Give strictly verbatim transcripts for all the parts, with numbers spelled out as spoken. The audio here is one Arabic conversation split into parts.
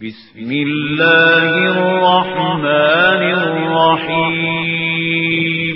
بسم الله الرحمن الرحيم.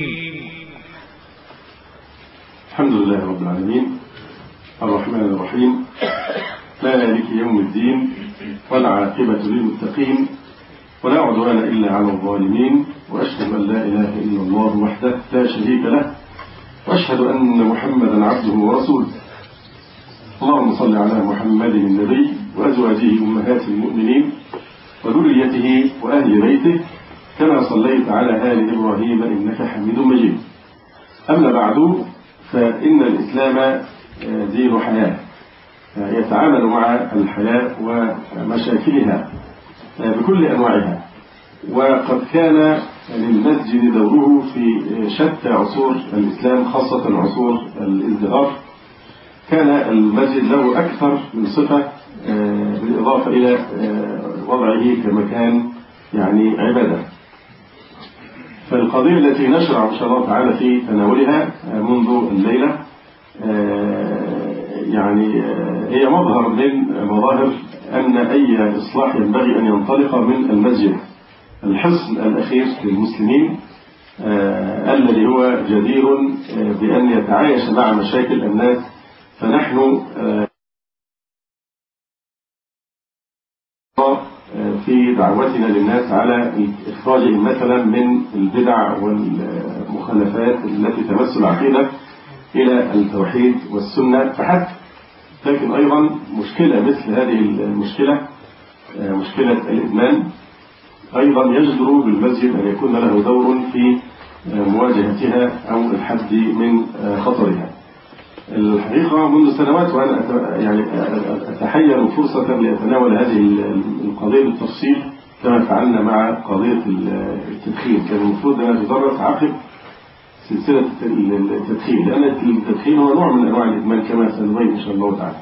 الحمد لله رب العالمين الرحمن الرحيم مالك يوم الدين والعاقبة للمتقين ولا عدوان إلا على الظالمين، وأشهد أن لا إله إلا الله وحده لا شريك له، وأشهد أن محمدا عبده ورسوله. اللهم صل على محمد النبي وأزواجه أمهات المؤمنين وذريته وأهل بيته كما صليت على آل إبراهيم إنك حميد مجيد. أما بعد، فإن الإسلام دين حياة يتعامل مع الحياة ومشاكلها بكل أنواعها، وقد كان للمسجد دوره في شتى عصور الإسلام، خاصة عصور الازدهار. كان المسجد له أكثر من صفة، بالإضافة إلى وضعه كمكان يعني عبادة. فالقضية التي نشرع إن شاء الله تعالى في تناولها منذ الليلة يعني هي مظهر من مظاهر أن أي إصلاح ينبغي أن ينطلق من المسجد، الحصن الأخير للمسلمين الذي هو جدير بأن يتعايش مع مشاكل الناس. فنحن في دعوتنا للناس على إخراجهم مثلا من البدع والمخالفات التي تمس العقيدة إلى التوحيد والسنة فحسب. لكن أيضا مشكلة مثل هذه المشكلة، مشكلة الإدمان، أيضا يجدر بالمسجد أن يكون له دور في مواجهتها أو الحد من خطرها. الحقيقة منذ سنوات وأنا يعني أتحين فرصة لأتناول هذه القضية بالتفصيل كما فعلنا مع قضية التدخين. كان المفروض أن تدرس عقب سلسلة التدخين، لأن التدخين هو نوع من أنواع الإدمان كما سنبين إن شاء الله تعالى،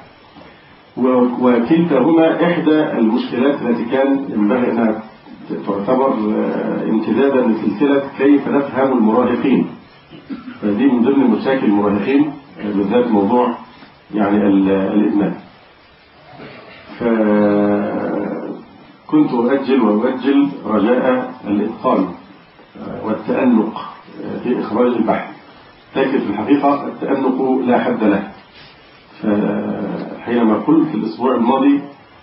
وكلتاهما إحدى المشكلات التي كان ينبغي أنها تعتبر امتدادا لسلسلة كيف نفهم المراهقين. فدي من ضمن مشاكل المراهقين بالذات موضوع يعني الإدمان. فكنت أؤجل وأؤجل رجاء الإتقان والتأنق في إخراج البحث، لكن في الحقيقة التأنق لا حد له. فحينما قلت في الأسبوع الماضي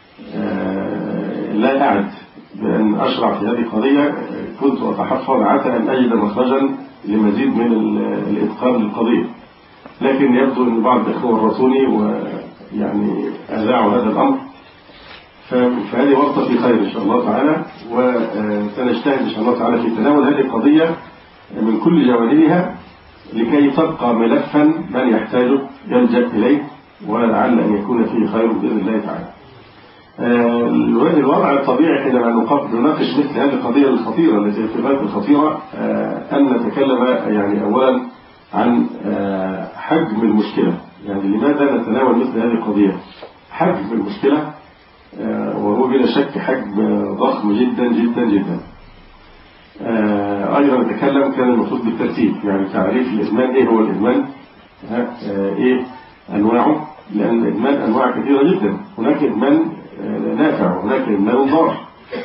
لا أعد بأن أشرع في هذه القضية، كنت أتحفظ عسى أن أجد مخرجا لمزيد من الإتقان للقضية، لكن يبدو أن بعض الإخوة ورثوني ويعني أذاعوا هذا الأمر. فهذه ورطة في خير إن شاء الله تعالى، وسنجتهد إن شاء الله تعالى في تناول هذه القضية من كل جوانبها لكي تبقى ملفا من يحتاجه يلجأ إليه، ولعل أن يكون فيه خير بإذن الله تعالى. الوضع الطبيعي حينما نناقش مثل هذه القضية الخطيرة التي في غاية الخطيرة أن نتكلم يعني أولا عن حجم المشكلة. يعني لماذا نتناول مثل هذه القضية؟ حجم المشكلة، وهو بلا شك حجم ضخم جدا جدا جدا. أيضا نتكلم كان المفروض بالترتيب، يعني تعريف الإدمان، إيه هو الإدمان، إيه أنواعه، لأن الإدمان أنواع كثيرة جدا. هناك إدمان نافع وهناك إدمان ضار.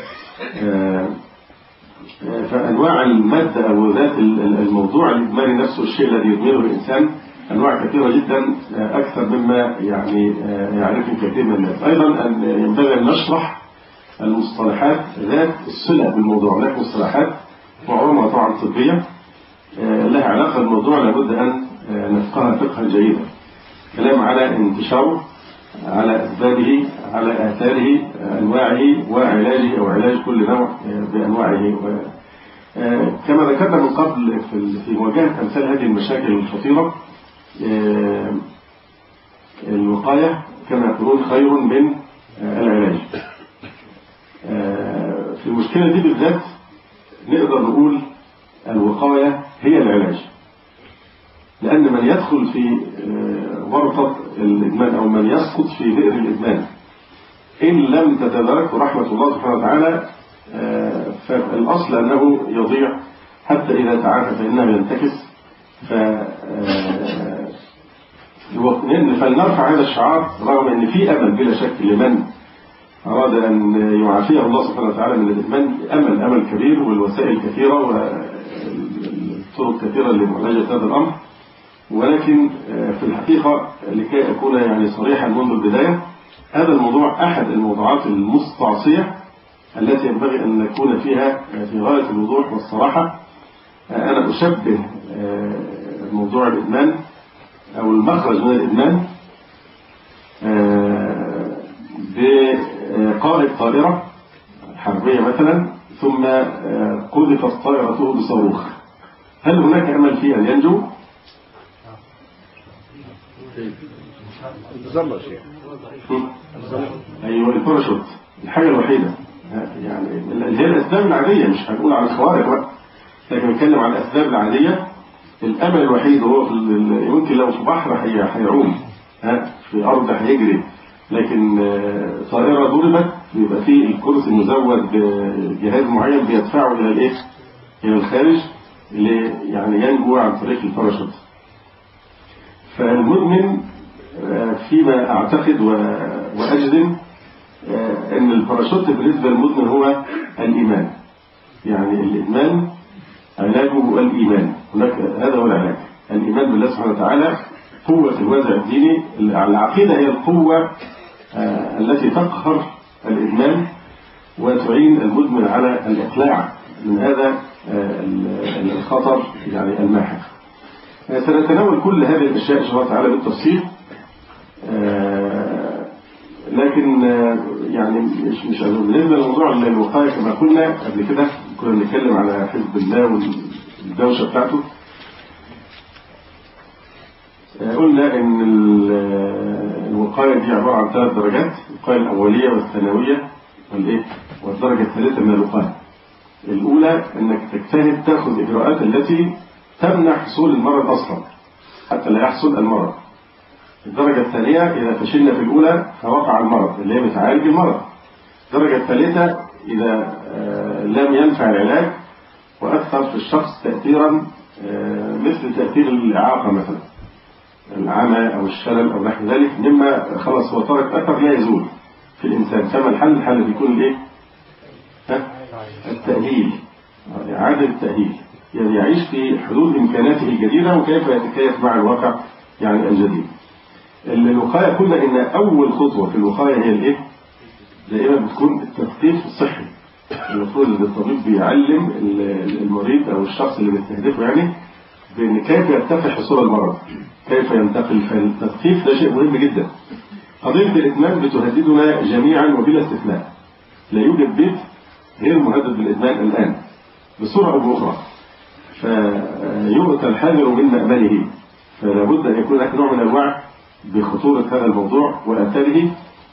فأنواع المادة أو ذات الموضوع الإدماني نفسه، الشيء الذي يدمنه الإنسان، أنواع كثيرة جدا أكثر مما يعني يعرفه كثير من الناس. أيضا أن ينبغي أن نشرح المصطلحات ذات الصلة بالموضوع. هناك مصطلحات معظمها طبعا طبية لها علاقة بالموضوع، لابد أن نفقهها فقها جيدا. كلام على انتشاره، على أسبابه، على آثاره، أنواعه وعلاجه أو علاج كل نوع بأنواعه. كما ذكرنا من قبل في مواجهة أمثال هذه المشاكل الخطيرة، الوقاية كما يقولون خير من العلاج. في المشكلة دي بالذات نقدر نقول الوقاية هي العلاج، لأن من يدخل في ورطة الإدمان أو من يسقط في بئر الإدمان إن لم تتداركه رحمة الله سبحانه وتعالى، فالأصل أنه يضيع حتى إذا تعافى فإنه ينتكس. فلنرفع هذا الشعار رغم أن في أمل بلا شك لمن أراد أن يعافيه الله سبحانه وتعالى من الإدمان أمل أمل كبير، والوسائل كثيرة والطرق كثيرة لمعالجة هذا الأمر. ولكن في الحقيقة لكي أكون يعني صريحا منذ البداية، هذا الموضوع أحد الموضوعات المستعصية التي ينبغي أن نكون فيها في غاية الوضوح والصراحة. أنا أشبه موضوع الإدمان أو المخرج من الإدمان بقائد طائرة حربية مثلا، ثم قذفت طائرته بصاروخ. هل هناك أمل في أن ينجو؟ أيوة، الباراشوت الحاجة الوحيدة، يعني اللي هي الأسباب العادية، مش هنقول عن الخوارق بقى، لكن نتكلم عن الأسباب العادية. الأمل الوحيد هو في يمكن لو في بحر هيعوم، في أرض هيجري، لكن طائرة ضربت يبقى فيه الكرسي المزود بجهاز معين بيدفعه إلى الإيه؟ إلى الخارج، اللي يعني ينجو عن طريق الباراشوت. فالمدمن فيما أعتقد وأجزم أن الباراشوت بالنسبة للمدمن هو الإيمان. يعني الإدمان علاجه الإيمان، هناك هذا هو العلاج، الإيمان بالله سبحانه وتعالى، قوة الوازع الديني. العقيدة هي القوة التي تقهر الإدمان وتعين المدمن على الإقلاع من هذا الخطر يعني الماحق. سنتناول كل هذه الأشياء إن شاء الله تعالى بالتفصيل، لكن يعني مش مش بالنسبة لموضوع الوقاية كما قلنا قبل كده، كنا بنتكلم على حزب الله والدوشة بتاعته. قلنا ان الوقاية دي عبارة عن ثلاث درجات: الوقاية الأولية والثانوية والايه والدرجة الثالثة من الوقاية. الأولى انك تجتهد تأخذ إجراءات التي تمنع حصول المرض أصلا حتى لا يحصل المرض. الدرجة الثانية إذا فشلنا في الأولى فوقع المرض، اللي هي بتعالج المرض. الدرجة الثالثة إذا لم ينفع العلاج وأثر في الشخص تأثيرا مثل تأثير الإعاقة مثلا، العمى أو الشلل أو نحو ذلك، مما خلاص هو ترك أثر لا يزول في الإنسان. فما الحل؟ الحل بيكون الإيه؟ التأهيل، إعادة التأهيل، يعني يعيش في حدود إمكاناته الجديدة وكيف يتكيف مع الواقع يعني الجديد. الوقاية قلنا إن أول خطوة في الوقاية هي الإيه؟ دائما بتكون التثقيف الصحي. المفروض إن الطبيب بيعلم المريض أو الشخص اللي بيستهدفه يعني بأن كيف يرتفع حصول المرض، كيف ينتقل. فالتثقيف ده شيء مهم جدا. قضية الإدمان بتهددنا جميعا وبلا استثناء، لا يوجد بيت غير مهدد بالإدمان الآن بصورة أو بأخرى، فيؤتى الحذر من مأمنه. فلا بد أن يكون هناك نوع من الوعي بخطورة هذا الموضوع وآثاره،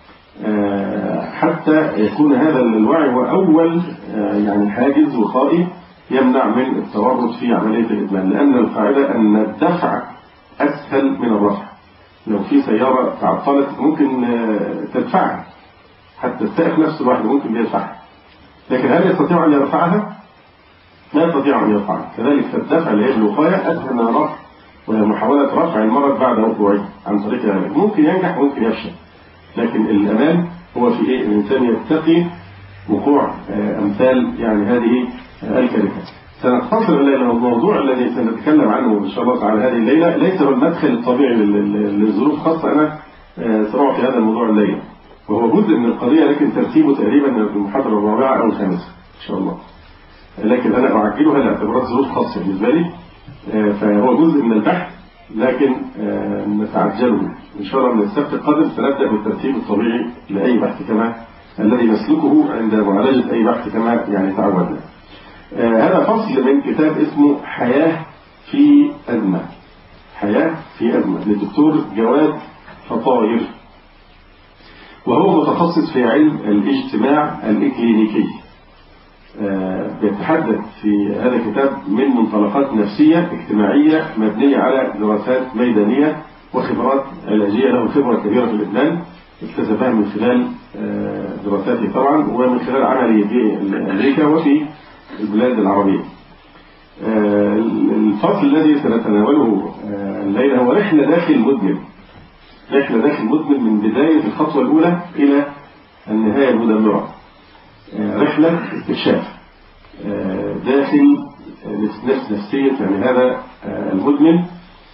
حتى يكون هذا الوعي هو أول يعني حاجز وقائي يمنع من التورط في عملية الإدمان. لأن القاعدة أن الدفع أسهل من الرفع. لو في سيارة تعطلت ممكن تدفعها، حتى السائق نفسه الواحد ممكن يدفعها، لكن هل يستطيع أن يرفعها؟ لا يستطيع أن يرفعها. كذلك فالدفع اللي هي الوقاية أسهل من الرفع، وهي محاولة رفع المرض بعد وقوعه عن طريق العلاج. ممكن ينجح وممكن يفشل، لكن الأمان هو في إيه؟ الإنسان يتقي وقوع أمثال يعني هذه الكارثة. سنختصر إلى الموضوع الذي سنتكلم عنه إن شاء الله تعالى هذه الليلة، ليس هو المدخل الطبيعي للظروف خاصة. أنا سأعطي هذا الموضوع الليلة، وهو جزء من القضية، لكن ترتيبه تقريبا في المحاضرة الرابعة أو الخامسة إن شاء الله، لكن أنا أعجلها لاعتبارات ظروف خاصة بالنسبة لي. فهو جزء من البحث، لكن نتعجله إن شاء الله. من السبت القادم سنبدأ بالترتيب الطبيعي لأي بحث كما الذي نسلكه عند معالجة أي بحث كما يعني تعودنا. هذا فصل من كتاب اسمه حياة في أزمة، حياة في أزمة للدكتور جواد فطاير، وهو متخصص في علم الاجتماع الإكلينيكي. بيتحدث في هذا الكتاب من منطلقات نفسية اجتماعية مبنية على دراسات ميدانية وخبرات علاجية. له خبرة كبيرة في الإدمان اكتسبها من خلال دراساته طبعا، ومن خلال عمله في أمريكا وفي البلاد العربية. الفصل الذي سنتناوله الليلة هو رحلة داخل المدمن، رحلة داخل المدمن من بداية الخطوة الأولى إلى النهاية المدمرة، رحلة استكشاف داخل نفس نفسية يعني هذا المدمن.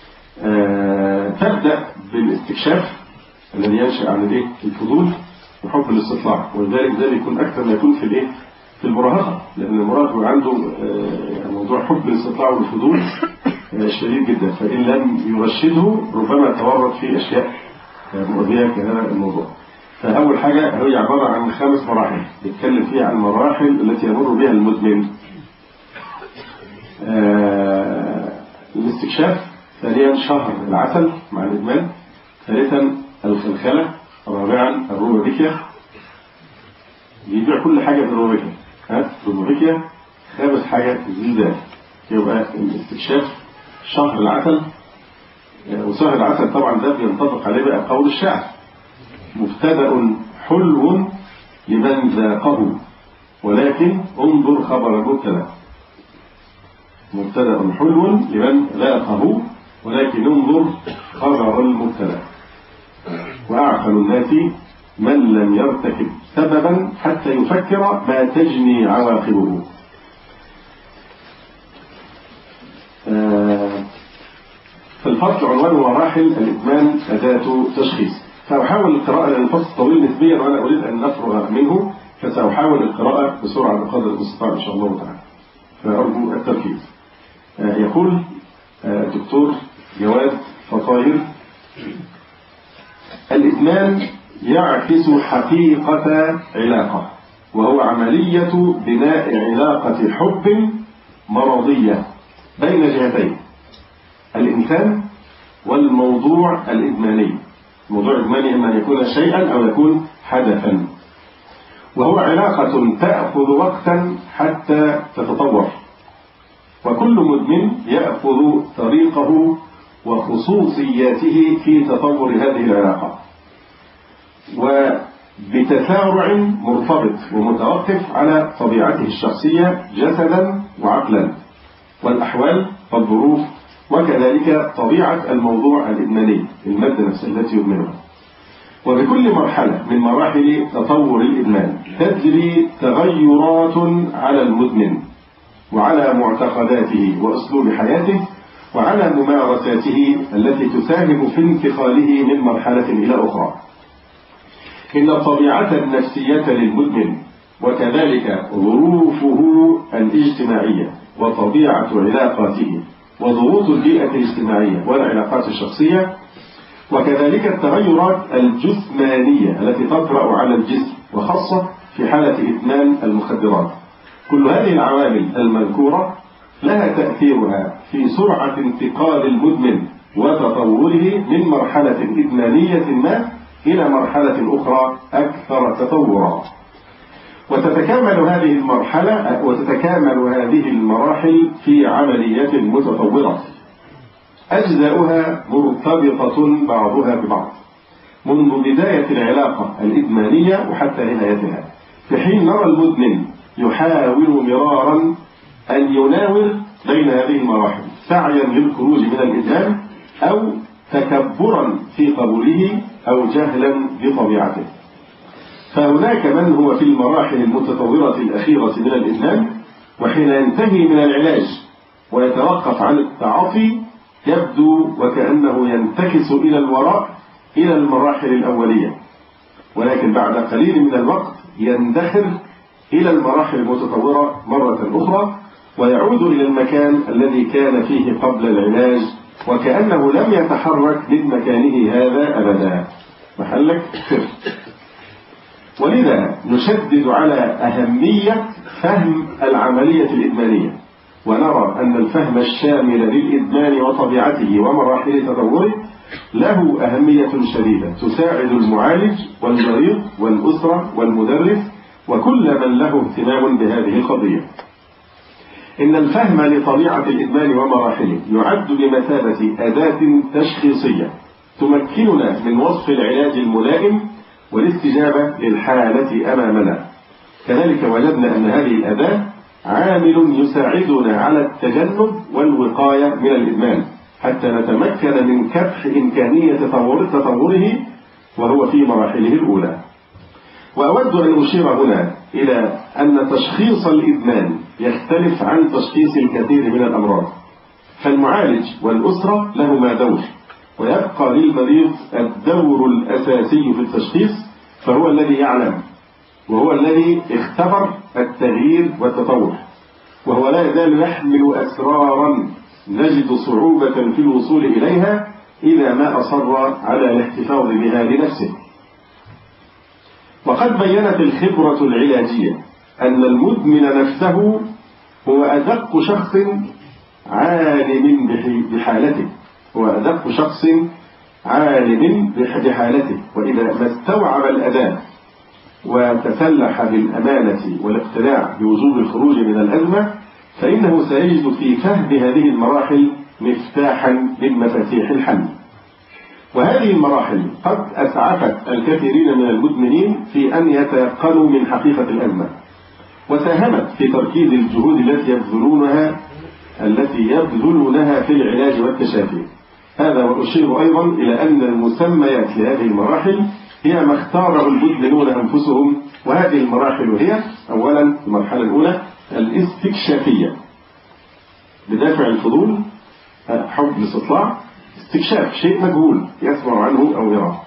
تبدأ بالاستكشاف الذي ينشأ عن الايه؟ الفضول وحب الاستطلاع، ولذلك ده يكون أكثر ما يكون في الايه؟ في المراهقة، لأن المراهق عنده موضوع حب الاستطلاع والفضول شديد جدا، فإن لم يرشده ربما تورط في أشياء مؤذية كهذا الموضوع. فأول حاجة هي عبارة عن خمس مراحل نتكلم فيها عن المراحل التي يمر بها المدمن. آه الاستكشاف، ثانيا شهر العسل مع الإدمان، ثالثا الخلخلة، رابعا الروبابيكيا، يبيع كل حاجة في الروبابيكيا، ها الروبابيكيا، خامس حاجة الزلزال. يبقى الاستكشاف شهر العسل، وشهر العسل طبعا ده بينطبق عليه بقى قول الشاعر: مبتدأ حلو لمن ذاقه ولكن انظر خبر المبتدأ. مبتدأ حلو لمن ذاقه ولكن انظر خبر المبتدأ. وأعقل الناس من لم يرتكب سببا حتى يفكر ما تجني عواقبه. فالفصل عنوان مراحل الإدمان أداة تشخيص. سأحاول القراءة لأن الفصل طويل نسبيا وأنا أريد أن أفرغ منه، فسأحاول القراءة بسرعة بقدر المستطاع إن شاء الله تعالى، فأرجو التركيز. يقول الدكتور جواد فطاير: الإدمان يعكس حقيقة علاقة، وهو عملية بناء علاقة حب مرضية بين جهتين، الإنسان والموضوع الإدماني. الموضوع الإدماني إما أن يكون شيئا أو يكون حدثا، وهو علاقة تأخذ وقتا حتى تتطور، وكل مدمن يأخذ طريقه وخصوصياته في تطور هذه العلاقة، وبتسارع مرتبط ومتوقف على طبيعته الشخصية جسدا وعقلا، والأحوال والظروف، وكذلك طبيعة الموضوع الإدماني، المادة نفسها التي يدمنها. وبكل مرحلة من مراحل تطور الإدمان تجري تغيرات على المدمن وعلى معتقداته وأسلوب حياته وعلى ممارساته التي تساهم في انتقاله من مرحلة إلى أخرى. إن الطبيعة النفسية للمدمن وكذلك ظروفه الاجتماعية وطبيعة علاقاته وضغوط البيئة الاجتماعية والعلاقات الشخصية، وكذلك التغيرات الجسمانية التي تطرأ على الجسم، وخاصة في حالة إدمان المخدرات، كل هذه العوامل المذكورة لها تأثيرها في سرعة انتقال المدمن وتطوره من مرحلة إدمانية ما إلى مرحلة أخرى أكثر تطورا. وتتكامل هذه المرحلة وتتكامل هذه المراحل في عمليات متطورة أجزاؤها مرتبطة بعضها ببعض منذ بداية العلاقة الإدمانية وحتى نهايتها، في حين نرى المدمن يحاول مرارا أن يناور بين هذه المراحل سعيا للخروج من الإدمان أو تكبرا في قبوله أو جهلا بطبيعته. فهناك من هو في المراحل المتطورة الأخيرة من الإدمان، وحين ينتهي من العلاج ويتوقف عن التعاطي يبدو وكأنه ينتكس إلى الوراء إلى المراحل الأولية، ولكن بعد قليل من الوقت يندخر إلى المراحل المتطورة مرة أخرى ويعود إلى المكان الذي كان فيه قبل العلاج وكأنه لم يتحرك من مكانه هذا أبدا. محلك سر. ولذا نشدد على أهمية فهم العملية الإدمانية، ونرى أن الفهم الشامل للإدمان وطبيعته ومراحل تطوره له أهمية شديدة تساعد المعالج والمريض والأسرة والمدرس وكل من له اهتمام بهذه القضية. إن الفهم لطبيعة الإدمان ومراحله يعد بمثابة أداة تشخيصية تمكننا من وصف العلاج الملائم والاستجابة للحالة أمامنا. كذلك وجدنا أن هذه الأداة عامل يساعدنا على التجنب والوقاية من الإدمان حتى نتمكن من كبح إمكانية تطوره وهو في مراحله الأولى. وأود أن أشير هنا إلى أن تشخيص الإدمان يختلف عن تشخيص الكثير من الأمراض، فالمعالج والأسرة لهما دور، ويبقى للمريض الدور الأساسي في التشخيص، فهو الذي يعلم وهو الذي اختبر التغيير والتطور، وهو لا يزال يحمل أسرارا نجد صعوبة في الوصول إليها إذا ما أصر على الاحتفاظ بها لنفسه. وقد بينت الخبرة العلاجية أن المدمن نفسه هو أدق شخص عالم بحالته هو أدق شخص عالم بحالته وإذا ما استوعب الأداء وتسلح بالأمانة والاقتناع بوجوب الخروج من الأزمة، فإنه سيجد في فهم هذه المراحل مفتاحا من مفاتيح الحل. وهذه المراحل قد أسعفت الكثيرين من المدمنين في أن يتيقنوا من حقيقة الأزمة، وساهمت في تركيز الجهود التي يبذلونها التي يبذلونها في العلاج والتشافي. هذا وأشير أيضا إلى أن المسميات لهذه المراحل هي ما اختاره المدمنون أنفسهم، وهذه المراحل هي أولا المرحلة الأولى الاستكشافية بدافع الفضول، حب الاستطلاع، استكشاف شيء مجهول يسمع عنه أو يراه.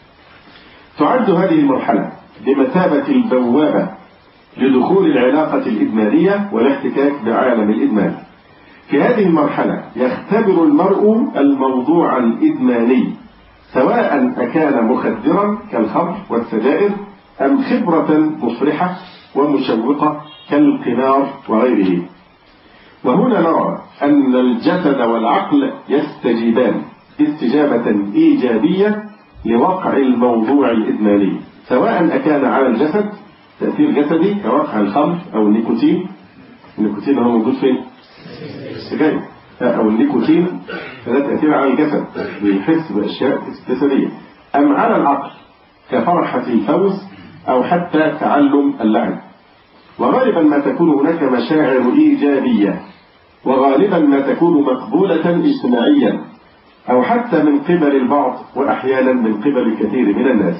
تعد هذه المرحلة بمثابة البوابة لدخول العلاقة الإدمانية والاحتكاك بعالم الإدمان. في هذه المرحلة يختبر المرء الموضوع الإدماني سواء أكان مخدرا كالخمر والسجائر أم خبرة مفرحة ومشوقة كالقمار وغيره. وهنا نرى أن الجسد والعقل يستجيبان استجابة إيجابية لوقع الموضوع الإدماني، سواء أكان على الجسد تأثير جسدي كوقع الخمر أو النيكوتين. النيكوتين هو موجود فين؟ السجاير. أو النيكوتين فلا تأثير على الجسد بيحس بأشياء جسدية، أم على العقل كفرحة الفوز أو حتى تعلم اللعب. وغالبا ما تكون هناك مشاعر إيجابية، وغالبا ما تكون مقبولة اجتماعيا أو حتى من قبل البعض، وأحيانا من قبل الكثير من الناس.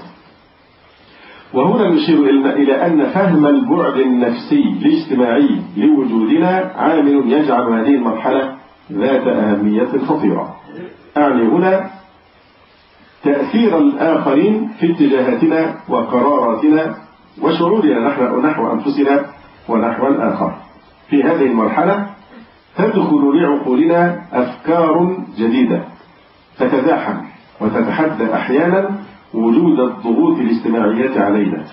وهنا نشير إلى أن فهم البعد النفسي الاجتماعي لوجودنا عامل يجعل هذه المرحلة ذات أهمية خطيرة. أعني هنا تأثير الآخرين في اتجاهاتنا وقراراتنا وشعورنا نحن نحو أنفسنا ونحو الآخر. في هذه المرحلة تدخل لعقولنا أفكار جديدة تتزاحم وتتحدى أحيانا وجود الضغوط الاجتماعية علينا،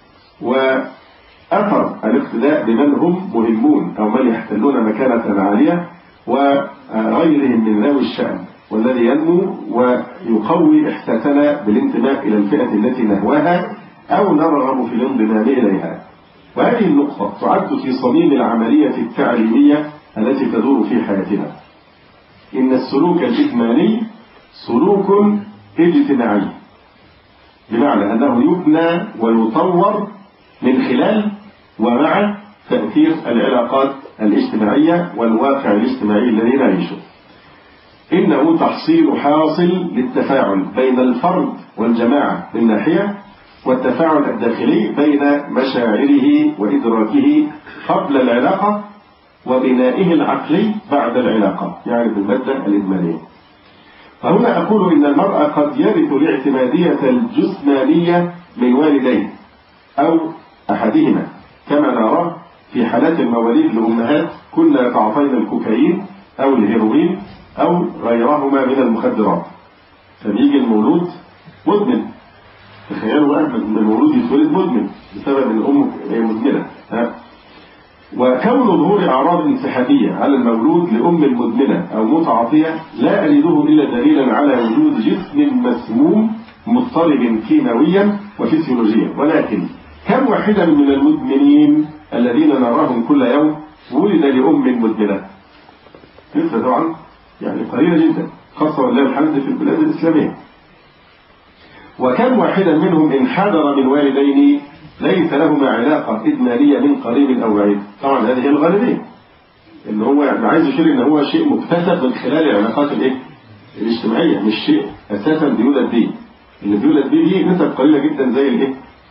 وأثر الاقتداء بمن هم مهمون أو من يحتلون مكانة عالية وغيرهم من ذوي الشأن، والذي ينمو ويقوي إحساسنا بالانتماء إلى الفئة التي نهواها أو نرغب في الانضمام إليها. وهذه النقطة تعد في صميم العملية التعليمية التي تدور في حياتنا. إن السلوك الإدماني سلوك اجتماعي، بمعنى أنه يبنى ويطور من خلال ومع تأثير العلاقات الاجتماعية والواقع الاجتماعي الذي نعيشه. إنه تحصيل حاصل للتفاعل بين الفرد والجماعة من ناحية، والتفاعل الداخلي بين مشاعره وإدراكه قبل العلاقة وبنائه العقلي بعد العلاقة، يعني بالمادة الإدمانية. فهنا أقول إن المرء قد يرث الاعتمادية الجسمانية من والديه أو أحدهما، كما نراه في حالات المواليد لأمهات كنا تعطين الكوكايين أو الهيروين أو غيرهما من المخدرات، فبيجي المولود مدمن. تخيلوا بقى من المولود يتولد مدمن بسبب ان امه مدمنه. وكون ظهور اعراض انسحابيه على المولود لام المدمنه او متعاطيه لا اجده الا دليلا على وجود جسم مسموم مضطرب كيماويا وفسيولوجيا. ولكن كم واحدا من المدمنين الذين نراهم كل يوم ولد لام مدمنه؟ لسه طبعا يعني قليله جدا، خاصه ولله الحمد في البلاد الاسلاميه. وكم واحدا منهم انحدر من والدين ليس لهما علاقة إدمانية من قريب أو بعيد. طبعا هذه هي الغالبية، إن هو يعني عايز يشير إن هو شيء مكتسب من خلال العلاقات الإيه؟ الاجتماعية، مش شيء أساسا بيولد به. اللي بيولد به دي نسب قليلة جدا زي الإيه؟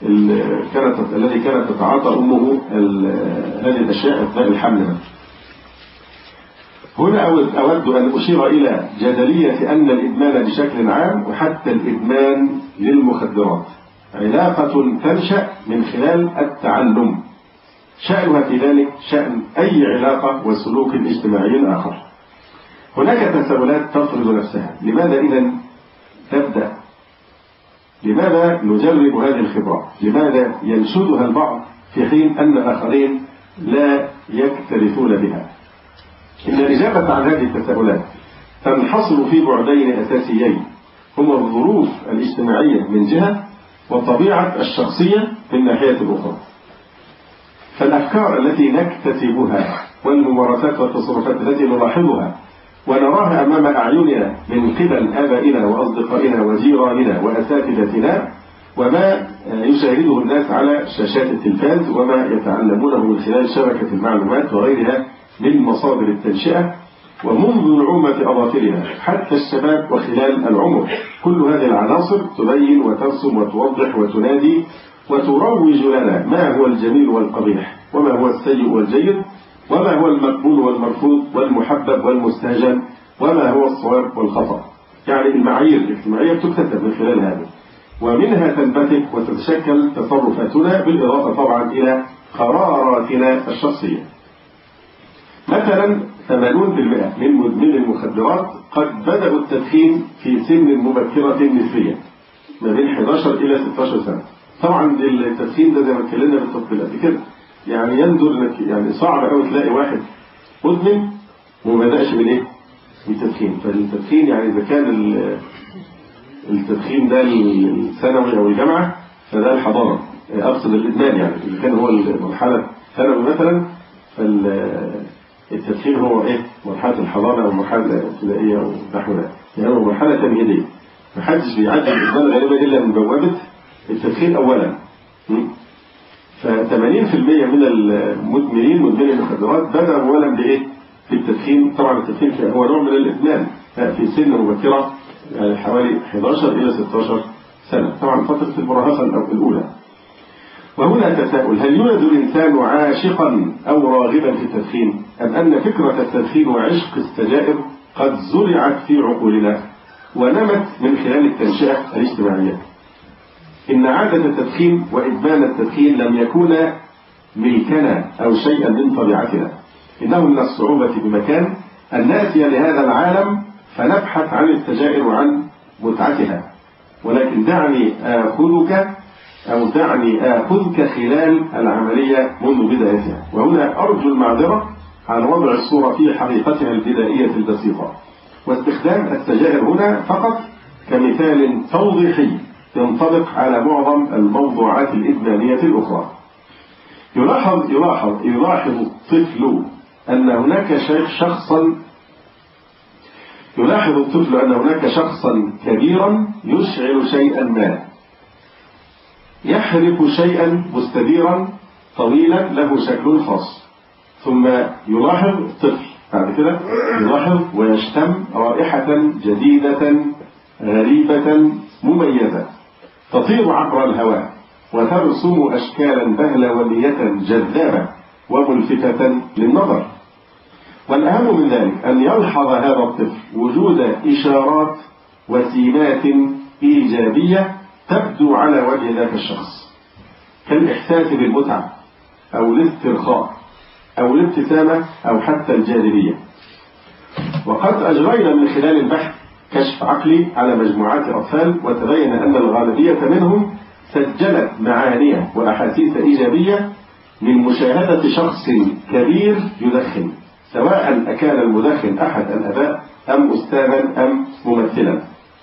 كانت الذي كانت تتعاطى أمه هذه الأشياء أثناء الحمل. هنا أود أن أشير إلى جدلية أن الإدمان بشكل عام وحتى الإدمان للمخدرات علاقة تنشأ من خلال التعلم، شأنها في ذلك شأن أي علاقة وسلوك اجتماعي آخر. هناك تساؤلات تفرض نفسها، لماذا إذن تبدأ؟ لماذا نجرب هذه الخبرات؟ لماذا ينشدها البعض في حين أن الآخرين لا يكترثون بها؟ إن الإجابة عن هذه التساؤلات تنحصر في بعدين أساسيين، هما الظروف الاجتماعية من جهة والطبيعة الشخصية من ناحية أخرى. فالأفكار التي نكتسبها والممارسات والتصرفات التي نلاحظها ونراها أمام أعيننا من قبل آبائنا وأصدقائنا وجيراننا وأساتذتنا وما يشاهده الناس على شاشات التلفاز وما يتعلمونه من خلال شبكة المعلومات وغيرها من مصادر التنشئة ومنذ نعومة أظافرنا حتى الشباب وخلال العمر، كل هذه العناصر تبين وترسم وتوضح وتنادي وتروج لنا ما هو الجميل والقبيح وما هو السيء والجيد وما هو المقبول والمرفوض والمحبب والمستهجن وما هو الصواب والخطأ. يعني المعايير الاجتماعية بتكتسب من خلال هذا ومنها تنبثق وتتشكل تصرفاتنا بالإضافة طبعا إلى قراراتنا الشخصية. مثلا ثمانين بالمئة من مدمني المخدرات قد بدأوا التدخين في سن مبكرة نسبيا ما بين إحدى عشر إلى ستة عشر سنة. طبعا التدخين ده زي ما اتكلمنا بالتفصيل قبل كده، يعني يندر انك يعني صعب قوي تلاقي واحد مدمن وما بدأش بالايه؟ بالتدخين. فالتدخين يعني اذا كان التدخين ده الثانوي او الجامعه فده الحضانه، اقصد الادمان، يعني اذا كان هو المرحله ثانوي مثلا فالتدخين هو ايه؟ مرحله الحضانه او المرحله الابتدائيه او نحو ذلك، يعني هو مرحله تمهيديه. ما حدش بيعدي الادمان غالبا الا من بوابه التدخين اولا. فثمانين بالمئة من المدمنين مدمني المخدرات بدأوا اولا بايه؟ في التدخين. طبعا التدخين هو نوع من الادمان في سن مبكره، يعني حوالي إحدى عشر إلى ستة عشر سنة، طبعا فترة المراهقة الأولى. وهنا تساؤل: هل يولد الإنسان عاشقا أو راغبا في التدخين، أم أن فكرة التدخين وعشق السجائر قد زرعت في عقولنا ونمت من خلال التنشئة الاجتماعية؟ إن عادة التدخين وإدمان التدخين لم يكونا ملكنا أو شيئا من طبيعتنا، إنه من الصعوبة بمكان أن نأتي لهذا العالم فنبحث عن السجائر وعن متعتها. ولكن دعني آخذك أو دعني آخذك خلال العملية منذ بدايتها. وهنا أرجو المعذرة عن وضع الصورة في حقيقتها البدائية البسيطة، واستخدام السجائر هنا فقط كمثال توضيحي ينطبق على معظم الموضوعات الإدمانية الأخرى. يلاحظ يلاحظ يلاحظ الطفل أن هناك شخصا يلاحظ الطفل أن هناك شخصا كبيرا يشعل شيئا ما، يحرك شيئا مستديرا طويلا له شكل خاص، ثم يلاحظ الطفل بعد كده يلاحظ ويشتم رائحة جديدة غريبة مميزة تطير عبر الهواء وترسم أشكالا بهلوانية جذابة وملفتة للنظر. والأهم من ذلك أن يلحظ هذا الطفل وجود إشارات وسمات إيجابية تبدو على وجه ذاك الشخص، كالإحساس بالمتعة أو الاسترخاء أو الابتسامة أو حتى الجاذبية. وقد أجرينا من خلال البحث كشف عقلي على مجموعات أطفال، وتبين أن الغالبية منهم سجلت معاني وأحاسيس إيجابية من مشاهدة شخص كبير يدخن، سواء أكان المدخن أحد الآباء أم أستاذا أم ممثلا.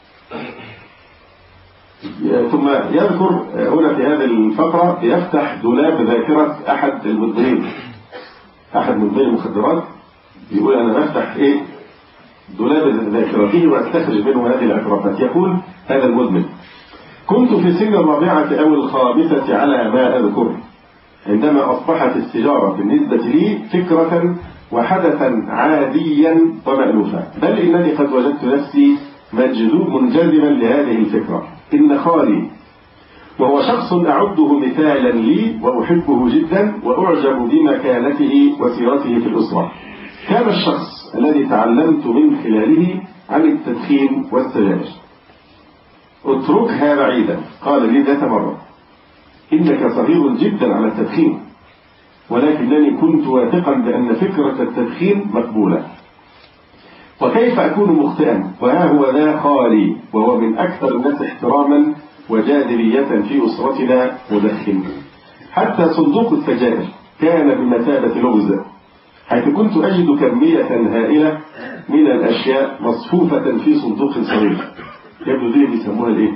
ثم يذكر هنا في هذه الفقرة يفتح دولاب ذاكرة أحد المدمنين، أحد مدمني المخدرات، يقول أنا بفتح إيه دولاب ذاكرته وأستخرج منه هذه الاعترافات. يقول هذا المدمن: كنت في سن الرابعة أو الخامسة على ما أذكر عندما أصبحت السيجارة بالنسبة لي فكرة وحدثا عاديا ومألوفا، بل إنني قد وجدت نفسي مجذوب منجذبا لهذه الفكرة. إن خالي وهو شخص أعده مثالا لي وأحبه جدا وأعجب بمكانته وسيرته في الأسرة. كان الشخص الذي تعلمت من خلاله عن التدخين والسجائر. اتركها بعيدا. قال لي ذات مرة: إنك صغير جدا على التدخين، ولكنني كنت واثقا بأن فكرة التدخين مقبولة، وكيف أكون مخطئا وها هو ذا خالي وهو من أكثر الناس احتراما وجاذبية في أسرتنا مدخن. حتى صندوق السجائر كان بمثابة لغز، حيث كنت أجد كمية هائلة من الأشياء مصفوفة في صندوق صغير. يبدو دي بيسموها الايه؟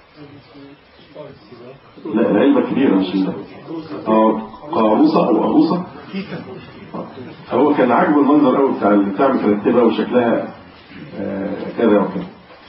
لا العلبة كبيرة مش الله. اه قاروصة او قاروصة. هو كان عاجبه المنظر قوي بتاع بتاع مترتبة وشكلها آه كذا وكذا.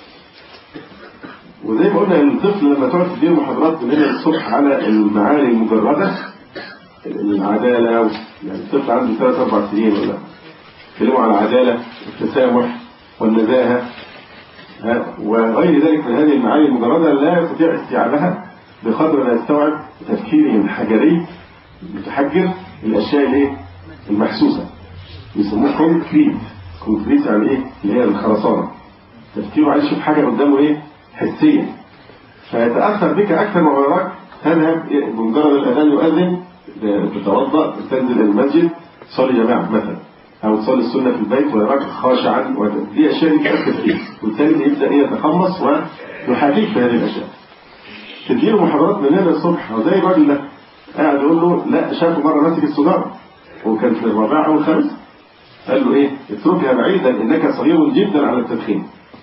وزي ما قلنا الطفل لما تقعد تدير محاضرات من هنا الصبح على المعاني المجردة، العدالة، يعني الطفل عنده ثلاث أربع سنين ولا كلموا على العدالة والتسامح والنزاهة وغير ذلك من هذه المعاني المجردة، لا يستطيع استيعابها بقدر ما يستوعب تفكيره الحجري متحجر الأشياء المحسوسة. يسموه كونكريت. كونكريت يعني ايه؟ اللي هي الخرسانة. تفكيره عايز يشوف حاجة قدامه ايه؟ حسية. فيتأثر بك أكثر ما وراك. تذهب بمجرد الأذان يؤذن تتوضأ تنزل المسجد تصلي جماعة مثلا، أو تصلي السنة في البيت ويراك خاشعا، ودي أشياء تأثر فيه، والتالي يبدأ يتخلص ويحاكيك في هذه الأشياء. تديله محاضرات من هنا الصبح، وزي الراجل ده قاعد يقول له لا شافه مرة ماسك السجارة وكان في الرابعة أو الخامسة، قال له إيه؟ اتركها بعيدا إنك صغير جدا على التدخين.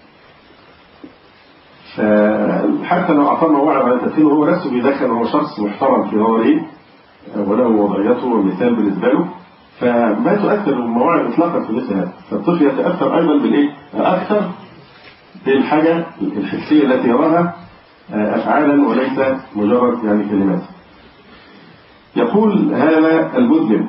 فحتى لو أعطانا وعي على التدخين وهو نفسه بيدخن وهو شخص محترم في نظره وله وضعيته ومثال بالنسبة له، فما تؤثر المواعظ إطلاقا في مثل هذا. فالطفل يتأثر أيضا بالإيه؟ أكثر بالحاجة الحسية التي يراها أفعالا وليس مجرد يعني كلمات. يقول هذا المدمن: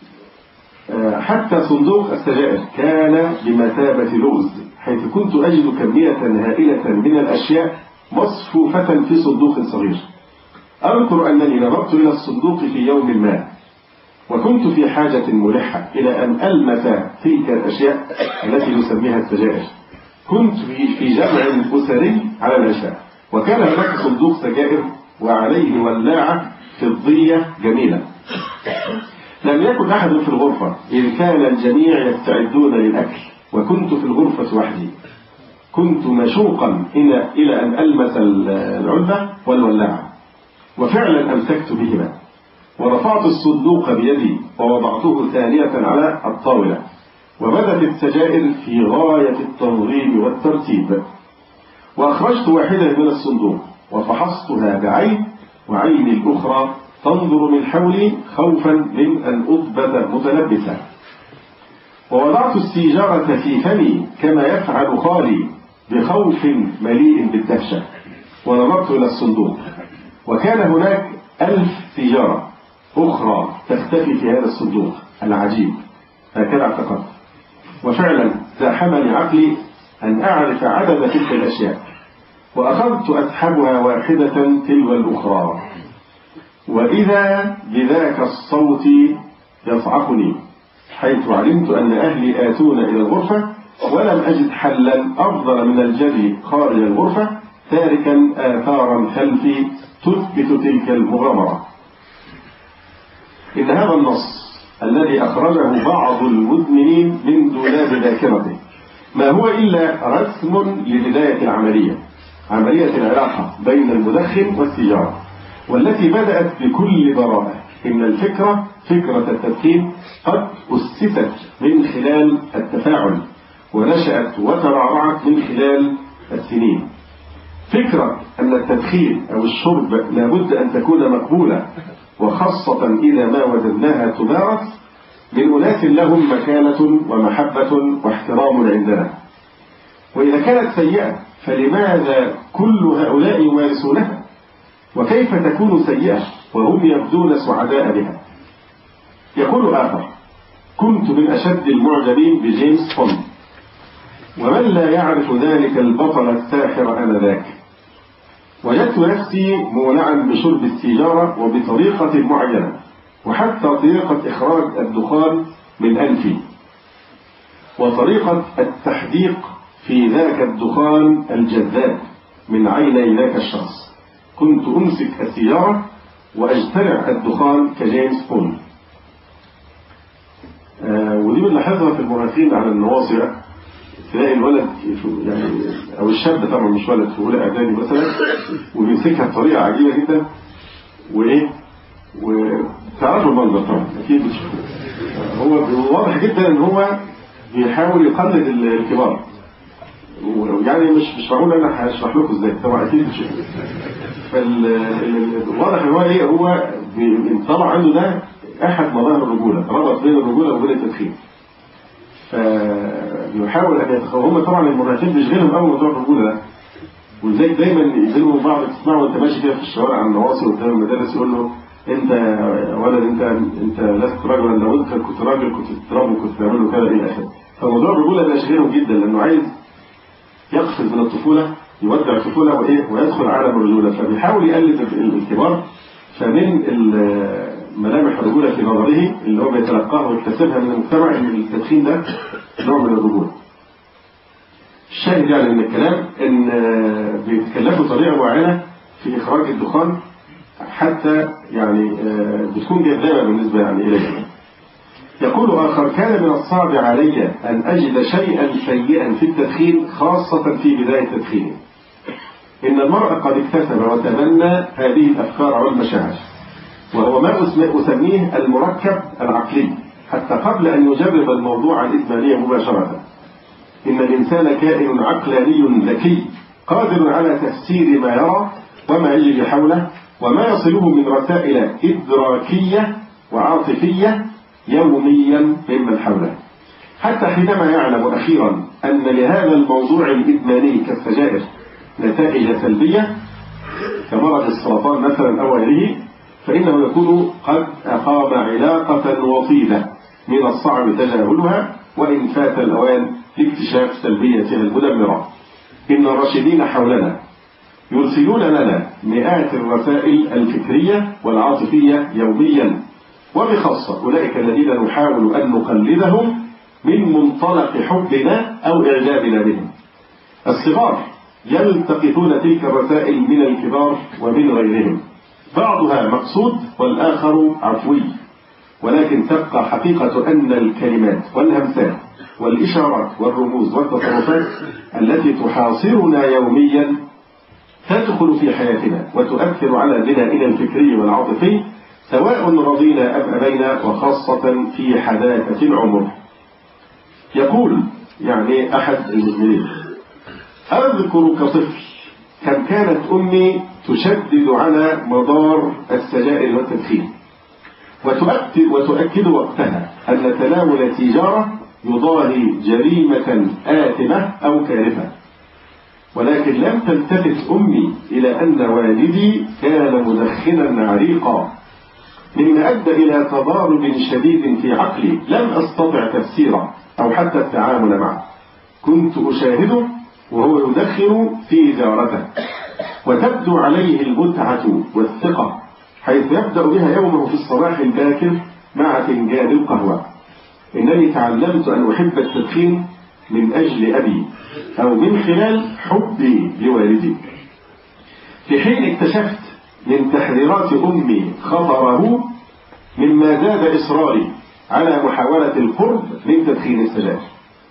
حتى صندوق السجائر كان بمثابة لغز، حيث كنت أجد كمية هائلة من الأشياء مصفوفة في صندوق صغير. أذكر أنني نظرت إلى الصندوق في يوم ما، وكنت في حاجة ملحة إلى أن ألمس تلك الأشياء التي نسميها السجائر. كنت في جمع أسري على العشاء، وكان هناك صندوق سجائر وعليه ولاعة فضية جميلة. لم يكن أحد في الغرفة، إذ كان الجميع يستعدون للأكل، وكنت في الغرفة وحدي. كنت مشوقا إلى إلى أن ألمس العلبة والولاعة، وفعلا أمسكت بهما ورفعت الصندوق بيدي ووضعته ثانية على الطاولة، وبدت السجائر في غاية التنظيم والترتيب. وأخرجت واحدة من الصندوق وفحصتها بعين، وعيني الأخرى تنظر من حولي خوفا من أن أضبط متلبسا. ووضعت السيجارة في فمي كما يفعل خالي بخوف مليء بالدهشة، ونظرت إلى الصندوق، وكان هناك ألف سيجارة أخرى تختفي في هذا الصندوق العجيب، هكذا اعتقدت. وفعلا زاحمني عقلي أن أعرف عدد تلك الأشياء، وأخذت أسحبها واحدة تلو الأخرى، وإذا بذاك الصوت يصعقني، حيث علمت أن أهلي آتون إلى الغرفة، ولم أجد حلا أفضل من الجري خارج الغرفة تاركا آثارا خلفي تثبت تلك المغامرة. إن هذا النص الذي أخرجه بعض المدمنين من دولاب ذاكرته ما هو إلا رسم لبداية العملية، عملية العلاقة بين المدخن والسيجارة، والتي بدأت بكل براءة. إن الفكرة فكرة التدخين قد أسست من خلال التفاعل، ونشأت وترعرعت من خلال السنين. فكرة أن التدخين أو الشرب لابد أن تكون مقبولة، وخاصة إذا ما وجدناها تمارس من أناس لهم مكانة ومحبة واحترام عندنا. وإذا كانت سيئة فلماذا كل هؤلاء يمارسونها؟ وكيف تكون سيئة وهم يبدون سعداء بها؟ يقول آخر: كنت من أشد المعجبين بجيمس بوند، ومن لا يعرف ذلك البطل الساحر آنذاك. وجدت نفسي مولعا بشرب السيجارة وبطريقة معينة، وحتى طريقة إخراج الدخان من أنفي، وطريقة التحديق في ذاك الدخان الجذاب من عيني ذاك الشخص. كنت أمسك السيارة وأجترع الدخان كجيمس بوند. آه ودي بنلاحظها في المراهقين على النواصي، تلاقي الولد يعني أو الشاب طبعا مش ولد في أولى إعدادي مثلا وبيمسكها بطريقة عجيبة جدا، وإيه وتعرفوا المنظر طبعا أكيد بتشوفوه. هو واضح جدا إن هو بيحاول يقلد الكبار، ويعني مش مش معقول انا هشرح لكم ازاي طبعا اكيد بتشوفوا. فالواضح ان هو ايه هو طبعا عنده ده احد مظاهر الرجوله، ربط بين الرجوله وبين التدخين. فبيحاول ان يتخوف. هم طبعا المراهقين بيشغلهم قوي موضوع الرجوله ده، وازاي دايما ينزلوا من بعض. تسمعوا وانت ماشي كده في الشوارع على النواصي قدام المدارس يقول له انت ولد انت انت لست رجلا، لو انت كنت راجل كنت تضربه وكنت تعمل له كذا الى اخره. فموضوع الرجوله ده يشغلهم جدا، لانه عايز يقفز من الطفوله، يودع الطفوله وايه ويدخل عالم الرجوله، فبيحاول يقلد الكبار. فمن ملامح الرجوله في نظره اللي هو بيتلقاها ويكتسبها من المجتمع ان التدخين ده نوع من الرجوله. الشاهد يعني من الكلام ان بيتكلفوا طريقه معينه في اخراج الدخان حتى يعني بتكون جذابه بالنسبه يعني اليه. يقول آخر: كان من الصعب علي أن أجد شيئا سيئا في التدخين، خاصة في بداية تدخينه. إن المرء قد اكتسب وتبنى هذه الأفكار والمشاعر، وهو ما أسميه المركب العقلي، حتى قبل أن يجرب الموضوع الإدماني مباشرة. إن الإنسان كائن عقلاني ذكي قادر على تفسير ما يرى وما يجري حوله وما يصله من رسائل إدراكية وعاطفية يوميا ممن حوله، حتى حينما يعلم أخيرا أن لهذا الموضوع الإدماني كالسجائر نتائج سلبية كمرض السرطان مثلا أو غيره، فإنه يكون قد أقام علاقة وطيدة من الصعب تجاهلها وإن فات الأوان لاكتشاف سلبيتها المدمرة. إن الراشدين حولنا يرسلون لنا مئات الرسائل الفكرية والعاطفية يوميا، وبخاصة أولئك الذين نحاول أن نقلدهم من منطلق حبنا أو إعجابنا بهم. الصغار يلتقطون تلك الرسائل من الكبار ومن غيرهم، بعضها مقصود والآخر عفوي، ولكن تبقى حقيقة أن الكلمات والهمسات والإشارات والرموز والتصرفات التي تحاصرنا يوميا تدخل في حياتنا وتؤثر على بنائنا الفكري والعاطفي، سواء رضينا أم أبينا، وخاصة في حداثة العمر. يقول يعني أحد المسلمين: أذكر كطفل كم كانت أمي تشدد على مضار السجائر والتدخين، وتؤكد, وتؤكد وقتها أن تناول السيجارة يضاهي جريمة آثمة أو كارثة، ولكن لم تلتفت أمي إلى أن والدي كان مدخنا عريقا، مما أدى إلى تضارب شديد في عقلي لم أستطع تفسيره أو حتى التعامل معه. كنت أشاهده وهو يدخن في جارته، وتبدو عليه المتعة والثقة، حيث يبدأ بها يومه في الصباح الباكر مع فنجان القهوة. إنني تعلمت أن أحب التدخين من أجل أبي أو من خلال حبي لوالدي، في حين اكتشفت من تحذيرات أمي خطره، مما زاد إصراري على محاولة القرب من تدخين السجائر.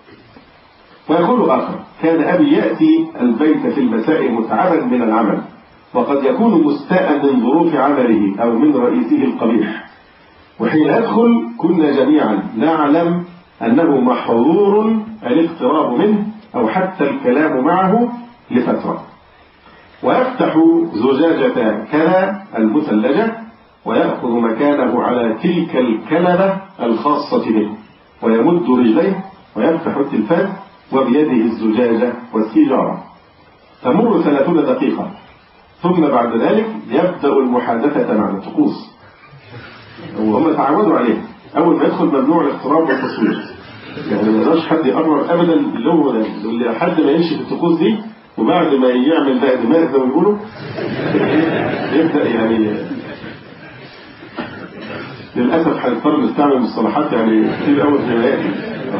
ويقول آخر: كان أبي يأتي البيت في المساء متعبا من العمل، وقد يكون مستاء من ظروف عمله أو من رئيسه القبيح، وحين أدخل كنا جميعا نعلم أنه محظور الاقتراب منه أو حتى الكلام معه لفترة، ويفتح زجاجة كذا المثلجة ويأخذ مكانه على تلك الكنبة الخاصة به، ويمد رجليه ويفتح التلفاز وبيده الزجاجة والسيجارة. تمر ثلاثون دقيقة، ثم بعد ذلك يبدأ المحادثة مع الطقوس، وهم تعودوا عليه. أول ما يدخل ممنوع الاقتراب والتصوير، يعني ما يقدرش حد يقرب أبدا له، اللي حد ما يمشي في الطقوس دي وبعد ما يعمل بقى دماغ زي ما بيقولوا يبدأ يعني للأسف هنضطر نستعمل مصطلحات يعني كتير قوي في ياتي.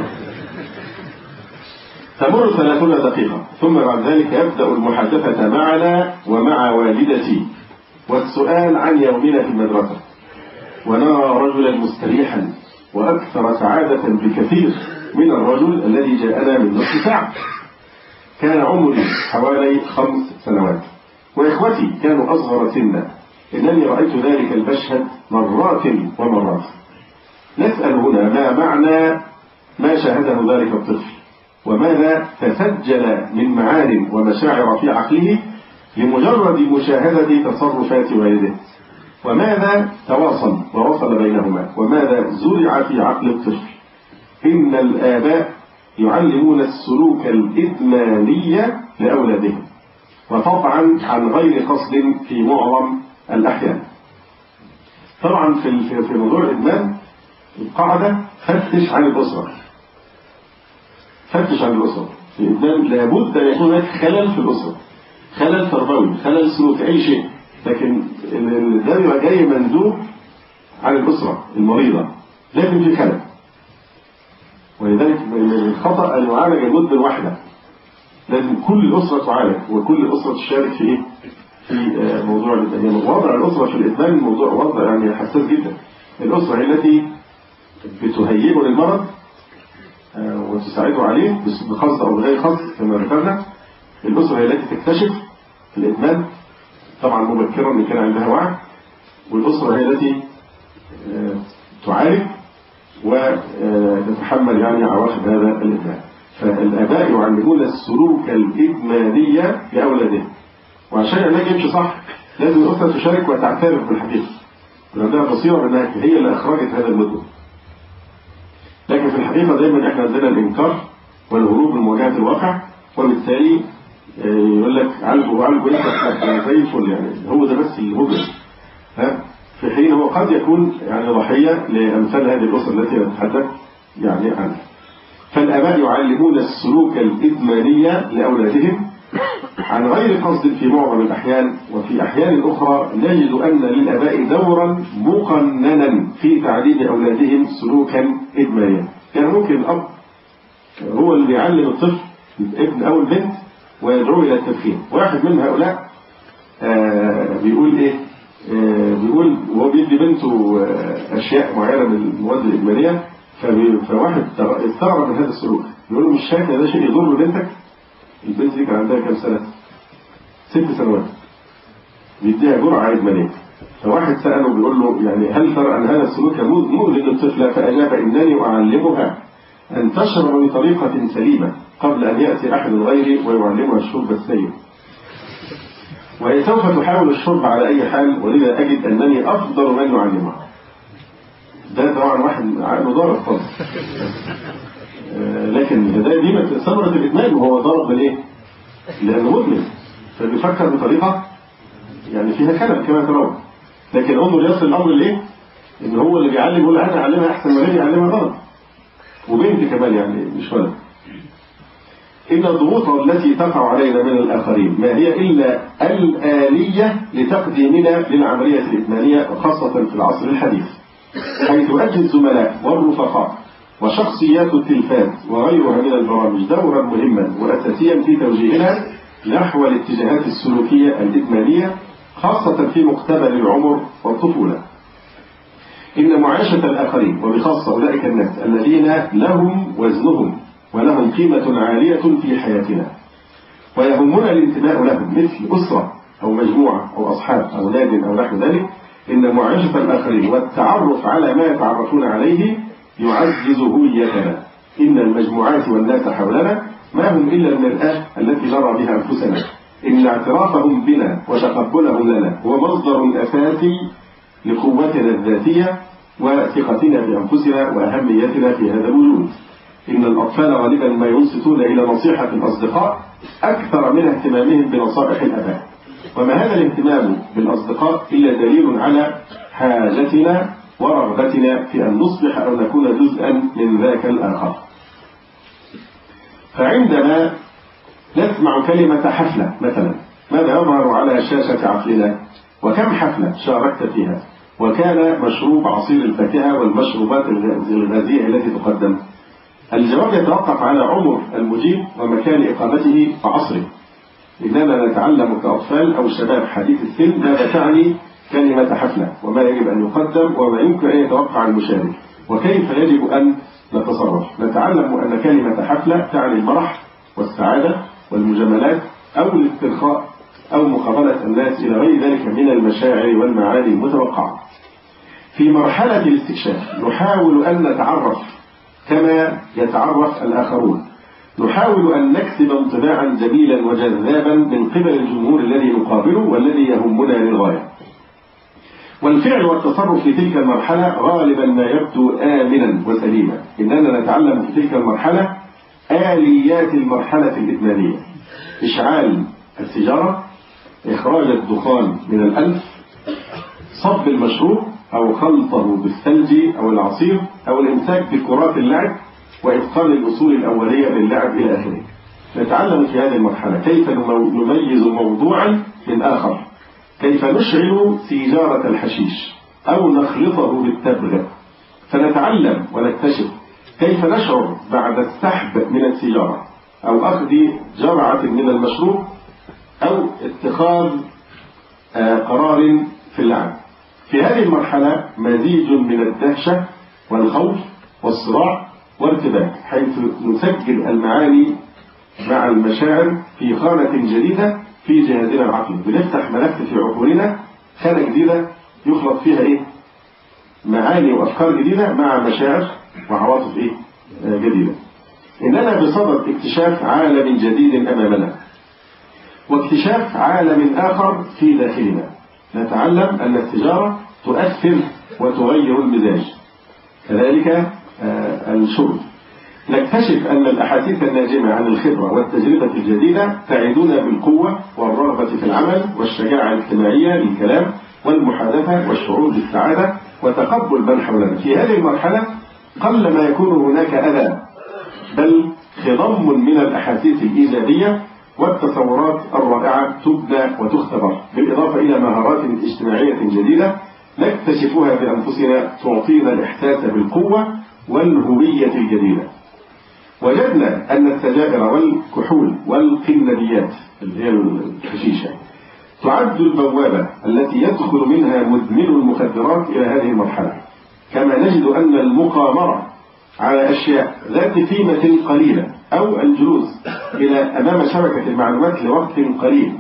تمر ثلاثون دقيقة ثم بعد ذلك يبدأ المحادثة معنا ومع والدتي والسؤال عن يومنا في المدرسة، ونرى رجلا مستريحا وأكثر سعادة بكثير من الرجل الذي جاءنا من نصف ساعة. كان عمري حوالي خمس سنوات وإخوتي كانوا أصغر سنا. إنني رأيت ذلك المشهد مرات ومرات. نسأل هنا ما معنى ما شاهده ذلك الطفل، وماذا تسجل من معان ومشاعر في عقله لمجرد مشاهدة تصرفات والده، وماذا تواصل ووصل بينهما، وماذا زرع في عقل الطفل. إن الآباء يعلمون السلوك الإدماني لأولادهم، وطبعا عن غير قصد في معظم الأحيان. طبعا في في موضوع الإدمان القاعدة فتش عن الأسرة، فتش عن الأسرة. في الإدمان لابد أن يكون هناك خلل في الأسرة، خلل تربوي، خلل سلوكي، أي شيء، لكن ده بيبقى جاي مندوب عن الأسرة المريضة، لكن في خلل. ولذلك الخطأ أن يعالج المدمن وحده، لازم كل الأسرة تعالج وكل الأسرة تشارك في إيه؟ في موضوع الإدمان. وضع الأسرة في الإدمان موضوع وضع يعني حساس جدا. الأسرة هي التي بتهيئه للمرض وتساعده عليه بقصد أو بغير قصد كما ذكرنا. الأسرة هي التي تكتشف الإدمان طبعا مبكرا إن كان عندها وعي، والأسرة هي التي تعالج وتتحمل يعني عواقب هذا الإدمان. فالآباء يعلمون السلوك الإدماني لأولادهم، وعشان العلاج يمشي صح لازم الأسرة تشارك وتعترف بالحقيقة، عندها بصيرة بأنها هي اللي أخرجت هذا المدمن. لكن في الحقيقة دايما احنا عندنا الإنكار والهروب من مواجهة الواقع، وبالتالي يقول لك عالجه وعالجه انت زي الفل، يعني هو ده بس المجرم. ها في حين هو قد يكون يعني ضحية لأمثال هذه الأسر التي نتحدث يعني عنها. فالآباء يعلمون السلوك الإدماني لأولادهم عن غير قصد في معظم الأحيان، وفي أحيان أخرى نجد أن للآباء دورا مقننا في تعليم أولادهم سلوكا إدمانيا. يعني ممكن الأب هو اللي يعلم الطفل الابن أو البنت ويدعوه إلى التدخين. واحد من هؤلاء آه بيقول إيه؟ آه بيقول وهو بيدي بنته آه أشياء معينة من المواد الإدمانية، فواحد استغرب من هذا السلوك، بيقول له مش شايف ده شيء يضر بنتك؟ البنت دي كان عندها كام سنة؟ ست سنوات. بيديها جرعة إدمانية. فواحد سأله بيقول له يعني هل ترى أن هذا السلوك مؤذي للطفلة؟ فأجاب إنني أعلمها أن تشرب بطريقة سليمة قبل أن يأتي أحد غيري ويعلمها الشرب السيء، وهي سوف تحاول الشرب على أي حال، ولذا أجد أنني أفضل من يعلمها. ده طبعا واحد عقله ضرب خالص. لكن الهداية دي ثمرة الإدمان، وهو ضرب بالإيه؟ لأنه مدمن، فبيفكر بطريقة يعني فيها خلل كما ترون. لكن انظر يصل الأمر لإيه؟ إن هو اللي بيعلم يقول أنا أعلمها أحسن ما غيري يعلمها غلط، وبنت كمان يعني مش ولد. إن الضغوط التي تقع علينا من الآخرين ما هي إلا الآلية لتقديمنا للعملية الإدمانية، وخاصة في العصر الحديث، حيث أجل الزملاء والرفقاء وشخصيات التلفاز وغيرها من البرامج دورا مهما وأساسيا في توجيهنا نحو الاتجاهات السلوكية الإدمانية، خاصة في مقتبل العمر والطفولة. إن معاشة الآخرين وبخاصة أولئك الناس الذين لهم وزنهم ولهم قيمة عالية في حياتنا ويهمنا الانتماء لهم، مثل أسرة أو مجموعة أو أصحاب أو ناد أو نحو ذلك، إن معاشة الآخرين والتعرف على ما يتعرفون عليه يعزز هويتنا. إن المجموعات والناس حولنا ما هم إلا المرآة التي نرى بها أنفسنا. إن اعترافهم بنا وتقبلهم لنا هو مصدر أساسي لقوتنا الذاتية وثقتنا بأنفسنا وأهميتنا في هذا الوجود. إن الأطفال غالبا ما ينصتون إلى نصيحة الأصدقاء أكثر من اهتمامهم بنصائح الآباء، وما هذا الاهتمام بالأصدقاء إلا دليل على حاجتنا ورغبتنا في أن نصبح أو نكون جزءا من ذاك الآخر. فعندما نسمع كلمة حفلة مثلا، ماذا يظهر على شاشة عقلنا؟ وكم حفلة شاركت فيها؟ وكان مشروب عصير الفاكهة والمشروبات الغازية التي تقدم؟ الجواب يتوقف على عمر المجيب ومكان إقامته وعصره. إننا نتعلم كأطفال أو شباب حديث السن ماذا تعني كلمة حفلة، وما يجب أن يقدم، وما يمكن أن يتوقع المشارك، وكيف يجب أن نتصرف. نتعلم أن كلمة حفلة تعني المرح والسعادة والمجاملات أو الاسترخاء أو مقابلة الناس إلى غير ذلك من المشاعر والمعاني المتوقعة. في مرحلة الاستكشاف نحاول أن نتعرف كما يتعرف الآخرون، نحاول أن نكسب انطباعا جميلا وجذابا من قبل الجمهور الذي نقابله والذي يهمنا للغاية. والفعل والتصرف في تلك المرحلة غالبا ما يبدو آمنا وسليما. إننا نتعلم في تلك المرحلة آليات المرحلة الإدمانية: إشعال السيجارة، إخراج الدخان من الأنف، صب المشروب أو خلطه بالثلج أو العصير، أو الإمساك بكرات اللعب، وإتقان الأصول الأولية للعب إلى آخره. نتعلم في هذه المرحلة كيف نميز موضوعا من آخر، كيف نشعل سيجارة الحشيش أو نخلطه بالتبغ، فنتعلم ونكتشف كيف نشعر بعد السحب من السيجارة أو أخذ جرعة من المشروب أو اتخاذ قرار في اللعب. في هذه المرحلة مزيج من الدهشة والخوف والصراع وارتباك، حيث نسجل المعاني مع المشاعر في خانة جديدة في جهازنا العقلي. بنفتح ملف في عقولنا، خانة جديدة يخلط فيها إيه؟ معاني وأفكار جديدة مع مشاعر وعواطف إيه؟ جديدة. إننا بصدد اكتشاف عالم جديد أمامنا، واكتشاف عالم آخر في داخلنا. نتعلم أن السيجارة تؤثر وتغير المزاج، كذلك الشرب. نكتشف أن الأحاسيس الناجمة عن الخبرة والتجربة الجديدة تعيدنا بالقوة والرغبة في العمل والشجاعة الاجتماعية للكلام والمحادثة والشعور بالسعادة وتقبل من حولنا. في هذه المرحلة قل ما يكون هناك أذى، بل خضم من الأحاسيس الإيجابية والتصورات الرائعة تبنى وتختبر، بالإضافة إلى مهارات اجتماعية جديدة نكتشفها بأنفسنا تعطينا الإحساس بالقوة والهوية الجديدة. وجدنا أن السجائر والكحول والقنبيات اللي هي الحشيشة تعد البوابة التي يدخل منها مدمن المخدرات إلى هذه المرحلة. كما نجد أن المقامرة على أشياء ذات قيمة قليلة أو الجلوس إلى أمام شبكة المعلومات لوقت قليل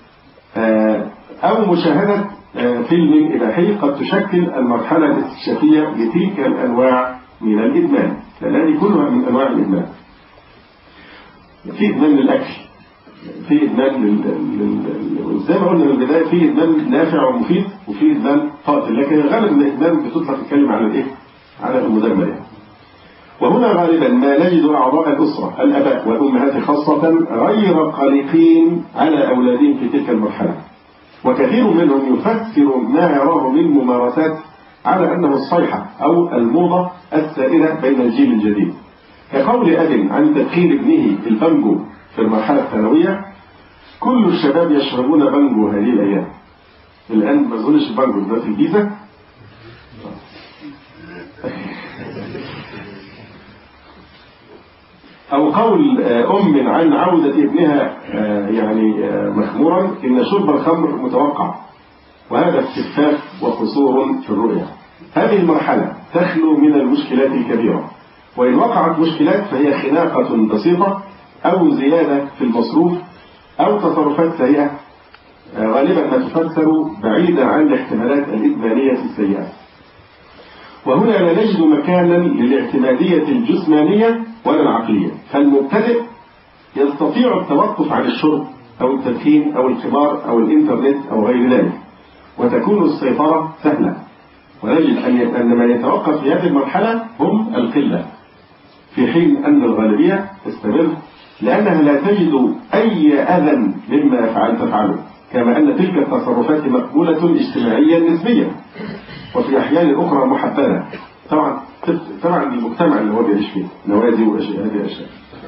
أو مشاهدة فيلم إباحي قد تشكل المرحلة الاستكشافية لتلك الأنواع من الإدمان، لأن كلها من أنواع الإدمان. في إدمان للأكل، في إدمان لل... زي ما قلنا من البداية في إدمان نافع ومفيد، وفي إدمان قاتل، لكن غالبا الإدمان بتطلق الكلمة على الإيه؟ على المدمر يعني. وهنا غالبا ما نجد أعضاء الأسرة الآباء والأمهات خاصة غير قلقين على أولادهم في تلك المرحلة، وكثير منهم يفسر ما يراه من ممارسات على أنه الصيحة أو الموضة السائدة بين الجيل الجديد، كقول أب عن تدخين ابنه البانجو في المرحلة الثانوية: كل الشباب يشربون بانجو هذه الأيام. الآن ما أظنش البانجو ده في الجيزة. أو قول أم عن عودة ابنها يعني مخمورا: إن شرب الخمر متوقع، وهذا استخفاف وقصور في الرؤية. هذه المرحلة تخلو من المشكلات الكبيرة، وإن وقعت مشكلات فهي خناقة بسيطة أو زيادة في المصروف أو تصرفات سيئة غالبا ما تفسر بعيدا عن الاحتمالات الإدمانية السيئة. وهنا لا نجد مكانا للاعتمادية الجسمانية ولا العقلية، فالمبتدئ يستطيع التوقف عن الشرب أو التدخين أو القمار أو الإنترنت أو غير ذلك، وتكون السيطرة سهلة. ونجد أن من يتوقف في هذه المرحلة هم القلة، في حين أن الغالبية تستمر لأنها لا تجد أي أذى مما يفعل تفعله، كما أن تلك التصرفات مقبولة اجتماعيا نسبيا، وفي أحيان أخرى محببة طبعا طبعا المجتمع اللي هو بيعيش فيه، نوادي وأشياء هذه الأشياء.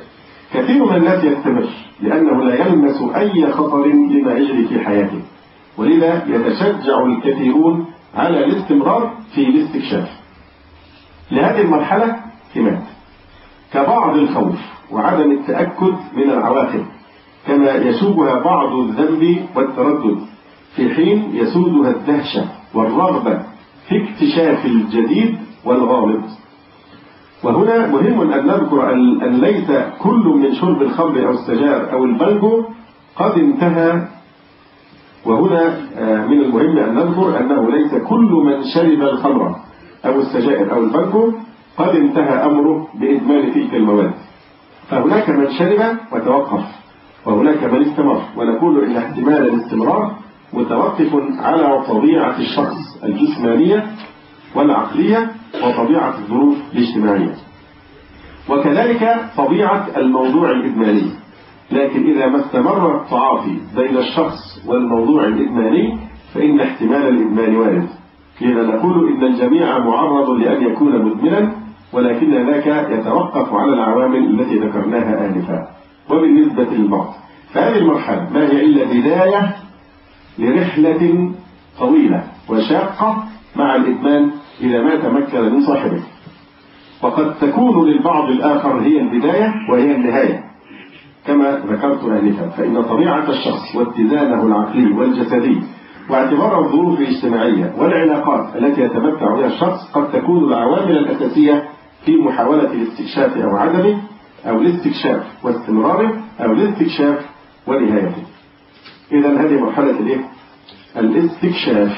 كثير من الناس يستمر لأنه لا يلمس أي خطر لما يجري في حياته، ولذا يتشجع الكثيرون على الاستمرار في الاستكشاف. لهذه المرحلة سمات كبعض الخوف وعدم التأكد من العواقب، كما يسوقها بعض الذنب والتردد، في حين يسودها الدهشة والرغبة في اكتشاف الجديد والغامض. وهنا مهم أن نذكر أن ليس كل من شرب الخمر أو السجائر أو البنجو قد انتهى. وهنا من المهم أن نذكر أنه ليس كل من شرب الخمر أو السجائر أو البنجو قد انتهى أمره بإدمان تلك المواد، فهناك من شرب وتوقف، وهناك من استمر، ونقول إن احتمال الاستمرار متوقف على طبيعة الشخص الجسمانية والعقلية وطبيعة الظروف الاجتماعية، وكذلك طبيعة الموضوع الإدماني. لكن إذا ما استمر التعاطي بين الشخص والموضوع الإدماني فإن احتمال الإدمان وارد. لذا نقول إن الجميع معرض لأن يكون مدمنا، ولكن ذاك يتوقف على العوامل التي ذكرناها آنفا. وبالنسبة للبعض فهذه المرحلة ما هي إلا بداية لرحلة طويلة وشاقة مع الإدمان إذا ما تمكن من صاحبه، وقد تكون للبعض الآخر هي البداية وهي النهاية كما ذكرت آنفا. فإن طبيعة الشخص واتزانه العقلي والجسدي واعتبار الظروف الاجتماعية والعلاقات التي يتمتع بها الشخص قد تكون العوامل الأساسية في محاولة الاستكشاف أو عدمه، أو الاستكشاف واستمراره، أو الاستكشاف ونهايته. إذا هذه مرحلة الإيه؟ الاستكشاف.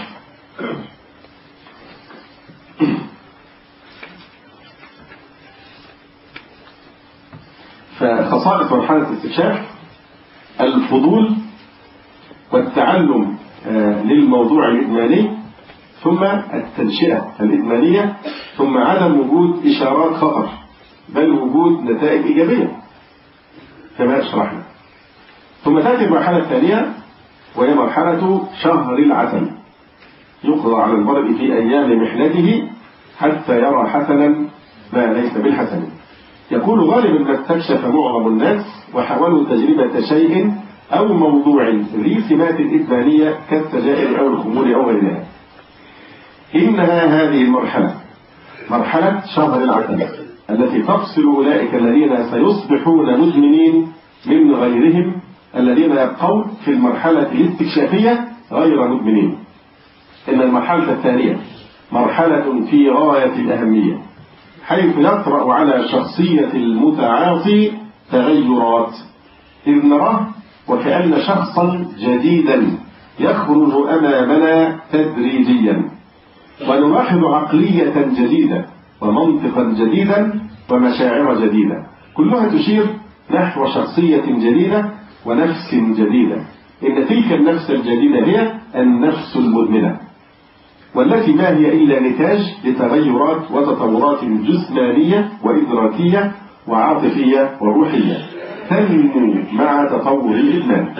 فخصائص مرحلة الاستكشاف: الفضول والتعلم للموضوع الإدماني، ثم التنشئة الإدمانية، ثم عدم وجود إشارات خطر بل وجود نتائج إيجابية كما أشرحنا. ثم تأتي المرحلة الثانية وهي مرحلة شهر العسل، يقضى على المرء في أيام محنته حتى يرى حسنا ما ليس بالحسن. يقول غالبا ما استكشف معظم الناس وحاولوا تجربة شيء أو موضوع ذي سمات إدمانية كالسجائر أو الخمور أو غيرها، إنها هذه المرحلة مرحلة شهر العسل التي تفصل أولئك الذين سيصبحون مدمنين من غيرهم الذين يبقون في المرحلة الاستكشافية غير مدمنين. إن المرحلة الثانية مرحلة في غاية الأهمية، حيث يطرأ على شخصية المتعاطي تغيرات، إذ نراه وكأن شخصا جديدا يخرج أمامنا تدريجيا، ونلاحظ عقلية جديدة ومنطقا جديدا ومشاعر جديدة كلها تشير نحو شخصية جديدة ونفس جديدة. إن تلك النفس الجديدة هي النفس المدمنة، والتي ما هي إلا نتاج لتغيرات وتطورات جسمانية وإدراكية وعاطفية وروحية تنمو مع تطور الإدمان.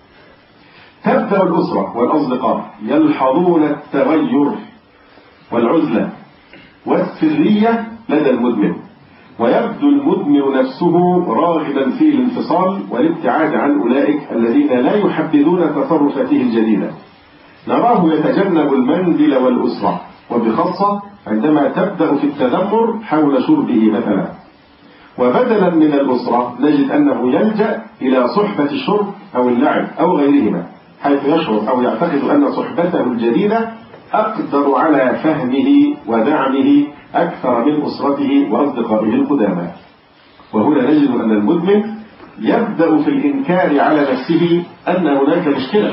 تبدأ الأسرة والأصدقاء يلحظون التغير والعزلة والسرية لدى المدمن، ويبدو المدمن نفسه راغبا في الانفصال والابتعاد عن أولئك الذين لا يحبذون تصرفاته الجديدة. نراه يتجنب المنزل والأسرة، وبخاصة عندما تبدأ في التذمر حول شربه مثلا. وبدلا من الأسرة نجد أنه يلجأ إلى صحبة الشرب أو اللعب أو غيرهما، حيث يشعر أو يعتقد أن صحبته الجديدة أقدر على فهمه ودعمه أكثر من أسرته وأصدقائه القدامى. وهنا نجد أن المدمن يبدأ في الإنكار على نفسه أن هناك مشكلة،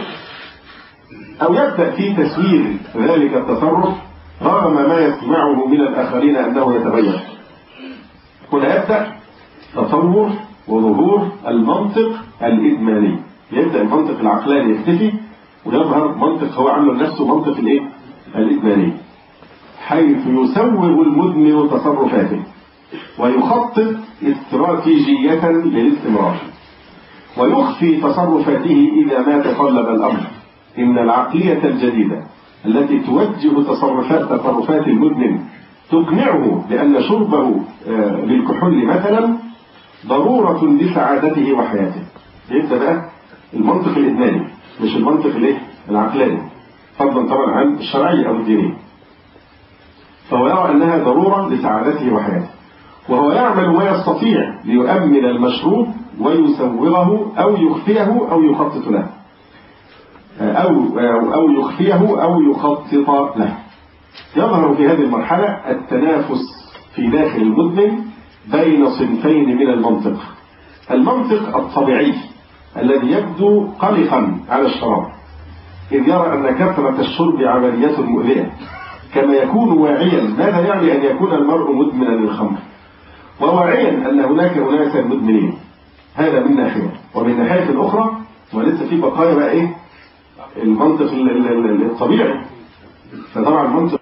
أو يبدأ في تسوير ذلك التصرف رغم ما يسمعه من الآخرين أنه يتغير. هنا يبدأ تطور وظهور المنطق الإدماني، يبدأ المنطق العقلاني يختفي ويظهر منطق هو عامل نفسه منطق الإيه؟ الإدماني، حيث يسوغ المدمن تصرفاته ويخطط استراتيجية للاستمرار ويخفي تصرفاته إذا ما تطلب الأمر. إن العقلية الجديدة التي توجه تصرفات تصرفات المدمن تقنعه بأن شربه للكحول مثلا ضرورة لسعادته وحياته. يبدأ بقى المنطق الإدماني مش المنطق الايه العقلاني، فضلا طبعا عن الشرعية أو الدينية. فهو يرى أنها ضرورة لسعادته وحياته، وهو يعمل ما يستطيع ليؤمن المشروب ويسوغه أو يخفيه أو يخطط له أو أو يخفيه أو يخطط له. يظهر في هذه المرحلة التنافس في داخل المدمن بين صنفين من المنطق: المنطق الطبيعي الذي يبدو قلقا على الشراب، إذ يرى أن كثرة الشرب عملية مؤذية، كما يكون واعيا ماذا يعني أن يكون المرء مدمنا للخمر، وواعيا أن هناك أناسا مدمنين. هذا من ناحية، ومن ناحية أخرى ولسه في بقايا بقى إيه المنطق الطبيعي. فطبعا المنطق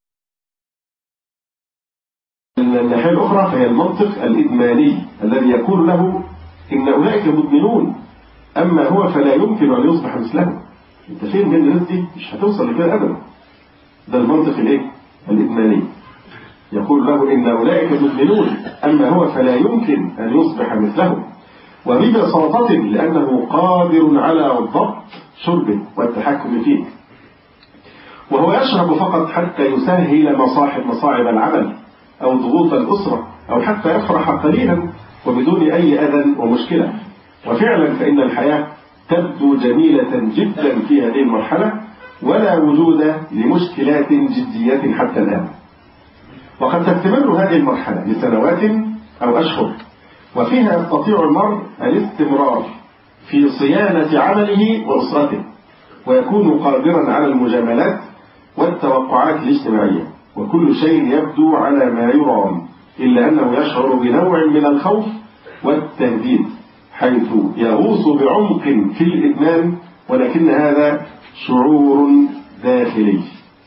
الناحية الأخرى فهي المنطق الإدماني الذي يقول له إن أولئك مدمنون، أما هو فلا يمكن أن يصبح مثله. أنت فين من الناس دي؟ مش هتوصل لكده أبدا. ده المنطق الإيه الإدماني، يقول له إن أولئك مدمنون، أما هو فلا يمكن أن يصبح مثله، وببساطة لأنه قادر على ضبط شربه والتحكم فيه، وهو يشرب فقط حتى يسهل مصاحب مصاعب العمل أو ضغوط الأسرة، أو حتى يفرح قليلا وبدون أي أذى ومشكلة. وفعلا فإن الحياة تبدو جميلة جدا في هذه المرحلة، ولا وجود لمشكلات جدية حتى الآن. وقد تستمر هذه المرحلة لسنوات أو أشهر، وفيها يستطيع المرء الاستمرار في صيانة عمله وأسرته، ويكون قادرا على المجاملات والتوقعات الاجتماعية، وكل شيء يبدو على ما يرام، إلا أنه يشعر بنوع من الخوف والتهديد، حيث يغوص بعمق في الإدمان، ولكن هذا شعور داخلي.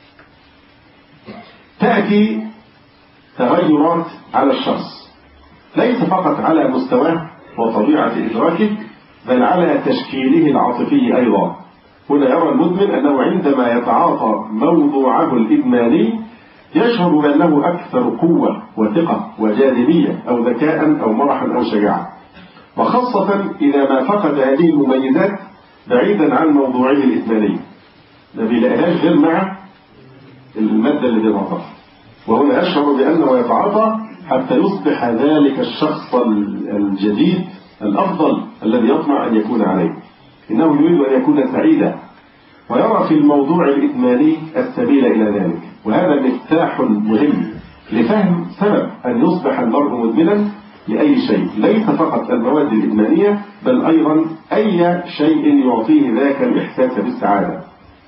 تأتي تغيرات على الشخص ليس فقط على مستواه وطبيعة إدراكه، بل على تشكيله العاطفي أيضا. هنا يرى المدمن أنه عندما يتعاطى موضوعه الإدماني يشعر بأنه أكثر قوة وثقة وجاذبية أو ذكاء أو مرحا أو شجاعة، وخاصة إذا ما فقد هذه المميزات بعيدا عن موضوعه الإدماني، ما بيلاقيهاش غير مع المادة اللي بيتعاطاها. وهنا يشعر بأنه يتعاطى حتى يصبح ذلك الشخص الجديد الأفضل الذي يطمع أن يكون عليه. إنه يريد أن يكون سعيدا، ويرى في الموضوع الإدماني السبيل إلى ذلك. وهذا مفتاح مهم لفهم سبب أن يصبح المرء مدمنا لأي شيء، ليس فقط المواد الإدمانية، بل أيضا أي شيء يعطيه ذاك الإحساس بالسعادة.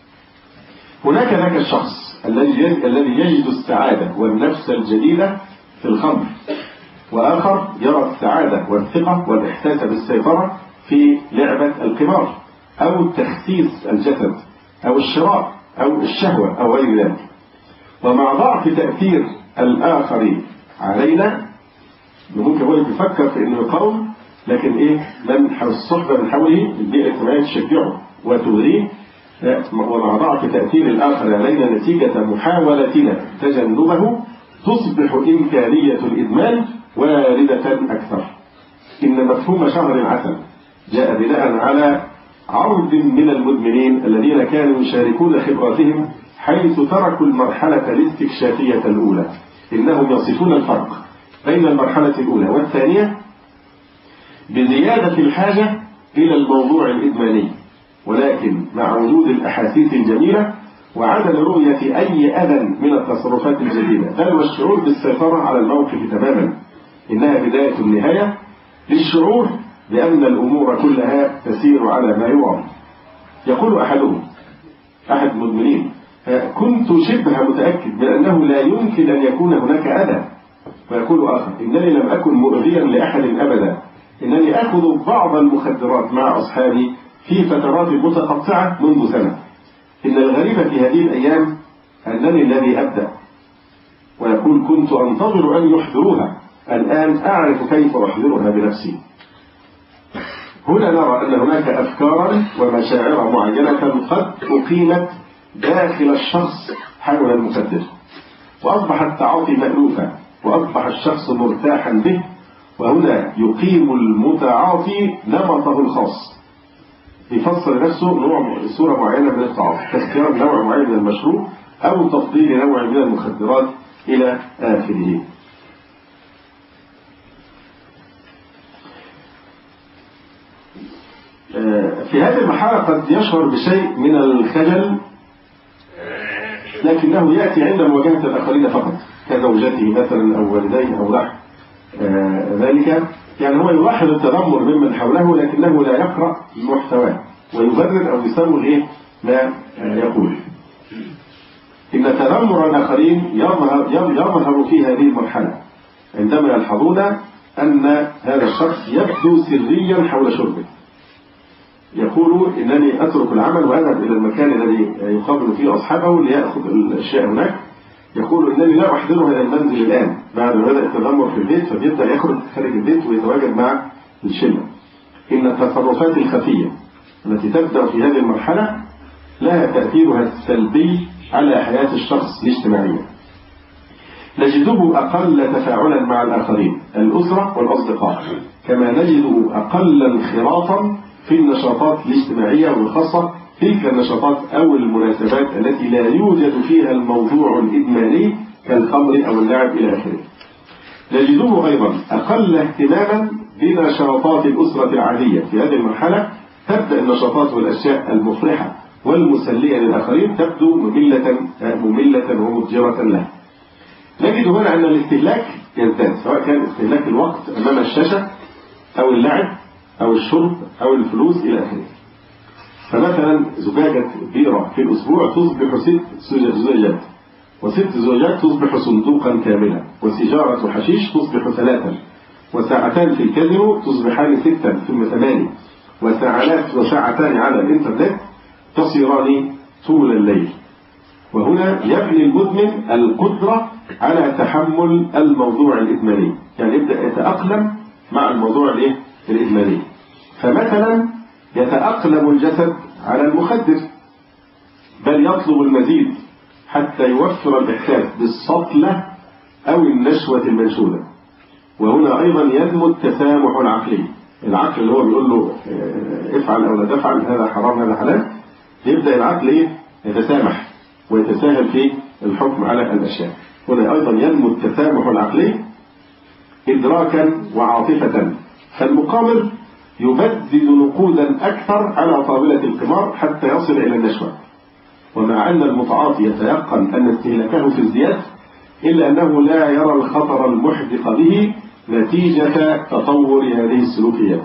هناك ذاك الشخص الذي يجد السعادة والنفس الجديدة في الخمر، وآخر يرى السعادة والثقة والإحساس بالسيطرة في لعبة القمار أو تخسيس الجسد أو الشراء أو الشهوة أو غير ذلك. ومع ضعف تأثير الآخر علينا ممكن هو يفكر في إنه يقاوم، لكن إيه من الصحبة من حوله البيئة الاجتماعية تشجعه وتغريه. ومع ضعف تأثير الآخر علينا نتيجة محاولتنا تجنبه تصبح إمكانية الإدمان واردة أكثر. إن مفهوم شهر العسل جاء بناء على عرض من المدمنين الذين كانوا يشاركون خبراتهم حيث تركوا المرحلة الاستكشافية الأولى. إنهم يصفون الفرق بين المرحلة الأولى والثانية بزيادة الحاجة إلى الموضوع الإدماني، ولكن مع وجود الأحاسيس الجميلة وعدم رؤية أي أذى من التصرفات الجديدة، بل والشعور بالسيطرة على الموقف تماما. إنها بداية النهاية للشعور بأن الأمور كلها تسير على ما يرام. يقول أحدهم، أحد المدمنين: كنت شبه متأكد من أنه لا يمكن أن يكون هناك أذى. ويقول آخر: إنني لم أكن مؤذيا لأحد أبدا، إنني أخذ بعض المخدرات مع أصحابي في فترات متقطعة منذ سنة. إن الغريب في هذه الأيام أنني الذي أبدأ. ويقول: كنت أنتظر أن يحضروها، الآن أعرف كيف أحضرها بنفسي. هنا نرى أن هناك أفكارا ومشاعر معينة قد أقيمت داخل الشخص حول المخدر، وأصبح التعاطي مألوفا، وأصبح الشخص مرتاحا به، وهنا يقيم المتعاطي نمطه الخاص، يفسر نفسه نوع صورة معينة من التعاطي، كاختيار نوع معين من المشروب أو تفضيل نوع من المخدرات إلى آخره. في هذه المرحلة قد يشعر بشيء من الخجل، لكنه يأتي عند مواجهة الآخرين فقط، كزوجته مثلا أو والديه أو نحو ذلك. يعني هو يلاحظ التذمر ممن حوله لكنه لا يقرأ محتواه ويبرر أو يسوغ إيه ما يقول. إن تذمر الآخرين يظهر, يظهر في هذه المرحلة عندما يلحظون أن هذا الشخص يبدو سريا حول شربه. يقول إنني أترك العمل وأذهب إلى المكان الذي يقابل فيه أصحابه ليأخذ الأشياء هناك. يقول إنني لا أحضره إلى المنزل الآن، بعد ما بدأ التذمر في البيت فبيبدأ يخرج خارج البيت ويتواجد مع الشلة. إن التصرفات الخفية التي تبدأ في هذه المرحلة لها تأثيرها السلبي على حياة الشخص الاجتماعية. نجده أقل تفاعلا مع الآخرين، الأسرة والأصدقاء، كما نجده أقل انخراطا في النشاطات الاجتماعية والخاصة تلك النشاطات أو المناسبات التي لا يوجد فيها الموضوع الإدماني كالخمر أو اللعب إلى آخره. نجده أيضا أقل اهتماما بنشاطات الأسرة العادية. في هذه المرحلة تبدأ النشاطات والأشياء المفرحة والمسلية للآخرين تبدو مملة مملة ومضجرة له. نجد هنا أن الاستهلاك يزداد، سواء كان استهلاك الوقت أمام الشاشة أو اللعب أو الشرب أو الفلوس إلى آخره. فمثلا زجاجة بيرة في الأسبوع تصبح ست زجاجات، وست زجاجات تصبح صندوقا كاملا، وسيجارة حشيش تصبح ثلاثا، وساعتان في الكازينو تصبحان ستا ثم ثمانية، وساعات وساعتان على الإنترنت تصيران طول الليل. وهنا يبني المدمن القدرة على تحمل الموضوع الإدماني، يعني يبدأ يتأقلم مع الموضوع الإدماني. فمثلا يتأقلم الجسد على المخدر، بل يطلب المزيد حتى يوفر الإحساس بالسطلة أو النشوة المنشودة. وهنا أيضا ينمو التسامح العقلي، العقل اللي هو بيقول له افعل أو لا تفعل، هذا حرام هذا حلال، يبدأ العقل يتسامح ويتساهل في الحكم على الأشياء. هنا أيضا ينمو التسامح العقلي إدراكا وعاطفة. فالمقامر يبذل نقودا أكثر على طاولة القمار حتى يصل إلى النشوة، ومع أن المتعاطي يتيقن أن استهلاكه في ازدياد إلا أنه لا يرى الخطر المحدق به نتيجة تطور هذه السلوكيات.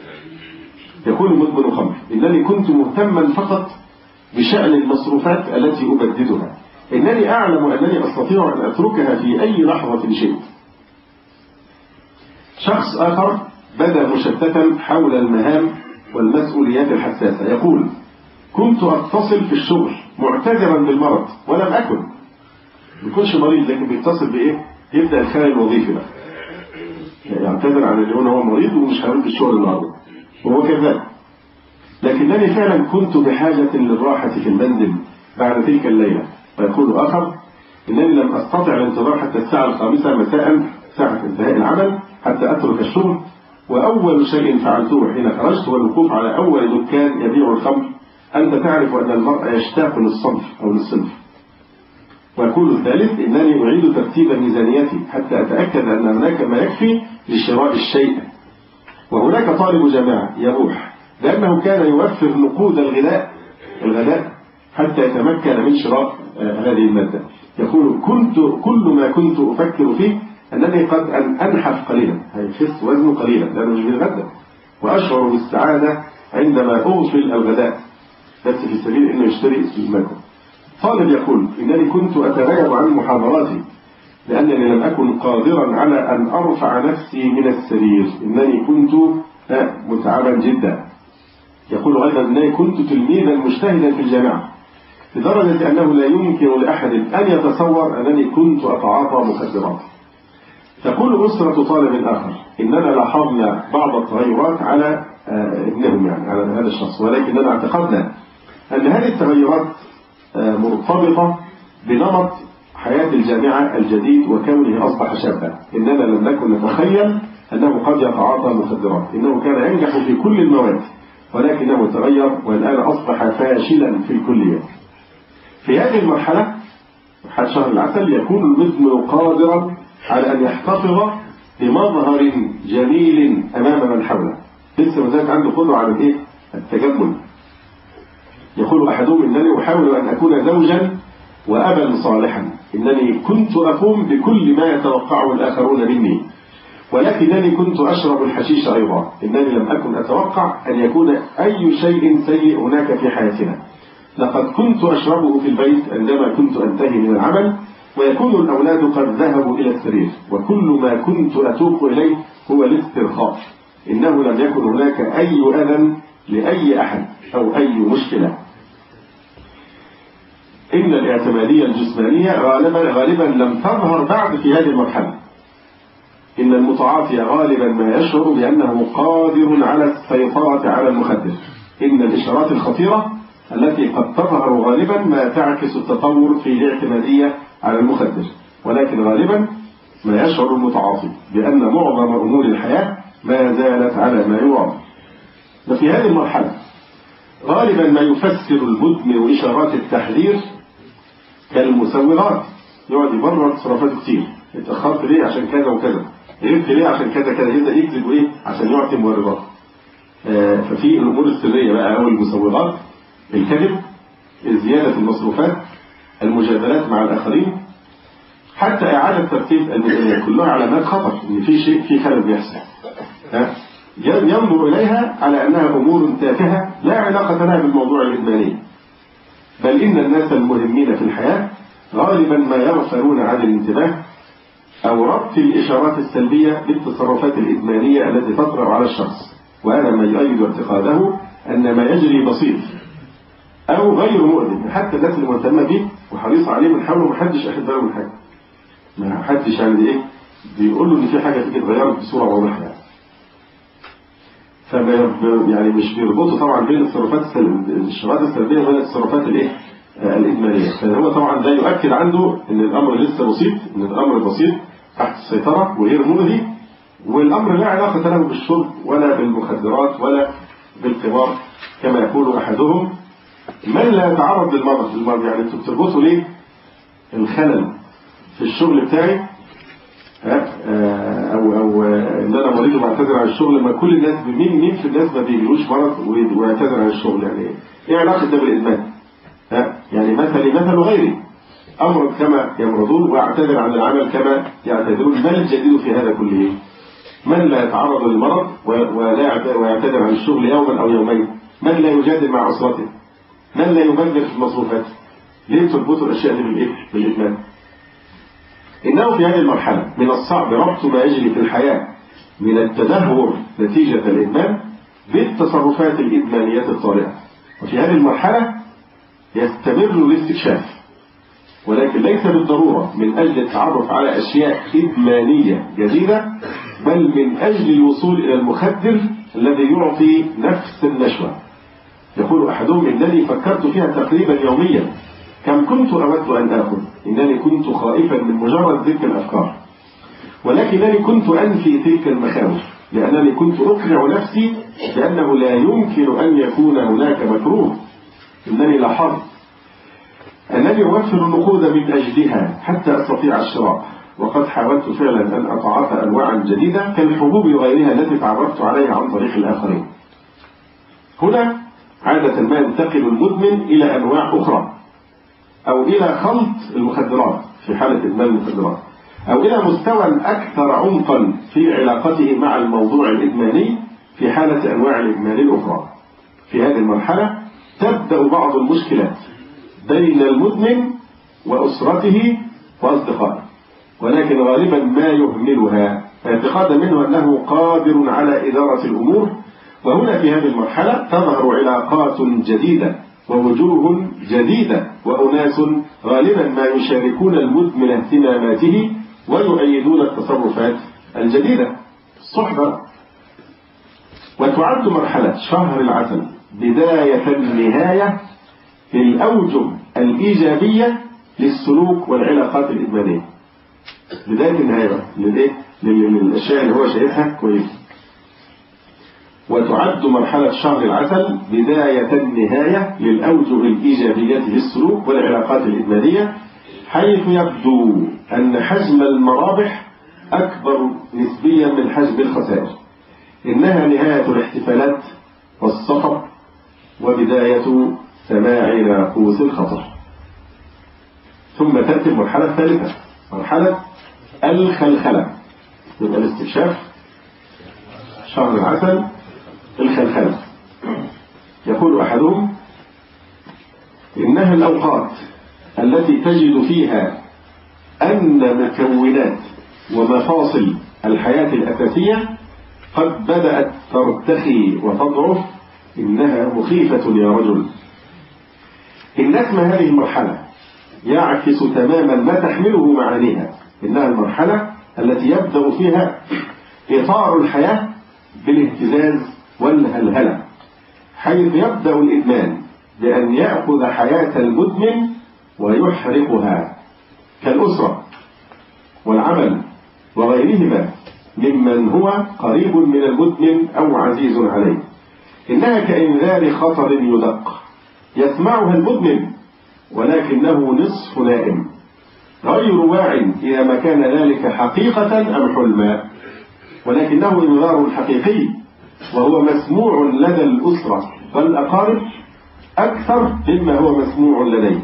يقول مدمن خمر: إنني كنت مهتما فقط بشأن المصروفات التي أبددها، إنني أعلم أنني أستطيع أن أتركها في أي لحظة شئت. شخص آخر بدأ مشتتا حول المهام والمسؤوليات الحساسة، يقول: كنت أتصل في الشغل معتذرا بالمرض ولم أكن. ما يكونش مريض لكن بيتصل بإيه؟ يبدأ الخلل الوظيفي بقى، يعتذر عن اللي هو مريض ومش هيروح الشغل النهارده، وهو كذاب. لكنني فعلا كنت بحاجة للراحة في المنزل بعد تلك الليلة. ويقول آخر: إنني لم أستطع الانتظار حتى الساعة الخامسة مساء ساعة انتهاء العمل حتى أترك الشغل، وأول شيء فعلته حين خرجت هو الوقوف على أول دكان يبيع الخمر. أنت تعرف أن المرء يشتاق للصنف أو للصنف. ويقول الثالث: إنني أعيد ترتيب ميزانيتي حتى أتأكد أن هناك ما يكفي لشراء الشيء. وهناك طالب جامعة يروح لأنه كان يوفر نقود الغذاء الغداء حتى يتمكن من شراء هذه المادة. يقول: كنت كل ما كنت أفكر فيه أنني قد أن أنحف قليلا، هيخس وزنه قليلا لأنه مش بيتغدى، وأشعر بالسعادة عندما أغفل الغداء بس في سبيل أنه يشتري الماكل. طالب يقول: إنني كنت أتغيب عن محاضراتي لأنني لم أكن قادرا على أن أرفع نفسي من السرير، إنني كنت متعبا جدا. يقول أيضا: إنني كنت تلميذا مجتهدا في الجامعة لدرجة أنه لا يمكن لأحد أن يتصور أنني كنت أتعاطى مخدرات. تقول أسرة طالب آخر: إننا لاحظنا بعض التغيرات على ابنهم، يعني على هذا الشخص، ولكننا اعتقدنا أن هذه التغيرات مرتبطة بنمط حياة الجامعة الجديد وكونه أصبح شابا. إننا لم نكن نتخيل أنه قد يتعاطى المخدرات، إنه كان ينجح في كل المواد ولكنه تغير والآن أصبح فاشلا في الكلية. في هذه المرحلة مرحلة شهر العسل يكون المدمن قادرا على أن يحتفظ بمظهر جميل أمام من حوله، لسه مازال عنده قدرة على الإيه؟ التجمل. يقول أحدهم إنني أحاول أن أكون زوجا وأبا صالحا، إنني كنت أقوم بكل ما يتوقعه الآخرون مني، ولكنني كنت أشرب الحشيش أيضا، إنني لم أكن أتوقع أن يكون أي شيء سيء هناك في حياتنا. لقد كنت أشربه في البيت عندما كنت أنتهي من العمل، ويكون الأولاد قد ذهبوا إلى السرير، وكل ما كنت أتوق إليه هو الاسترخاء. إنه لم يكن هناك أي أذى لأي أحد أو أي مشكلة. إن الاعتمادية الجسمانية غالبا غالبا لم تظهر بعد في هذه المرحلة. إن المتعاطي غالبا ما يشعر بأنه قادر على السيطرة على المخدر. إن الإشارات الخطيرة التي قد تظهر غالبا ما تعكس التطور في الاعتمادية على المخدر، ولكن غالبا ما يشعر المتعاطي بأن معظم أمور الحياة ما زالت على ما يرام. وفي هذه المرحلة غالبا ما يفسر المدمن إشارات التحذير كالمسوغات، يقعد يبرر تصرفاته كتير، اتأخرت ليه عشان كذا وكذا، غبت ليه عشان كذا كذا، يبدأ يكذب ايه عشان يعطي مبررات. آه ففي الأمور السرية بقى أو المسوغات، الكذب، الزيادة في المصروفات، المجادلات مع الآخرين، حتى إعادة ترتيب الميزانية، كلها علامات خطر إن في شيء في خلل بيحصل. ها ينظر إليها على أنها أمور تافهة لا علاقة لها بالموضوع الإدماني، بل إن الناس المهمين في الحياة غالبا ما يغفلون عن الانتباه أو ربط الإشارات السلبية بالتصرفات الإدمانية التي تطرأ على الشخص، وهذا ما يؤيد اعتقاده أن ما يجري بسيط أو غير مؤذن. حتى الناس المهتمة به وحريص عليه من حوله ما حدش أخذ باله من حاجة، ما حدش يعني إيه بيقول له إن في حاجة تيجي تغيرت بصورة واضحة يعني. فما يعني مش بيربطوا طبعا بين التصرفات الإشارات السلبية وبين التصرفات الإيه الإدمانية. فهو طبعا ده يؤكد عنده إن الأمر لسه بسيط، إن الأمر بسيط تحت السيطرة وغير مؤذي، والأمر لا علاقة له بالشرب ولا بالمخدرات ولا بالقمار كما يقول أحدهم. من لا يتعرض للمرض المرض يعني انتوا بتربطوا ليه الخلل في الشغل بتاعي او او ان انا مريض وبعتذر عن الشغل، لما كل الناس مين مين في الناس ما بيجيلوش مرض ويعتذر عن الشغل؟ يعني ايه علاقه ده بالادمان؟ ها يعني مثلي مثل غيري، امرض كما يمرضون واعتذر عن العمل كما يعتذرون. ما الجديد في هذا كله؟ من لا يتعرض للمرض ولا ويعتذر عن الشغل يوما او يومين؟ من لا يجادل مع اسرته؟ من لا يبذر في المصروفات؟ ليه تربطوا الاشياء دي بالايه؟ بالادمان. انه في هذه المرحله من الصعب ربط ما يجري في الحياه من التدهور نتيجه الادمان بالتصرفات الادمانيه الطارئه. وفي هذه المرحله يستمر الاستكشاف، ولكن ليس بالضروره من اجل التعرف على اشياء ادمانيه جديده، بل من اجل الوصول الى المخدر الذي يعطي نفس النشوه. يقول أحدهم إنني فكرت فيها تقريبا يوميا، كم كنت أود أن آخذ، إنني كنت خائفا من مجرد ذكر الأفكار، ولكنني كنت أنفي تلك المخاوف لأنني كنت أقنع نفسي بأنه لا يمكن أن يكون هناك مكروه. إنني لاحظت أنني أوفر النقود من أجلها حتى أستطيع الشراء، وقد حاولت فعلا أن أتعاطى أنواعا جديدة كالحبوب وغيرها التي تعرفت عليها عن طريق الآخرين. هنا عادة ما ينتقل المدمن إلى أنواع أخرى، أو إلى خلط المخدرات في حالة إدمان المخدرات، أو إلى مستوى أكثر عمقا في علاقته مع الموضوع الإدماني في حالة أنواع الإدمان الأخرى. في هذه المرحلة تبدأ بعض المشكلات بين المدمن وأسرته وأصدقائه، ولكن غالبا ما يهملها اعتقادا منه أنه قادر على إدارة الأمور. وهنا في هذه المرحلة تظهر علاقات جديدة ووجوه جديدة وأناس غالبا ما يشاركون المدمن اهتماماته ويؤيدون التصرفات الجديدة، الصحبة. وتعد مرحلة شهر العسل بداية النهاية للأوجه الإيجابية للسلوك والعلاقات الإدمانية. بداية النهاية للإيه؟ للأشياء اللي هو شايفها كويسة. وتعد مرحلة شهر العسل بداية النهاية للأوجه الإيجابية للسلوك والعلاقات الإدمانية، حيث يبدو أن حجم المرابح أكبر نسبيا من حجم الخسائر. إنها نهاية الاحتفالات والصخب وبداية سماع ناقوس الخطر. ثم تأتي المرحلة الثالثة، مرحلة الخلخلة. يبقى الاستكشاف، شهر العسل، الخلخلة. يقول أحدهم: إنها الأوقات التي تجد فيها أن مكونات ومفاصل الحياة الأساسية قد بدأت ترتخي وتضعف. إنها مخيفة يا رجل. إن اسم هذه المرحلة يعكس تماما ما تحمله معانيها. إنها المرحلة التي يبدأ فيها إطار الحياة بالاهتزاز والهلهلة، حيث يبدأ الإدمان بأن يأخذ حياة المدمن ويحرقها، كالأسرة والعمل وغيرهما ممن هو قريب من المدمن أو عزيز عليه. إنها كإنذار خطر يدق يسمعها المدمن ولكنه نصف نائم، غير واع إذا ما كان ذلك حقيقة أم حلما، ولكنه إنذار حقيقي، وهو مسموع لدى الأسرة والأقارب أكثر مما هو مسموع لديه.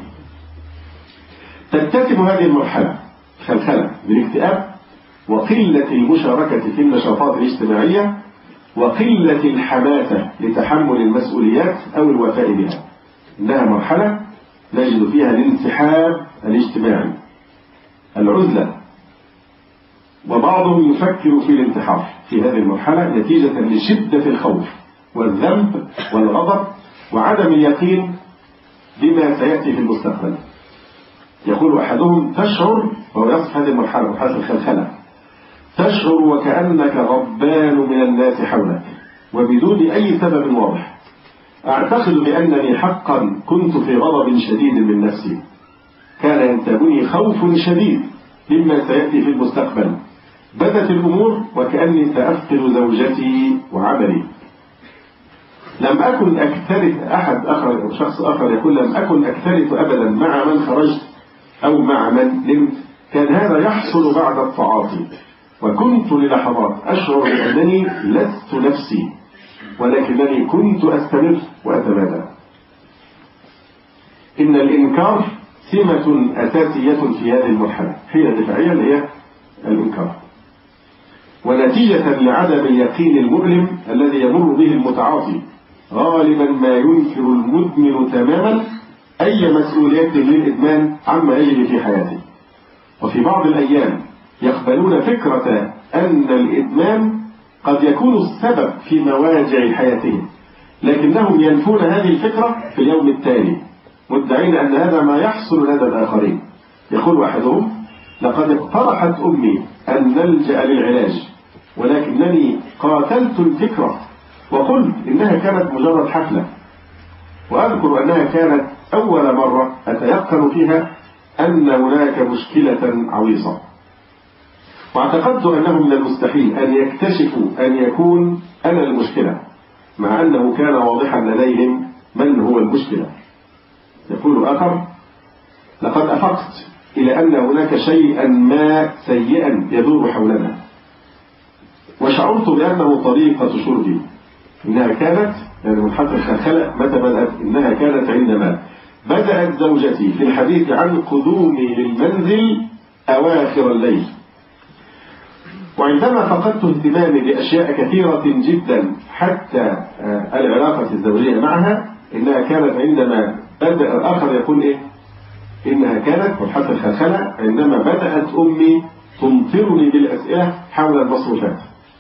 تتسم هذه المرحلة خلخلة بالاكتئاب وقلة المشاركة في النشاطات الاجتماعية وقلة الحماسة لتحمل المسؤوليات أو الوفاء بها. إنها مرحلة نجد فيها الانسحاب الاجتماعي، العزلة، وبعضهم يفكر في الانتحار في هذه المرحلة نتيجة لشدة الخوف والذنب والغضب وعدم اليقين بما سيأتي في المستقبل. يقول أحدهم: تشعر، وهو يصف هذه المرحلة مرحلة الخلخلة، تشعر وكأنك غضبان من الناس حولك وبدون أي سبب واضح. أعتقد بأنني حقا كنت في غضب شديد من نفسي، كان ينتابني خوف شديد مما سيأتي في المستقبل. بدت الأمور وكأني سأفقد زوجتي وعملي. لم أكن أكترث. أحد آخر شخص آخر يقول: لم أكن أكترث أبدا مع من خرجت أو مع من نمت، كان هذا يحصل بعد التعاطي، وكنت للحظات أشعر بأنني لست نفسي، ولكنني كنت أستمر وأتمادى. إن الإنكار سمة أساسية في هذه المرحلة، هي الدفاعية اللي هي الإنكار، ونتيجة لعدم اليقين المؤلم الذي يمر به المتعاطي غالبا ما ينكر المدمن تماما أي مسؤوليات للإدمان عما يجري في حياته. وفي بعض الأيام يقبلون فكرة أن الإدمان قد يكون السبب في مواجع حياتهم، لكنهم ينفون هذه الفكرة في اليوم التالي مدعين أن هذا ما يحصل لدى الآخرين. يقول أحدهم: لقد اقترحت أمي أن نلجأ للعلاج، ولكنني قاتلت الفكرة وقلت إنها كانت مجرد حفلة. وأذكر أنها كانت أول مرة أتيقن فيها أن هناك مشكلة عويصة، واعتقدت أنه من المستحيل أن يكتشفوا أن يكون أنا المشكلة، مع أنه كان واضحا لديهم من هو المشكلة. يقول آخر: لقد أفقت إلى أن هناك شيئا ما سيئا يدور حولنا، وشعرت بأنه طريقة شربي. إنها كانت يعني من حتى الخلخلة متى بدأت؟ إنها كانت عندما بدأت زوجتي في الحديث عن قدومي للمنزل أواخر الليل، وعندما فقدت اهتمامي بأشياء كثيرة جدا حتى العلاقة الزوجية معها. إنها كانت عندما بدأ. الآخر يقول إيه؟ إنها كانت مرحلة الخلخلة عندما بدأت أمي تمطرني بالأسئلة حول المصروفات.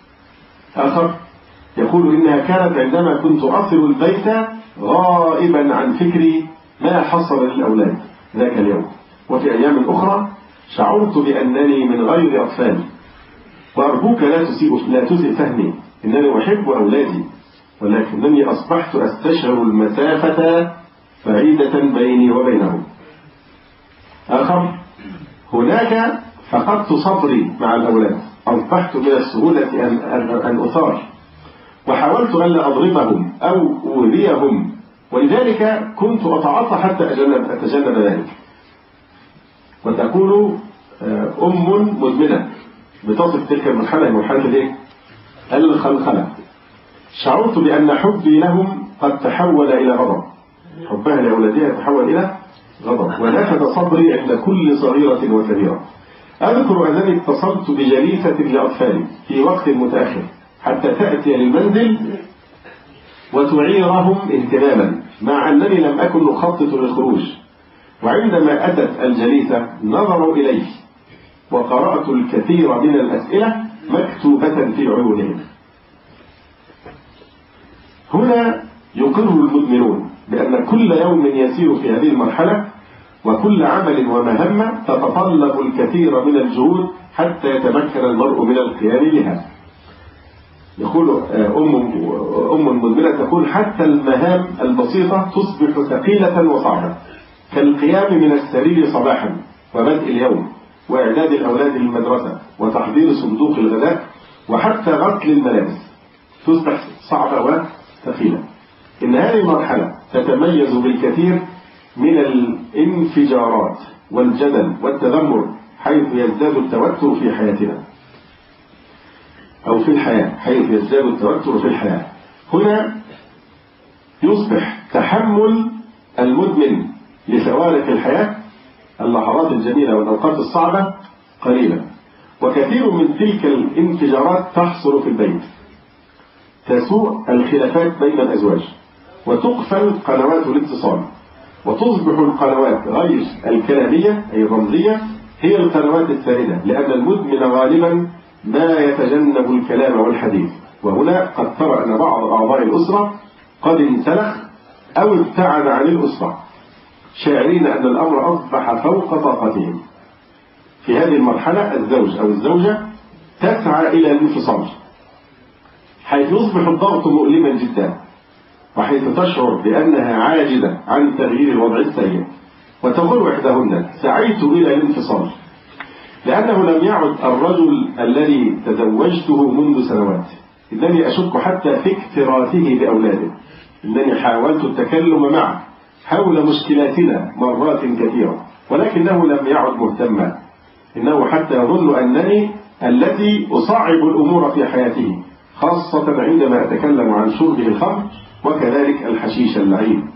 آخر يقول إنها كانت عندما كنت أصل البيت غائبا عن فكري ما حصل للأولاد ذاك اليوم. وفي أيام أخرى شعرت بأنني من غير أطفالي. وأرجوك لا تسيء لا تسيء فهمي، إنني أحب أولادي، ولكنني أصبحت أستشعر المسافة بعيدة بيني وبينهم. آخر: هناك فقدت صبري مع الأولاد، أصبحت من السهولة أن, أن, أن أثار، وحاولت ألا أضربهم أو أؤذيهم، ولذلك كنت أتعاطى حتى أتجنب, أتجنب ذلك. وتكون أم مدمنة بتصف تلك المرحلة مرحلة الايه؟ الخلخلة. شعرت بأن حبي لهم قد تحول إلى غضب، حبها لأولادها يتحول إلى غضب، ونفد صبري عند كل صغيرة وكبيرة. أذكر أنني اتصلت بجليسة لأطفالي في وقت متأخر حتى تأتي للمنزل وتعيرهم اهتماما، مع أنني لم أكن أخطط للخروج. وعندما أتت الجليسة نظروا إليه وقرأت الكثير من الأسئلة مكتوبة في عيونهم. هنا يقر المدمنون بأن كل يوم يسير في هذه المرحلة وكل عمل ومهمة تتطلب الكثير من الجهود حتى يتمكن المرء من القيام بها. يقول أم أم مدمنة تقول حتى المهام البسيطة تصبح ثقيلة وصعبة، كالقيام من السرير صباحا وبدء اليوم وإعداد الأولاد للمدرسة وتحضير صندوق الغداء وحتى غسل الملابس، تصبح صعبة وثقيلة. إن هذه المرحلة تتميز بالكثير من الانفجارات والجدل والتذمر، حيث يزداد التوتر في حياتنا أو في الحياة، حيث يزداد التوتر في الحياة. هنا يصبح تحمل المدمن لفوارق الحياة، اللحظات الجميلة والأوقات الصعبة، قليلا، وكثير من تلك الانفجارات تحصل في البيت، تسوء الخلافات بين الأزواج، وتقفل قنوات الاتصال، وتصبح القنوات غير الكلامية أي الرمزية هي القنوات السائدة، لأن المدمن غالبا ما يتجنب الكلام والحديث. وهنا قد ترى أن بعض أعضاء الأسرة قد انسلخ أو ابتعد عن الأسرة، شاعرين أن الأمر أصبح فوق طاقتهم. في هذه المرحلة الزوج أو الزوجة تسعى إلى الانفصال، حيث يصبح الضغط مؤلما جدا، وحيث تشعر بأنها عاجزة عن تغيير الوضع السيء، وتقول إحداهن سعيت إلى الانفصال لأنه لم يعد الرجل الذي تزوجته منذ سنوات، إنني أشك حتى في اكتراثه بأولاده، إنني حاولت التكلم معه حول مشكلاتنا مرات كثيرة ولكنه لم يعد مهتما، إنه حتى يظن أنني التي أصعب الأمور في حياته، خاصة عندما أتكلم عن شربه الخمر وكذلك الحشيش اللعين.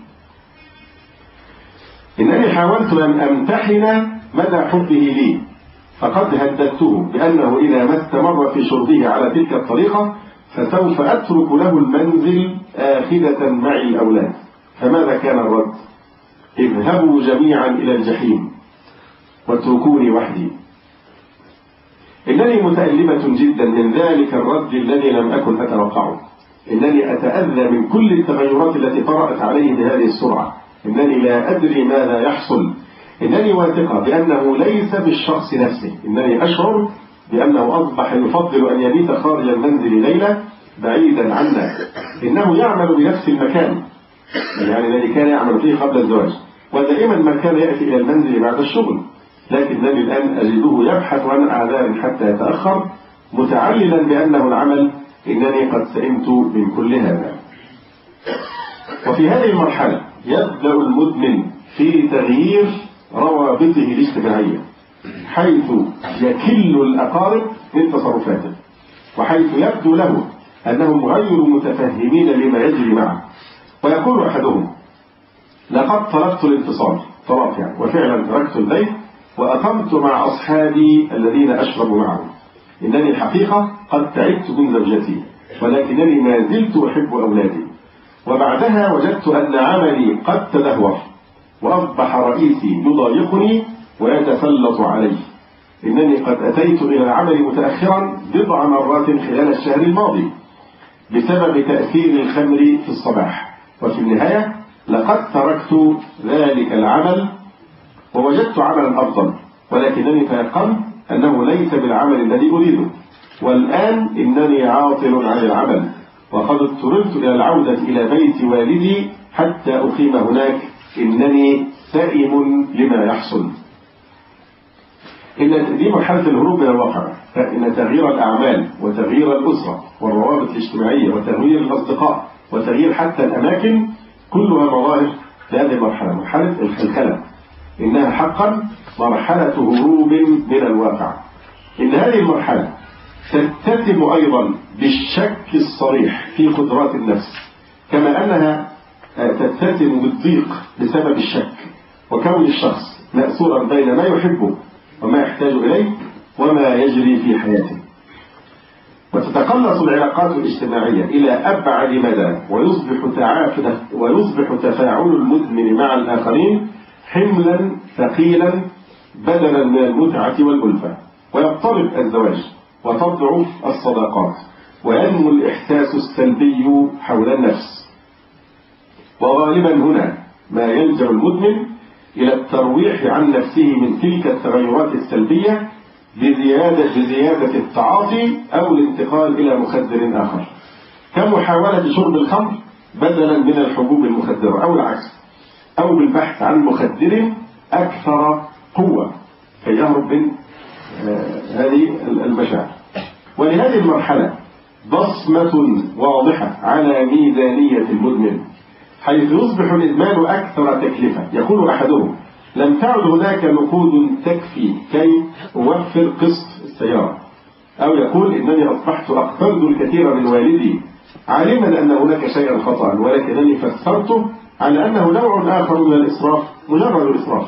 إنني حاولت أن أمتحن مدى حبه لي، فقد هددته بأنه إذا ما استمر في شربه على تلك الطريقة فسوف أترك له المنزل آخذة معي الأولاد. فماذا كان الرد؟ اذهبوا جميعا إلى الجحيم واتركوني وحدي. إنني متألمة جدا من ذلك الرد الذي لم أكن أتوقعه، إنني أتأذى من كل التغيرات التي طرأت عليه بهذه السرعة، إنني لا أدري ماذا يحصل، إنني واثقة بأنه ليس بالشخص نفسه، إنني أشعر بأنه أصبح يفضل أن يبيت خارج المنزل ليلة بعيدا عنا، إنه يعمل بنفس المكان يعني الذي كان يعمل فيه قبل الزواج، ودائما ما كان يأتي إلى المنزل بعد الشغل، لكنني الآن أجده يبحث عن أعذار حتى يتأخر، متعللا بأنه العمل، إنني قد سئمت من كل هذا. وفي هذه المرحلة يبدأ المدمن في تغيير روابطه الاجتماعية، حيث يكل الأقارب من تصرفاته، وحيث يبدو له أنهم غير متفهمين لما يجري معه، ويقول أحدهم لقد طلبت الانفصال، طلبت يعني وفعلا تركت البيت وأقمت مع أصحابي الذين أشرب معهم، إنني الحقيقة قد تعبت من زوجتي ولكنني ما زلت أحب أولادي، وبعدها وجدت أن عملي قد تدهور وأصبح رئيسي يضايقني ويتسلط علي، إنني قد أتيت إلى العمل متأخرا بضع مرات خلال الشهر الماضي بسبب تأثير الخمر في الصباح، وفي النهاية لقد تركت ذلك العمل ووجدت عملا أفضل، ولكنني تيقنت أنه ليس بالعمل الذي أريده، والآن إنني عاطل عن العمل، وقد اضطررت إلى العودة إلى بيت والدي حتى أقيم هناك، إنني سائم لما يحصل. إن دي مرحلة الهروب من الواقع، إن تغيير الأعمال وتغيير الأسرة والروابط الاجتماعية وتغيير الأصدقاء وتغيير حتى الأماكن كلها مظاهر لهذه المرحلة، مرحلة الخلخلة، إنها حقا مرحلة هروب من الواقع. إن هذه المرحلة تتسم أيضا بالشك الصريح في قدرات النفس، كما أنها تتسم بالضيق بسبب الشك، وكون الشخص مأسورا بين ما يحبه وما يحتاج إليه وما يجري في حياته. وتتقلص العلاقات الاجتماعية إلى أبعد مدى، ويصبح تعافد ويصبح تفاعل المدمن مع الآخرين حملا ثقيلا بدلا من المتعة والألفة، ويضطرب الزواج وتضعف الصداقات وينمو الإحساس السلبي حول النفس. وغالبا هنا ما يلجأ المدمن إلى الترويح عن نفسه من تلك التغيرات السلبية بزيادة, بزيادة التعاطي أو الانتقال إلى مخدر آخر، كمحاولة شرب الخمر بدلا من الحبوب المخدرة أو العكس، أو بالبحث عن مخدر أكثر قوة كي يهرب من آه هذه المشاعر. ولهذه المرحلة بصمة واضحة على ميزانية المدمن، حيث يصبح الإدمان أكثر تكلفة. يقول أحدهم: لم تعد هناك نقود تكفي كي أوفر قسط السيارة. أو يقول: إنني أصبحت أقترض الكثير من والدي عالما أن هناك شيئا خطأ، ولكنني فسرته على أنه نوع آخر من الإسراف، مجرد الإسراف.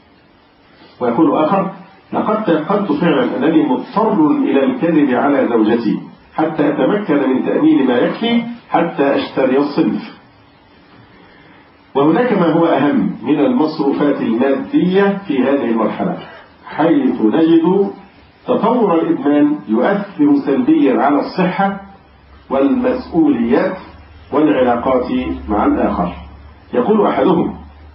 ويقول آخر: لقد تيقنت فعلا أنني مضطر إلى الكذب على زوجتي حتى أتمكن من تأمين ما يكفي حتى أشتري الصنف. وهناك ما هو أهم من المصروفات المادية في هذه المرحلة، حيث نجد تطور الإدمان يؤثر سلبيا على الصحة والمسؤوليات والعلاقات مع الآخر. يقول أحدهم: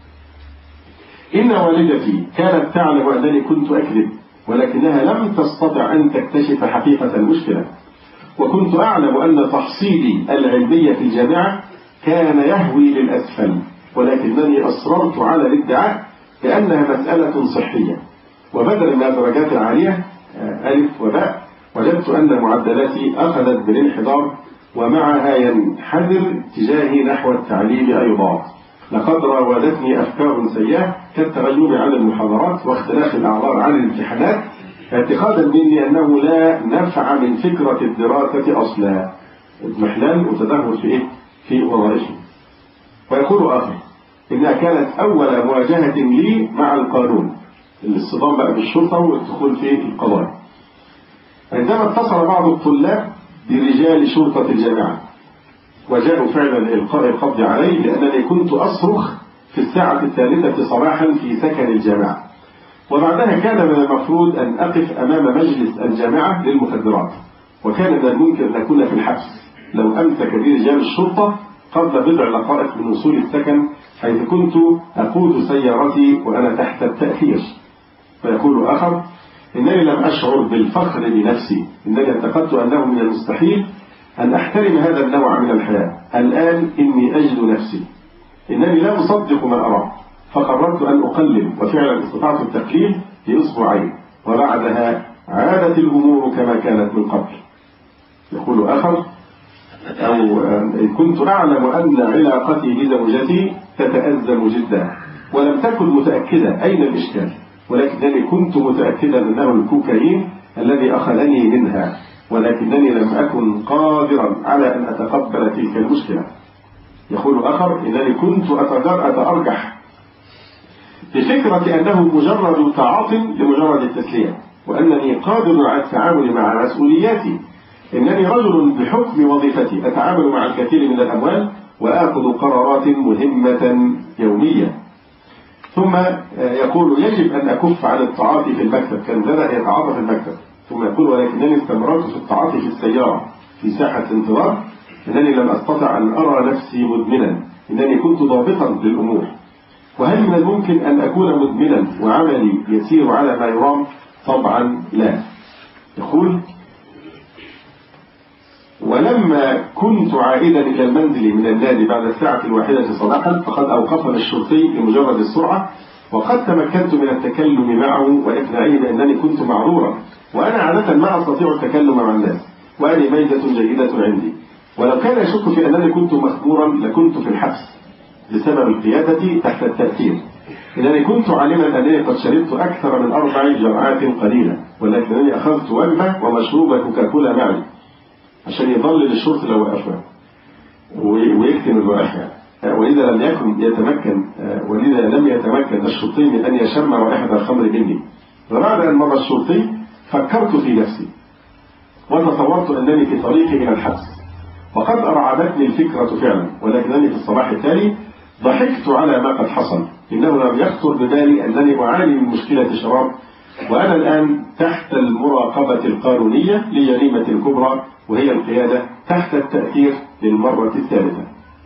إن والدتي كانت تعلم أنني كنت أكذب، ولكنها لم تستطع أن تكتشف حقيقة المشكلة، وكنت أعلم أن تحصيلي العلمي في الجامعة كان يهوي للأسفل، ولكنني أصررت على الادعاء بأنها مسألة صحية، وبدلا من الدرجات العالية ألف وباء وجدت أن معدلاتي أخذت بالانحدار، ومعها ينحدر اتجاهي نحو التعليم أيضا. لقد راودتني أفكار سيئة كالتغيب عن المحاضرات واختلاف الأعذار عن الامتحانات، اعتقادا مني أنه لا نفع من فكرة الدراسة أصلا، اضمحلال وتدهور في إيه؟ في وظائفي. ويقول آخر: إنها كانت أول مواجهة لي مع القانون، الاصطدام بقى بالشرطة والدخول في القضاء، عندما اتصل بعض الطلاب برجال شرطة الجامعة وجاءوا فعلا لإلقاء القبض علي لأنني كنت أصرخ في الساعة الثالثة صباحا في سكن الجامعة. وبعدها كان من المفروض أن أقف أمام مجلس الجامعة للمخدرات، وكان من الممكن أن أكون في الحبس لو أمسك بي رجال الشرطة قبل بضع دقائق من وصول السكن، حيث كنت أقود سيارتي وأنا تحت التأثير. ويقول آخر: إنني لم أشعر بالفخر بنفسي، إنني اعتقدت أنه من المستحيل أن أحترم هذا النوع من الحياة. الآن إني أجد نفسي، إنني لا أصدق ما أراه، فقررت أن أقلل، وفعلا استطعت التقليل لأسبوعين، وبعدها عادت الأمور كما كانت من قبل. يقول آخر: أو كنت أعلم أن علاقتي بزوجتي تتأزم جدا، ولم تكن متأكدة أين الإشكال، ولكنني كنت متأكدا أنه الكوكايين الذي أخذني منها، ولكنني لم أكن قادرا على أن أتقبل تلك المشكلة. يقول آخر: إنني كنت أتأرجح بفكرة أنه مجرد تعاطي لمجرد التسلية، وأنني قادر على التعامل مع مسؤولياتي. إنني رجل بحكم وظيفتي أتعامل مع الكثير من الأموال وآخذ قرارات مهمة يوميا. ثم يقول: يجب أن أكف عن التعاطي في المكتب، كان بدأ يتعاطى في المكتب. ثم يقول: ولكنني استمررت في التعاطي في السيارة في ساحة انتظار، إنني لم أستطع أن أرى نفسي مدمنا، إنني كنت ضابطا للأمور. وهل من الممكن أن أكون مدمنا وعملي يسير على ما يرام؟ طبعا لا. يقول: ولما كنت عائدا إلى المنزل من النادي بعد الساعة الواحدة صباحا، فقد أوقفني الشرطي لمجرد السرعة، وقد تمكنت من التكلم معه وإقناعه بأنني كنت معذورا، وأنا عادة ما أستطيع التكلم مع الناس، وأني ميزة جيدة عندي. ولو كان يشك في أنني كنت مخبورا لكنت في الحبس بسبب القيادة تحت التأثير، إنني كنت عالما أنني قد شربت أكثر من أربع جرعات قليلة، ولكنني أخذت وجبة ومشروب كوكاكولا معي عشان يضلل الشرطي لو وقفها ويكتم الرائحة. ولذا لم يكن يتمكن ولذا لم يتمكن الشرطي من أن يشم رائحة الخمر مني. وبعد أن مر الشرطي فكرت في نفسي وتصورت أنني في طريقي إلى الحبس، وقد أرعبتني الفكرة فعلا، ولكنني في الصباح التالي ضحكت على ما قد حصل. إنه لم يخطر ببالي أنني أعاني من مشكلة شراب، وأنا الآن تحت المراقبة القانونية لجريمة كبرى وهي القيادة تحت التأثير للمرة الثالثة.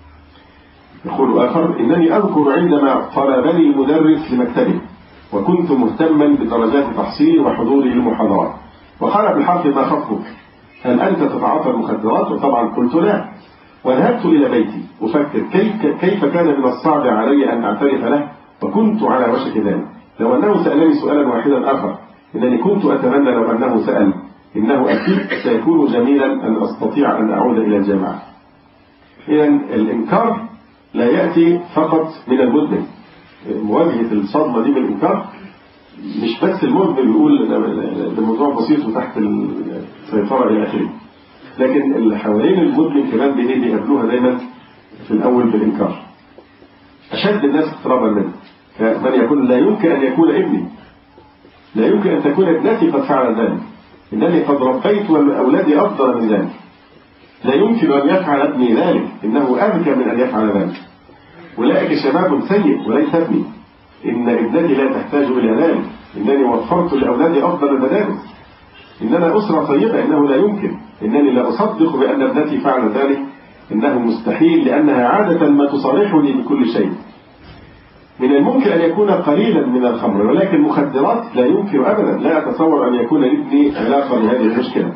يقول آخر: إنني أذكر عندما طلبني المدرس لمكتبه وكنت مهتما بدرجات تحصيلي وحضوري للمحاضرات، وقال بالحرف: ما خطبك؟ هل أنت تتعاطى المخدرات؟ وطبعا قلت لا، وذهبت إلى بيتي أفكر كيف, كيف كان من الصعب علي أن أعترف له، وكنت على وشك ذلك. لو أنه سألني سؤالا واحدا آخر، إنني كنت أتمنى لو أنه سأل إنه أكيد سيكون جميلا أن أستطيع أن أعود إلى الجامعة. إذن الإنكار لا يأتي فقط من المدمن. مواجهة الصدمة دي بالإنكار مش بس المدمن بيقول الموضوع بسيط وتحت السيطرة إلى آخره، لكن اللي حوالين المدمن كمان بيقابلوها دايما في الأول بالإنكار. أشد الناس اضطرابا منه من يقول: لا يمكن أن يكون ابني، لا يمكن أن تكون ابنتي قد فعل ذلك، إنني قد ربيت أولادي أفضل من ذلك، لا يمكن أن يفعل ابني ذلك، إنه أذكى من أن يفعل ذلك، أولئك شباب سيء وليس ابني، إن ابنتي لا تحتاج إلى ذلك، إنني وفرت لأولادي أفضل المدارس، إننا أسرة طيبة، إنه لا يمكن، إنني لا أصدق بأن ابنتي فعل ذلك، إنه مستحيل لأنها عادة ما تصارحني بكل شيء. من الممكن أن يكون قليلا من الخمر، ولكن مخدرات لا يمكن أبدا، لا أتصور أن يكون لابني علاقة بهذه المشكلة.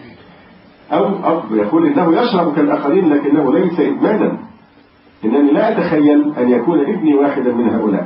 أو أب يقول إنه يشرب كالآخرين لكنه ليس إدمانا، إنني لا أتخيل أن يكون ابني واحدا من هؤلاء.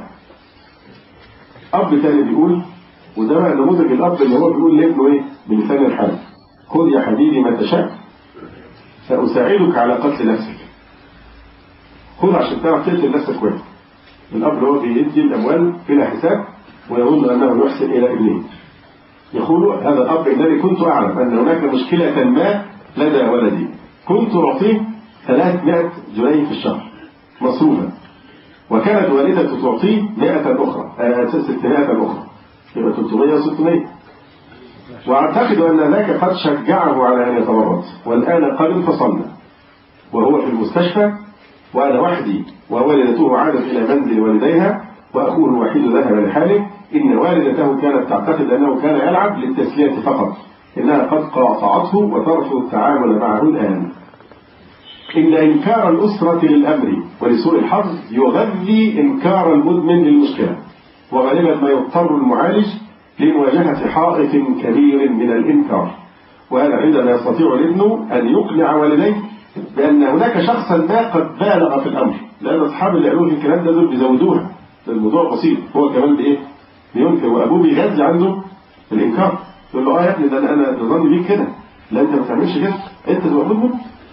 أب ثاني بيقول، وده بقى نموذج الأب اللي هو بيقول لابنه إيه بلسان الحال: خذ يا حبيبي ما تشاء سأساعدك على قتل نفسك. خذ عشان تعرف تقتل نفسك كويس. الأب اللي هو بيدي الأموال بلا حساب ويظن أنه يحسن إلى ابنه. يقول هذا الأب: إنني كنت أعلم أن هناك مشكلة ما لدى ولدي، كنت أعطيه ثلاثمائة جنيه في الشهر مصروفا، وكانت والدته تعطيه مائة أخرى آه ستمائة أخرى، يبقى ثلاثمائة وستمائة، وأعتقد أن ذاك قد شجعه على أن يتورط. والآن قد انفصلنا وهو في المستشفى وأنا وحدي، ووالدته عادت إلى منزل والديها، وأخوه الوحيد ذهب لحاله. إن والدته كانت تعتقد أنه كان يلعب للتسلية فقط، إنها قد قاطعته وترفض التعامل معه الآن. إن إنكار الأسرة للأمر ولسوء الحظ يغذي إنكار المدمن للمشكلة، وغالبا ما يضطر المعالج لمواجهة حائط كبير من الإنكار. وهذا عندما يستطيع الابن أن يقنع والديه بأن هناك شخصا ما قد بالغ في الأمر، لأن أصحاب اللي قالوا في الكلام ده دول بيزودوها، الموضوع بسيط، هو كمان بإيه بينكر، وأبوه بيغذي عنده الإنكار، يقول له: آه يا ابني ده أنا أنا ظني بيك كده، لا أنت ما تعملش كده، أنت تبقى مدمن.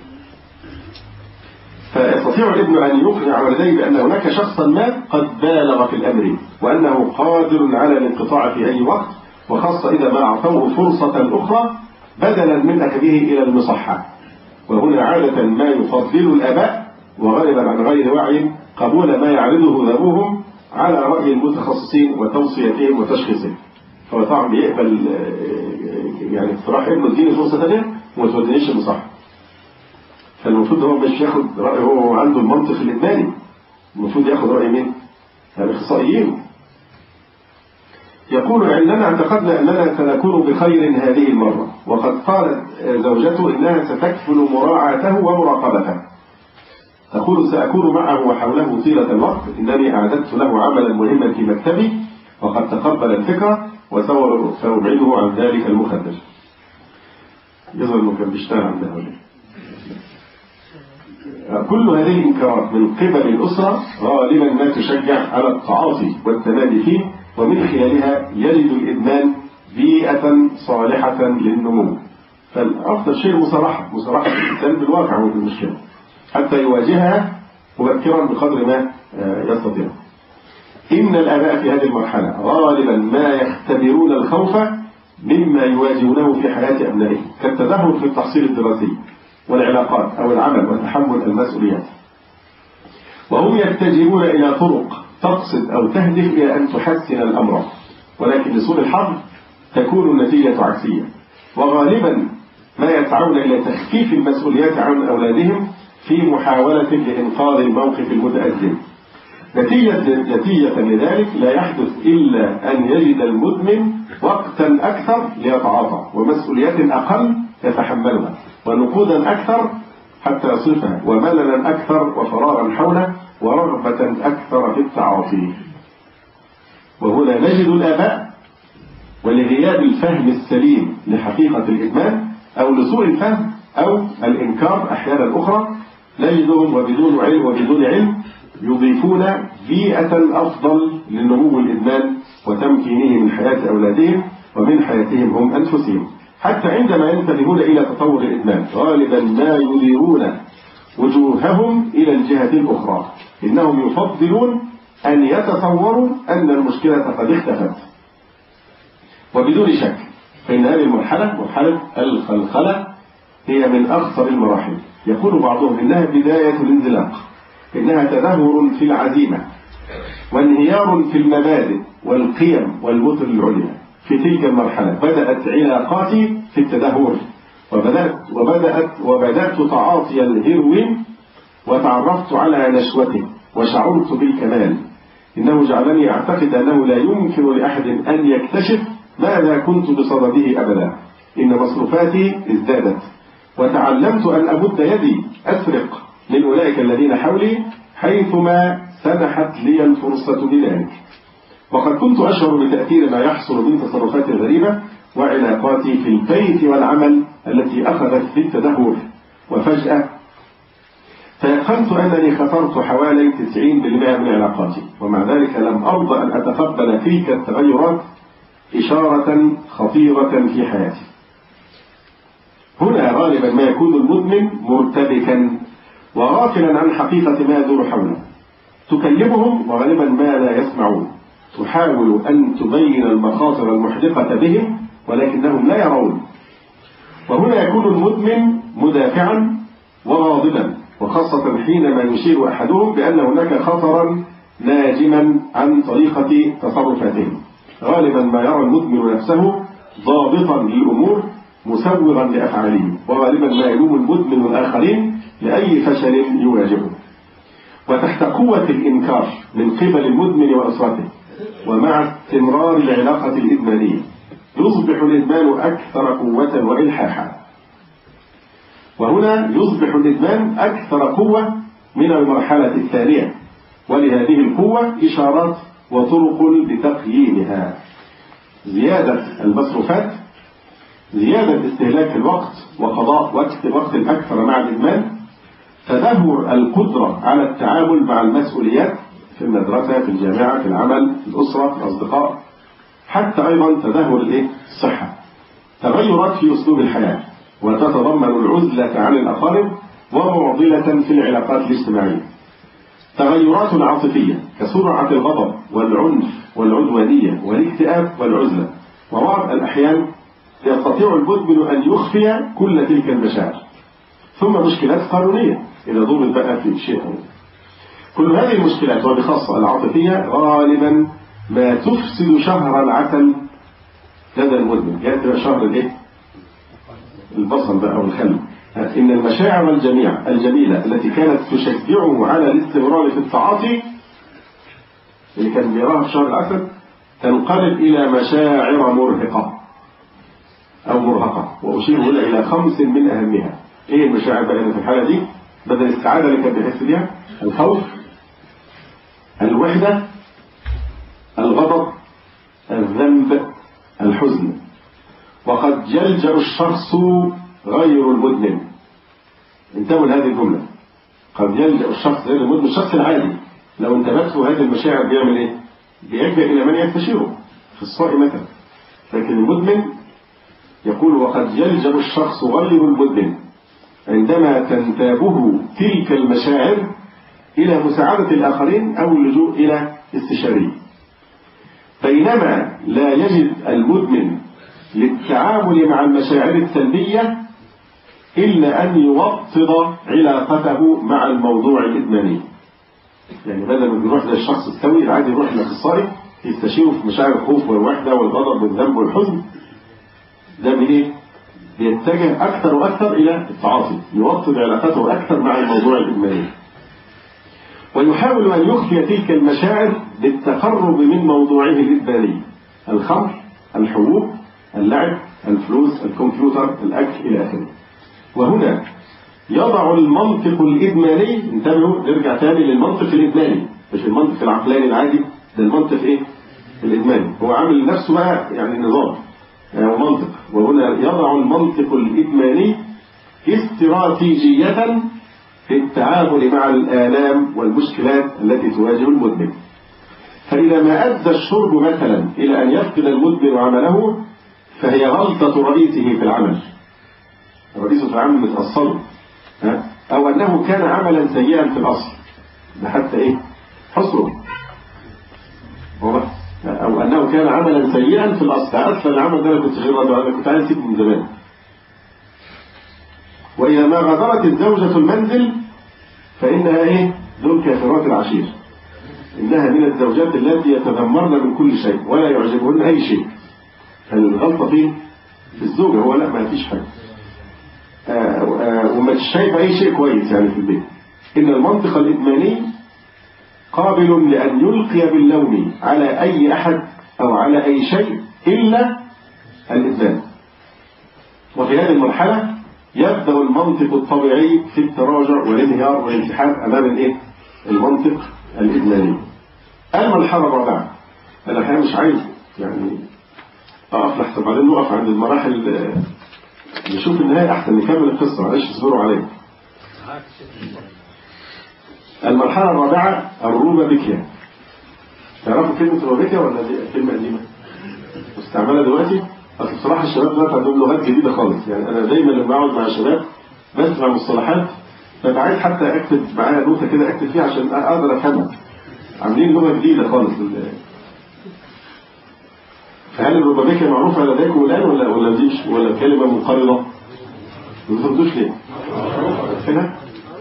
فيستطيع الابن أن يقنع والديه بأن هناك شخصا ما قد بالغ في الأمر، وأنه قادر على الانقطاع في أي وقت، وخاصة إذا ما أعطوه فرصة أخرى بدلا من أخذه إلى المصحة. وهنا عادة ما يفضل الآباء وغالبا عن غير وعي قبول ما يعرضه ذووهم على رأي المتخصصين وتوصيتهم وتشخيصهم. فهو طبعا بيقبل يعني اقتراح ابنه: اديني فرصة ثانية وما تودينيش المصحة. فالمفروض هو مش ياخد رأي، هو عنده المنطق الإدماني، المفروض ياخد رأي مين؟ الأخصائيين. يقول: عندما اعتقدنا أننا سنكون بخير هذه المرة، وقد قالت زوجته إنها ستكفل مراعاته ومراقبته. تقول: سأكون معه وحوله طيلة الوقت، إنني أعددت له عملا مهما في مكتبي وقد تقبل الفكرة، وسأبعده عن ذلك المخدر. يظهر أنه كان بيشتغل عندها ولا كل هذه الإنكارات من قبل الأسرة غالبا ما تشجع على التعاطي والتمادي فيه، ومن خلالها يجد الإدمان بيئة صالحة للنمو. فالأفضل شيء مصارحة مصارحة الإنسان بالواقع والمشكلة حتى يواجهها مبكرا بقدر ما يستطيع. إن الآباء في هذه المرحلة غالبا ما يختبرون الخوف مما يواجهونه في حياة أبنائهم كالتدهور في التحصيل الدراسي والعلاقات أو العمل وتحمل المسؤوليات، وهم يتجهون إلى طرق تقصد أو تهدف إلى أن تحسن الأمر، ولكن لسوء الحظ تكون النتيجة عكسية، وغالبا ما يسعون إلى تخفيف المسؤوليات عن أولادهم في محاولة لإنقاذ الموقف المتأزم. نتيجة, نتيجة لذلك لا يحدث إلا أن يجد المدمن وقتا أكثر ليتعاطى، ومسؤوليات أقل يتحملها، ونقودا أكثر حتى يصرفها، ومللا أكثر وفراغا حوله، ورغبة أكثر في التعاطي. وهنا نجد الآباء ولغياب الفهم السليم لحقيقة الإدمان أو لسوء الفهم أو الإنكار أحيانا أخرى نجدهم وبدون علم وبدون علم يضيفون بيئة أفضل لنمو الإدمان وتمكينه من حياة أولادهم ومن حياتهم هم أنفسهم، حتى عندما ينتبهون إلى تطور الإدمان غالبا ما يديرون وجوههم إلى الجهة الأخرى، إنهم يفضلون أن يتصوروا أن المشكلة قد اختفت. وبدون شك فإن هذه المرحلة مرحلة الخلخلة هي من أخطر المراحل. يقول بعضهم إنها بداية الانزلاق، إنها تدهور في العزيمة وانهيار في المبادئ والقيم والوتر العليا. في تلك المرحلة بدأت علاقاتي في التدهور، وبدأت, وبدأت, وبدأت تعاطي الهيروين وتعرفت على نشوته وشعرت بالكمال. إنه جعلني أعتقد أنه لا يمكن لأحد أن يكتشف ماذا كنت بصدده أبدا. إن مصروفاتي ازدادت، وتعلمت أن أمد يدي أسرق من أولئك الذين حولي حيثما سنحت لي الفرصة بذلك. وقد كنت أشعر بتأثير ما يحصل من تصرفات غريبة وعلاقاتي في البيت والعمل التي أخذت بالتدهور، وفجأة تيقنت أنني خسرت حوالي تسعين بالمئة من علاقاتي، ومع ذلك لم أرضى أن أتقبل تلك التغيرات إشارة خطيرة في حياتي. هنا غالبا ما يكون المدمن مرتبكا وغافلا عن حقيقة ما يدور حوله. تكلمهم وغالبا ما لا يسمعون، تحاول أن تبين المخاطر المحدقة بهم ولكنهم لا يرون. وهنا يكون المدمن مدافعا وغاضبا، وخاصة حينما يشير أحدهم بأن هناك خطرا ناجما عن طريقة تصرفاتهم. غالبا ما يرى المدمن نفسه ضابطا للأمور مسوغا لأفعاله، وغالبا ما يلوم المدمن الآخرين لأي فشل يواجهه. وتحت قوة الإنكار من قبل المدمن وأسرته ومع استمرار العلاقة الإدمانية يصبح الإدمان أكثر قوة وإلحاحا. وهنا يصبح الإدمان أكثر قوة من المرحلة الثانية، ولهذه القوة إشارات وطرق لتقييمها: زيادة المصروفات، زيادة استهلاك الوقت وقضاء وقت وقت أكثر مع الإدمان، تدهور القدرة على التعامل مع المسؤوليات في المدرسة في الجامعة في العمل في الأسرة في الأصدقاء، حتى أيضا تدهور الصحة، تغيرات في أسلوب الحياة وتتضمن العزلة عن الأقارب ومعضلة في العلاقات الاجتماعية، تغيرات عاطفية كسرعة الغضب والعنف والعدوانية والاكتئاب والعزلة. وبعض الأحيان يستطيع المدمن أن يخفي كل تلك المشاعر. ثم مشكلات قانونية إذا ضرب بقى في شيء. كل هذه المشكلات وبخاصة العاطفية غالبا ما تفسد شهر العسل لدى المدمن. يأتي شهر الايه؟ البصل بقى والخل. إن المشاعر الجميع الجميلة التي كانت تشجعه على الاستمرار في التعاطي اللي كان بيراها في شهر العسل تنقلب إلى مشاعر مرهقة أو مرهقة، وأشير هنا إلى خمس من أهمها. إيه المشاعر بقى في الحالة دي؟ بدل الاستعادة اللي كان بيحس بيها: الخوف، الوحدة، الغضب، الذنب، الحزن. وقد يلجأ الشخص غير المدمن، انتبهوا لهذه الجملة، قد يلجأ الشخص زي المدمن الشخص العادي لو انتبهته هذه المشاعر بيعمل ايه؟ بيلجأ إلى من يستشيره في الصائم مثلا. لكن المدمن يقول وقد يلجأ الشخص غير المدمن عندما تنتابه تلك المشاعر إلى مساعدة الآخرين أو اللجوء إلى استشاري، بينما لا يجد المدمن للتعامل مع المشاعر السلبية إلا أن يوطد علاقته مع الموضوع الإدماني. يعني بدل ما يروح زي الشخص السوي العادي يروح للأخصائي يستشيره في مشاعر الخوف والوحدة والغضب والذنب والحزن، ده بإيه؟ بيتجه أكثر وأكثر إلى التعاطي، يوطد علاقته أكثر مع الموضوع الإدماني، ويحاول أن يخفي تلك المشاعر بالتقرب من موضوعه الإدماني: الخمر، الحبوب، اللعب، الفلوس، الكمبيوتر، الأكل إلى آخره. وهنا يضع المنطق الإدماني، انتبهوا نرجع تاني للمنطق الإدماني مش المنطق العقلاني العادي، ده المنطق إيه؟ الإدماني. هو عامل نفسه بقى يعني نظام يعني منطق. وهنا يضع المنطق الإدماني استراتيجية في التعامل مع الآلام والمشكلات التي تواجه المدمن. فإذا ما أدى الشرب مثلا إلى أن يفقد المدمن عمله فهي غلطة رئيسه في العمل، رئيسه في العمل متأصله، أو أنه كان عملا سيئا في الأصل، ده حتى إيه حصره، أو أنه كان عملا سيئا في الأصل، أصلا العمل ده أنا كنت غير راضي عنه، كنت عايز أسيبه من زمان. وإذا ما غادرت الزوجة المنزل فإنها إيه؟ ذو كافرات العشير، إنها من الزوجات التي يتذمرن من كل شيء ولا يعجبهن أي شيء. فالغلطة فيه في الزوجة، هو لا ما فيش حاجة وما شايف أي شيء كويس يعني في البيت. إن المنطق الإدماني قابل لأن يلقي باللوم على أي أحد أو على أي شيء إلا الإدمان. وفي هذه المرحلة يبدأ المنطق الطبيعي في التراجع والانهيار والانسحاب أمام الإيه؟ المنطق الإدماني. المرحلة الرابعة، أنا الحقيقة مش عايز يعني أقف لحظة بعدين نقف عند المراحل نشوف النهاية أحسن، نكمل القصة معلش اصبروا عليها. المرحلة الرابعة الروبابيكيا. تعرفوا كلمة روبابيكيا ولا دي كلمة قديمة؟ مستعملة دلوقتي؟ أصل بصراحة الشباب دلوقتي عندهم لغات جديدة خالص، يعني أنا دايما لما أقعد مع الشباب بسمع مصطلحات ببقى عايز حتى أكتب معايا نوتة كده أكتب فيها عشان أقدر أفهمها. عاملين لغة جديدة خالص. فهل الروبابيكيا معروفة لديكم الآن ولا ولا دي ولا كلمة منقرضة؟ ما بتردوش ليه؟ كده؟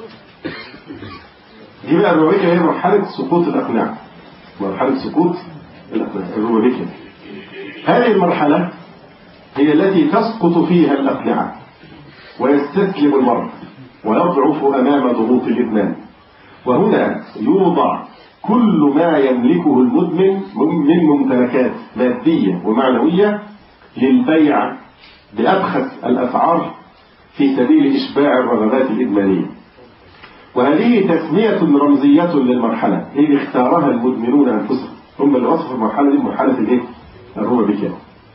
دي بقى الروبابيكيا هي مرحلة سقوط الأقنعة. مرحلة سقوط الأقنعة الروبابيكيا. هذه المرحلة هي التي تسقط فيها الأقنعة ويستسلم المرء ويضعف أمام ضغوط الإدمان. وهنا يوضع كل ما يملكه المدمن من ممتلكات مادية ومعنوية للبيع بأبخس الأسعار في سبيل إشباع الرغبات الإدمانية. وهذه تسمية رمزية للمرحلة هي اختارها المدمنون أنفسهم، هم اللي وصفوا المرحلة دي مرحلة الإيه؟ الروبابيكيا.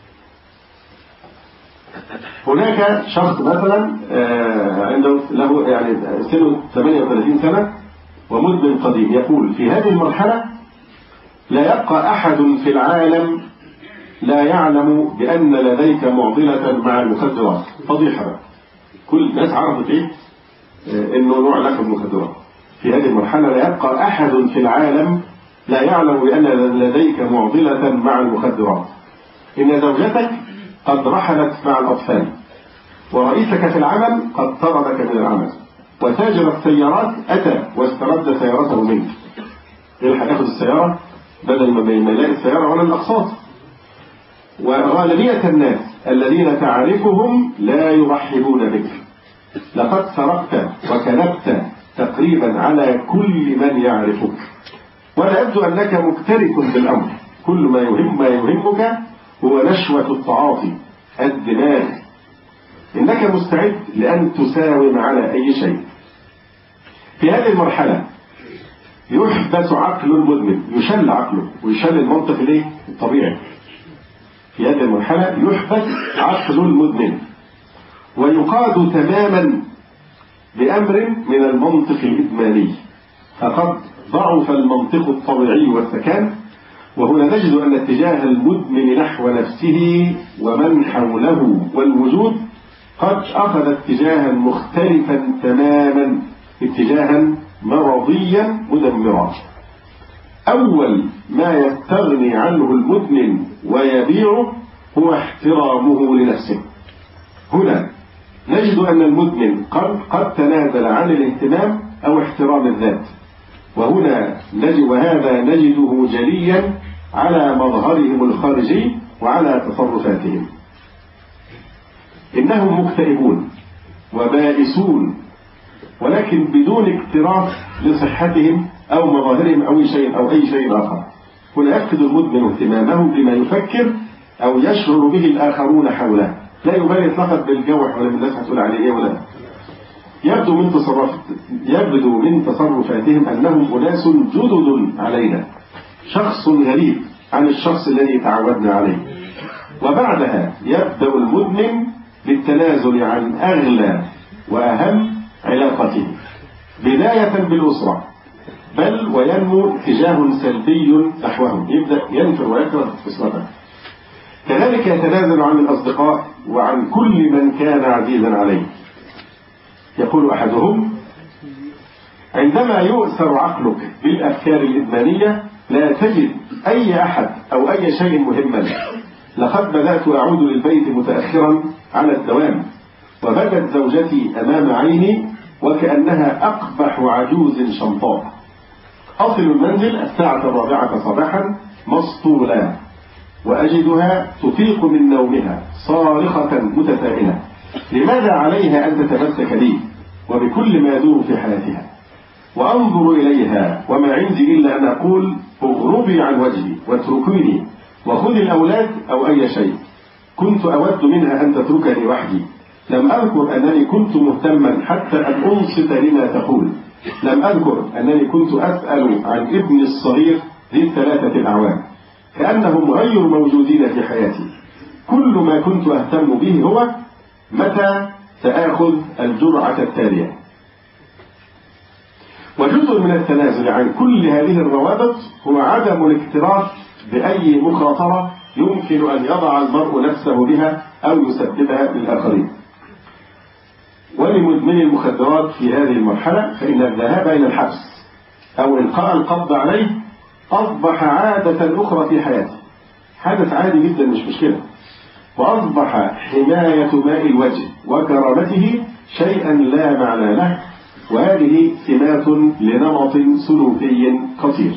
هناك شخص مثلا عنده له يعني سنه ثمانية وثلاثين سنة ومدمن قديم، يقول في هذه المرحلة لا يبقى أحد في العالم لا يعلم بأن لديك معضلة مع المخدرات. فضيحة، كل الناس عرفت إيه؟ إنه نوع علاقة بالمخدرات. في هذه المرحلة لا يبقى أحد في العالم لا يعلم بأن لديك معضلة مع المخدرات. إن زوجتك قد رحلت مع الأطفال، ورئيسك في العمل قد طردك من العمل، وتاجر السيارات أتى واسترد سيارته منك. يلحق ياخد السيارة بدل ما يلاقي السيارة ولا الأقساط. وغالبية الناس الذين تعرفهم لا يرحبون بك. لقد سرقت وكذبت تقريبا على كل من يعرفك، ولا يبدو أنك مكترث بالأمر. كل ما يهم ما يهمك هو نشوة التعاطي الدماغ. إنك مستعد لأن تساوم على أي شيء. في هذه المرحلة يحبس عقل المدمن، يشل عقله ويشل المنطق الايه؟ الطبيعي. في هذه المرحلة يحبس عقل المدمن ويقاد تماما بأمر من المنطق الإدماني، فقد ضعف المنطق الطبيعي والسكان. وهنا نجد أن اتجاه المدمن نحو نفسه ومن حوله والوجود قد أخذ اتجاها مختلفا تماما، اتجاها مرضيا مدمرا. أول ما يستغني عنه المدمن ويبيعه هو احترامه لنفسه. هنا نجد أن المدمن قد, قد تنازل عن الاهتمام أو احترام الذات، وهنا نجد وهذا نجده جليا على مظهرهم الخارجي وعلى تصرفاتهم. إنهم مكتئبون وبائسون، ولكن بدون اكتراث لصحتهم أو مظاهرهم أو شيء أو أي شيء آخر. هنا يفقد المدمن اهتمامه بما يفكر أو يشعر به الآخرون حوله، لا يبالي فقط بالجوح ولا بالناس هتقول عليه إيه ولا. يبدو من تصرف يبدو من تصرفاتهم أنهم أناس جدد علينا، شخص غريب عن الشخص الذي تعودنا عليه. وبعدها يبدأ المدمن بالتنازل عن أغلى وأهم علاقته، بداية بالأسرة، بل وينمو اتجاه سلبي نحوهم، يبدأ ينفر ويكره أسرته. كذلك يتنازل عن الأصدقاء وعن كل من كان عزيزا عليه. يقول أحدهم: عندما يؤثر عقلك بالأفكار الإدمانية لا تجد أي أحد أو أي شيء مهما. لقد بدأت أعود للبيت متأخرا على الدوام، وبدت زوجتي أمام عيني وكأنها أقبح عجوز شمطاء. أصل المنزل الساعة الرابعة صباحا مسطولا، وأجدها تفيق من نومها صارخة متسائلة: لماذا عليها أن تتمسك لي وبكل ما يدور في حياتها؟ وأنظر إليها وما عندي إلا أن أقول: اغربي عن وجهي واتركيني وخذي الأولاد أو أي شيء. كنت أود منها أن تتركني وحدي. لم أذكر أنني كنت مهتما حتى أن أنصت لما تقول. لم أذكر أنني كنت أسأل عن ابني الصغير ذي الثلاثة الأعوام، كأنهم غير موجودين في حياتي. كل ما كنت أهتم به هو متى سآخذ الجرعة التالية. وجزء من التنازل عن كل هذه الروابط هو عدم الاكتراث بأي مخاطرة يمكن أن يضع المرء نفسه بها أو يسببها للآخرين. ولمدمن المخدرات في هذه المرحلة فإن الذهاب إلى الحبس أو إلقاء القبض عليه أصبح عادة أخرى في حياته، حدث عادي جدا مش مشكلة. وأصبح حماية ماء الوجه وكرامته شيئا لا معنى له، وهذه سمات لنمط سلوكي خطير.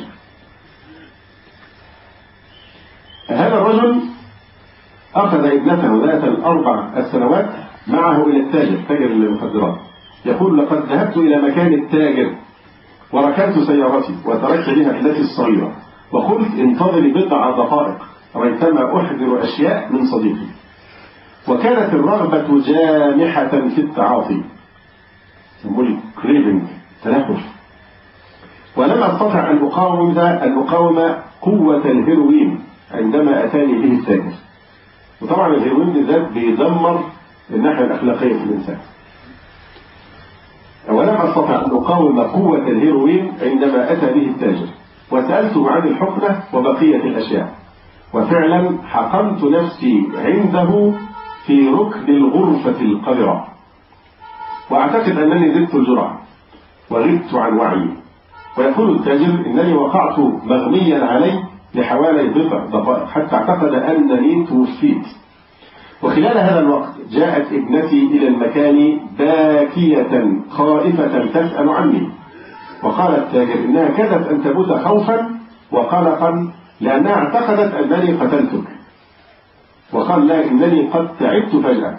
هذا الرجل أخذ ابنته ذات الأربع السنوات معه إلى التاجر تاجر المخدرات. يقول: لقد ذهبت إلى مكان التاجر وركنت سيارتي وتركت بها ابنتي الصغيرة وقلت: انتظري بضع دقائق ريثما أحضر أشياء من صديقي. وكانت الرغبة جامحة في التعاطي، يقول كريفنج، تنفس. ولم أستطع أن أقاوم أن أقاوم قوة الهيروين عندما أتاني به التاجر. وطبعا الهيروين بالذات بيدمر الناحية الأخلاقية في الإنسان. ولم أستطع أن أقاوم قوة الهيروين عندما أتى به التاجر، وسألته عن الحقنة وبقية الأشياء. وفعلا حقنت نفسي عنده في ركن الغرفة القذرة، وأعتقد أنني زدت الجرعة وغبت عن وعي. ويقول التاجر: إنني وقعت مغميا علي لحوالي بضع دقائق حتى اعتقد أنني توفيت. وخلال هذا الوقت جاءت ابنتي إلى المكان باكية خائفة تسأل عني، وقال التاجر إنها كادت أن تموت خوفا وقلقا لأنها اعتقدت أنني قتلتك. وقال لا، إنني قد تعبت فجأة،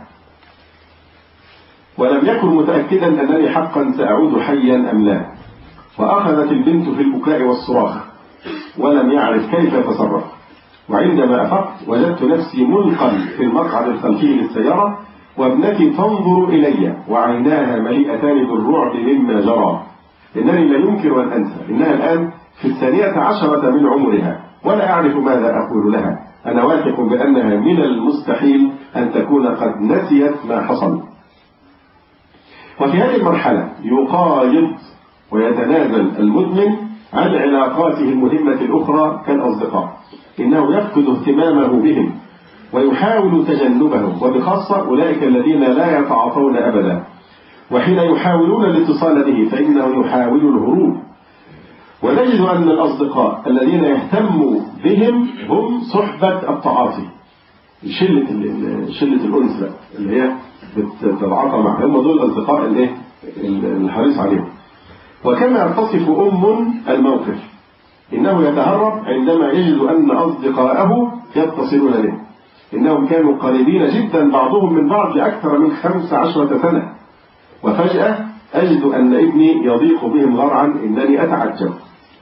ولم يكن متأكدا أنني حقا سأعود حيا أم لا. وأخذت البنت في البكاء والصراخ ولم يعرف كيف يتصرف. وعندما أفقت وجدت نفسي ملقا في المقعد الخلفي للسيارة، وابنتي تنظر إلي وعيناها مليئتان بالرعب مما جرى. إنني لا يمكن أن أنسى، إنها الآن في الثانية عشرة من عمرها ولا أعرف ماذا أقول لها. أنا واثق بأنها من المستحيل أن تكون قد نسيت ما حصل. وفي هذه المرحلة يقايض ويتنازل المدمن عن علاقاته المهمة الأخرى كالأصدقاء، إنه يفقد اهتمامه بهم ويحاول تجنبهم، وبخاصة أولئك الذين لا يتعاطون أبدا، وحين يحاولون الاتصال به فإنه يحاول الهروب. ونجد أن الأصدقاء الذين يهتم بهم هم صحبة التعاطي، شلة شلة الأنس اللي هي بتتعاطى معهم، هم دول الأصدقاء الايه الحريص عليهم. وكما تصف أم الموقف إنه يتهرب عندما يجد أن أصدقاءه يتصلون به، إنهم كانوا قريبين جدا بعضهم من بعض لأكثر من خمس عشرة سنة، وفجأة أجد أن ابني يضيق بهم ذرعا إنني أتعجب.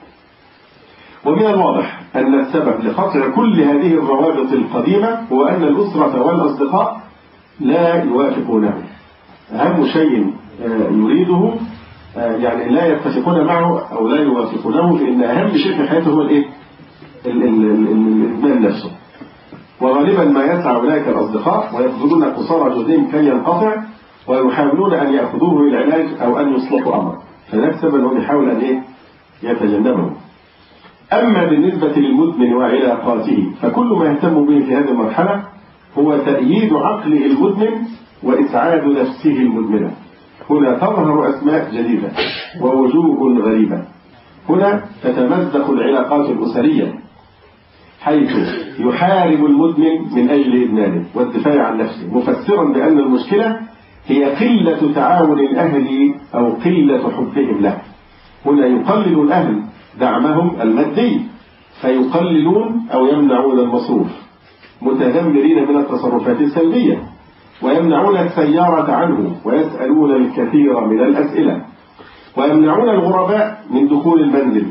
ومن الواضح أن السبب لقطع كل هذه الروابط القديمة هو أن الأسرة والأصدقاء لا يوافقونه. أهم شيء يريده يعني لا يتفقون معه أو لا يوافقونه، لأن أهم شيء في حياته هو الإيه؟ الإدمان نفسه. وغالبا ما يسعى أولئك الأصدقاء ويبذلون قصارى جهدهم كي ينقطع، ويحاولون أن يأخذوه للعلاج أو أن يصلحوا أمره، فذلك السبب أنه يحاول أن إيه؟ يتجنبه. أما بالنسبة للمدمن وعلاقاته فكل ما يهتم به في هذه المرحلة هو تأييد عقله المدمن وإسعاد نفسه المدمنة. هنا تظهر أسماء جديدة ووجوه غريبة. هنا تتمزق العلاقات الأسرية، حيث يحارب المدمن من أجل إدمانه والدفاع عن نفسه، مفسرا بأن المشكلة هي قلة تعاون الأهل أو قلة حبهم له. هنا يقلل الأهل دعمهم المادي فيقللون أو يمنعون المصروف، متذمرين من التصرفات السلبية، ويمنعون السيارة عنه ويسألون الكثير من الأسئلة، ويمنعون الغرباء من دخول المنزل،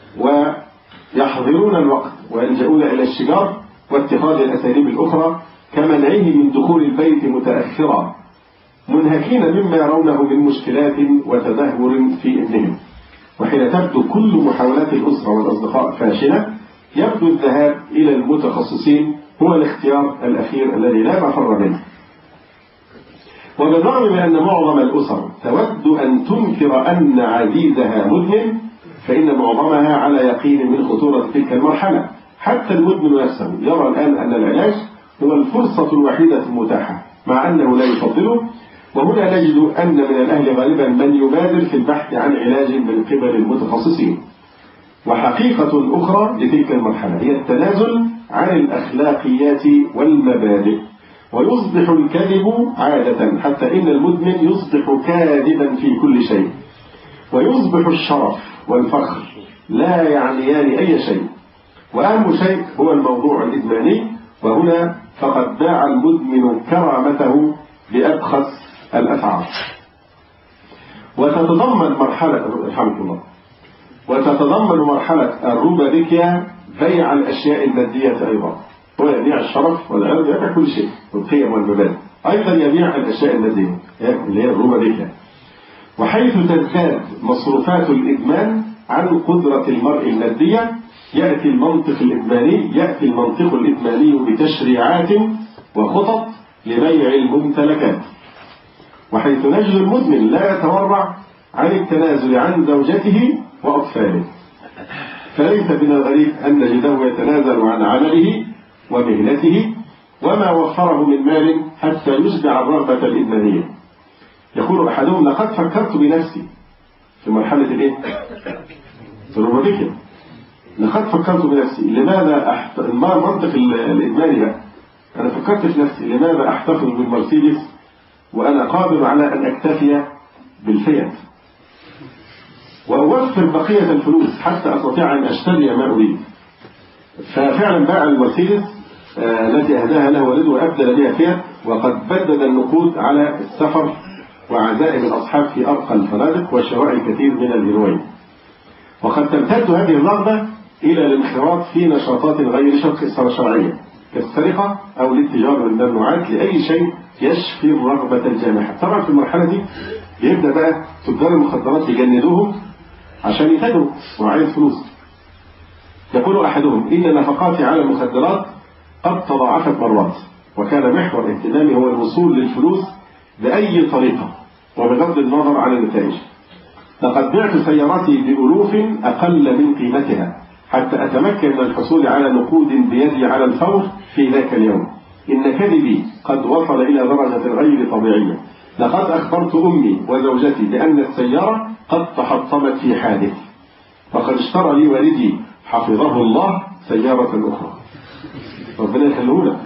ويحضرون الوقت ويلجؤون إلى الشجار واتخاذ الأساليب الأخرى كمنعه من دخول البيت متأخرا، منهكين مما يرونه من مشكلات وتدهور في ابنهم. وحين تبدو كل محاولات الأسرة والأصدقاء فاشلة يبدو الذهاب إلى المتخصصين هو الاختيار الأخير الذي لا مفر منه. وبالرغم من أن معظم الأسر تود أن تنكر أن عزيزها مدمن، فإن معظمها على يقين من خطورة تلك المرحلة. حتى المدمن نفسه يرى الآن أن العلاج هو الفرصة الوحيدة المتاحة، مع أنه لا يفضله. وهنا نجد أن من الأهل غالبا من يبادر في البحث عن علاج من قبل المتخصصين. وحقيقة أخرى لتلك المرحلة هي التنازل عن الأخلاقيات والمبادئ، ويصبح الكذب عادة، حتى إن المدمن يصبح كاذبا في كل شيء، ويصبح الشرف والفخر لا يعنيان أي شيء، وأهم شيء هو الموضوع الإدماني. وهنا فقد باع المدمن كرامته بأبخس الأسعار. وتتضمن مرحلة رحمك الله وتتضمن مرحلة الروبابيكيا بيع الأشياء المادية أيضا. هو يبيع الشرف والعرض، يبيع كل شيء، القيم والمبادئ، أيضا يبيع الأشياء المادية اللي هي الروبابيكيا. وحيث تزداد مصروفات الإدمان عن قدرة المرء المادية يأتي المنطق الإدماني يأتي المنطق الإدماني بتشريعات وخطط لبيع الممتلكات. وحيث نجد المدمن لا يتورع عن التنازل عن زوجته وأطفاله، فليس من الغريب أن نجده يتنازل عن عمله ومهنته وما وفره من مال حتى يشبع الرغبة الإدمانية. يقول أحدهم: لقد فكرت بنفسي في مرحلة الإيه؟ الروبابيكيا. لقد فكرت بنفسي لماذا أحت... ما منطق الإدماني بقى؟ أنا فكرت في نفسي لماذا أحتفظ بالمرسيدس وأنا قادر على أن أكتفي بالفيات، وأوفر بقية الفلوس حتى أستطيع أن أشتري ما أريد. ففعلا باع المرسيدس التي أهداها له والده وأبدل بها فيات، وقد بدد النقود على السفر وعزائم الأصحاب في أرقى الفنادق وشراء الكثير من الهيروين. وقد تمتد هذه الرغبة إلى الانخراط في نشاطات غير شرعية كالسرقة أو الاتجار بالممنوعات لأي شيء يشفي الرغبة الجامحة. طبعا في المرحلة دي بيبدأ بقى تجار المخدرات يجندوهم عشان يتاجروا وعايز فلوس. يقول أحدهم: إن نفقاتي على المخدرات قد تضاعفت مرات، وكان محور اهتمامي هو الوصول للفلوس بأي طريقة، وبغض النظر عن النتائج. لقد بعت سيارتي بألوف أقل من قيمتها حتى أتمكن من الحصول على نقود بيدي على الفور في ذاك اليوم. إن كذبي قد وصل إلى درجة غير طبيعية. لقد أخبرت أمي وزوجتي بأن السيارة قد تحطمت في حادث، فقد اشترى لي والدي حفظه الله سيارة أخرى. ربنا يخليهولك.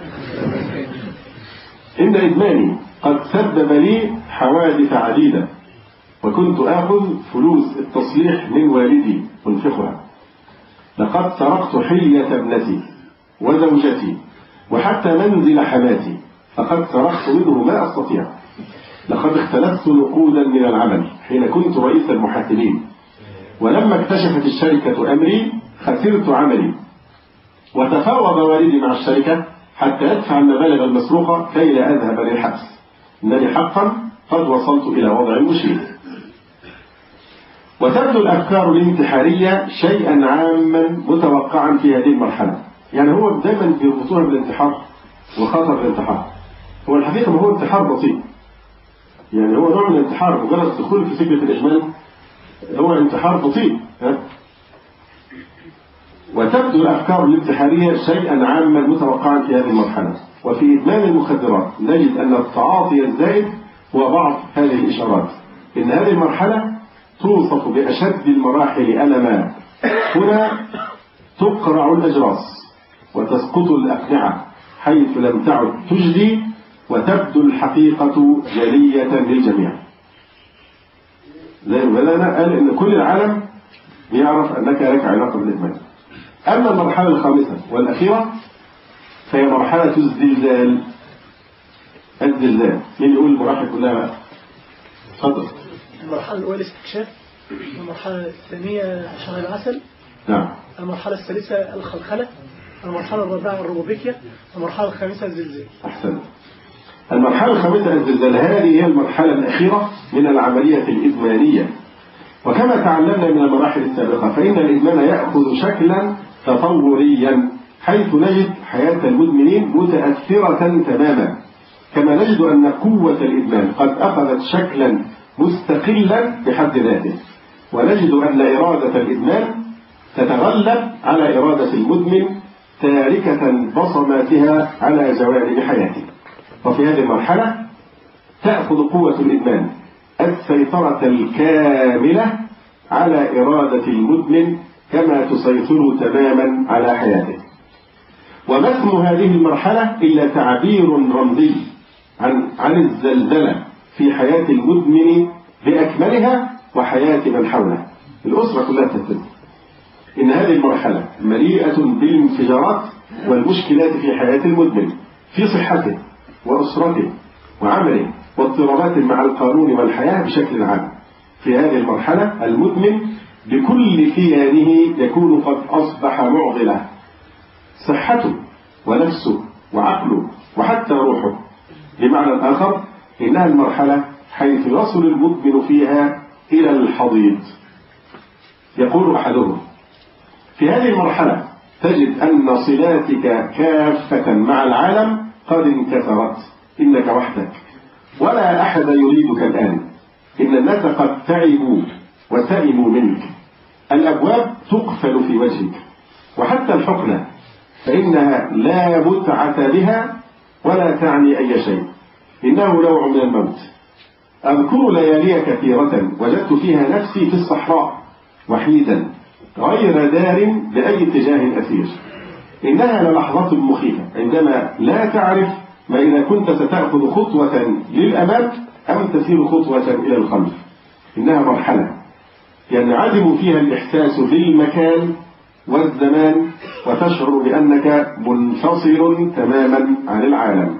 إن إدماني قد سبب لي حوادث عديدة، وكنت آخذ فلوس التصليح من والدي أنفقها. لقد سرقت حلية ابنتي وزوجتي وحتى منزل حماتي، فقد سرقت منه ما أستطيع. لقد اختلفت نقودا من العمل حين كنت رئيس المحاسبين، ولما اكتشفت الشركة أمري خسرت عملي، وتفاوض والدي مع الشركة حتى يدفع المبالغ المسروقة كي لا أذهب للحبس. إنني حقا قد وصلت إلى وضع مشين. وتبدو الأفكار الانتحارية شيئا عاما متوقعا في هذه المرحلة. يعني هو دائما بيربطوها بالانتحار وخطر الانتحار. هو الحقيقة ما هو انتحار بسيط، يعني هو نوع من الانتحار، مجرد الدخول في فكرة الإجمال هو انتحار بسيط. وتبدو الأفكار الانتحارية شيئا عاما متوقعا في هذه المرحلة. وفي إدمان المخدرات نجد أن التعاطي الزائد هو بعض هذه الإشارات. إن هذه المرحلة توصف بأشد المراحل ألما. هنا تقرع الأجراس وتسقط الأقنعة حيث لم تعد تجدي، وتبدو الحقيقة جلية للجميع. زي ما بدأنا قال إن كل العالم يعرف أنك لك علاقة بالإدمان. أما المرحلة الخامسة والأخيرة فهي مرحلة الزلزال. الزلزال مين يقول المراحل كلها بقى؟ تفضل. المرحلة الأولى استكشاف، المرحلة الثانية شهر العسل، نعم. المرحلة الثالثة الخلخلة، المرحلة الرابعة الروبوبيكيا، المرحلة الخامسة الزلزال. أحسن. المرحلة الخامسة الزلزال، هذه هي المرحلة الأخيرة من العملية الإدمانية. وكما تعلمنا من المراحل السابقة فإن الإدمان يأخذ شكلا تطوريا، حيث نجد حياة المدمنين متأثرة تماما، كما نجد أن قوة الإدمان قد أخذت شكلا مستقلا بحد ذاته، ونجد أن إرادة الإدمان تتغلب على إرادة المدمن تاركة بصماتها على جوانب حياته. وفي هذه المرحلة تأخذ قوة الإدمان السيطرة الكاملة على إرادة المدمن كما تسيطر تماما على حياته. وما اسم هذه المرحلة إلا تعبير رمزي عن عن الزلزلة في حياة المدمن بأكملها وحياة من حوله. الأسرة كلها تهتز. إن هذه المرحلة مليئة بالانفجارات والمشكلات في حياة المدمن، في صحته وأسرته وعمله واضطرابات مع القانون والحياة بشكل عام. في هذه المرحلة المدمن بكل كيانه يكون قد أصبح معضلة، صحته ونفسه وعقله وحتى روحه. بمعنى آخر إنها المرحلة حيث يصل المدمن فيها إلى الحضيض. يقول أحدهم: في هذه المرحلة تجد أن صلاتك كافة مع العالم قد انكسرت، إنك وحدك ولا أحد يريدك الآن. إن الناس قد تعبوا وتئموا منك، الأبواب تقفل في وجهك، وحتى الحقنة فإنها لا متعة بها ولا تعني أي شيء، إنه نوع من الموت. أذكر ليالي كثيرة وجدت فيها نفسي في الصحراء وحيدا غير دار بأي اتجاه أسير. إنها للحظات مخيفة عندما لا تعرف ما إذا كنت ستأخذ خطوة للأمام أم تسير خطوة إلى الخلف. إنها مرحلة ينعدم فيها الإحساس بالمكان والزمان، وتشعر بأنك منفصل تماما عن العالم.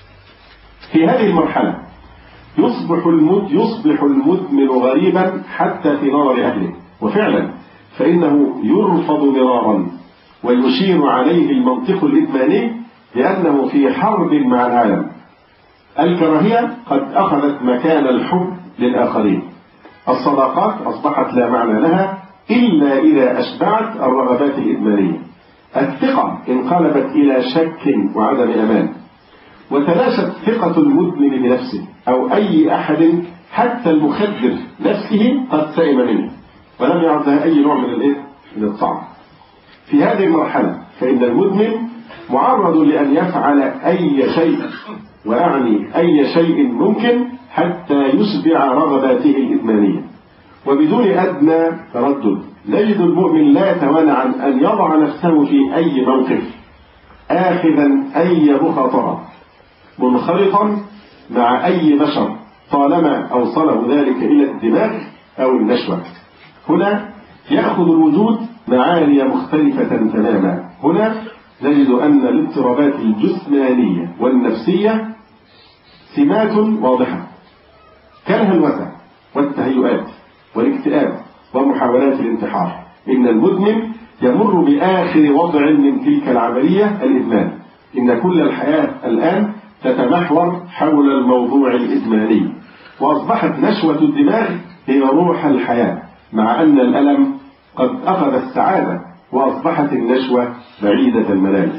في هذه المرحلة يصبح المد يصبح المدمن غريبا حتى في نظر أهله، وفعلا فإنه يرفض مرارا، ويشير عليه المنطق الإدماني لأنه في حرب مع العالم. الكراهية قد أخذت مكان الحب للآخرين. الصداقات أصبحت لا معنى لها إلا إذا أشبعت الرغبات الإدمانية. الثقة انقلبت إلى شك وعدم أمان، وتلاشت ثقة المدمن بنفسه أو أي أحد حتى المخدر نفسه قد سئم منه ولم يعد لها أي نوع من الإيه؟ من الطعم. في هذه المرحلة فإن المدمن معرض لأن يفعل أي شيء، وأعني أي شيء ممكن حتى يشبع رغباته الإدمانية، وبدون أدنى تردد نجد المؤمن لا يتوانى عن أن يضع نفسه في أي موقف، آخذا أي مخاطرة، منخرطا مع أي بشر طالما أوصله ذلك إلى الدماغ أو النشوة. هنا يأخذ الوجود معاني مختلفة تماما. هنا نجد أن الاضطرابات الجسمانية والنفسية سمات واضحة كالهلوسة والتهيؤات والاكتئاب ومحاولات الانتحار. إن المدمن يمر بآخر وضع من تلك العملية الإدمان. إن كل الحياة الآن تتمحور حول الموضوع الإدماني، وأصبحت نشوة الدماغ هي روح الحياة، مع أن الألم قد أخذ السعادة وأصبحت النشوة بعيدة المنال.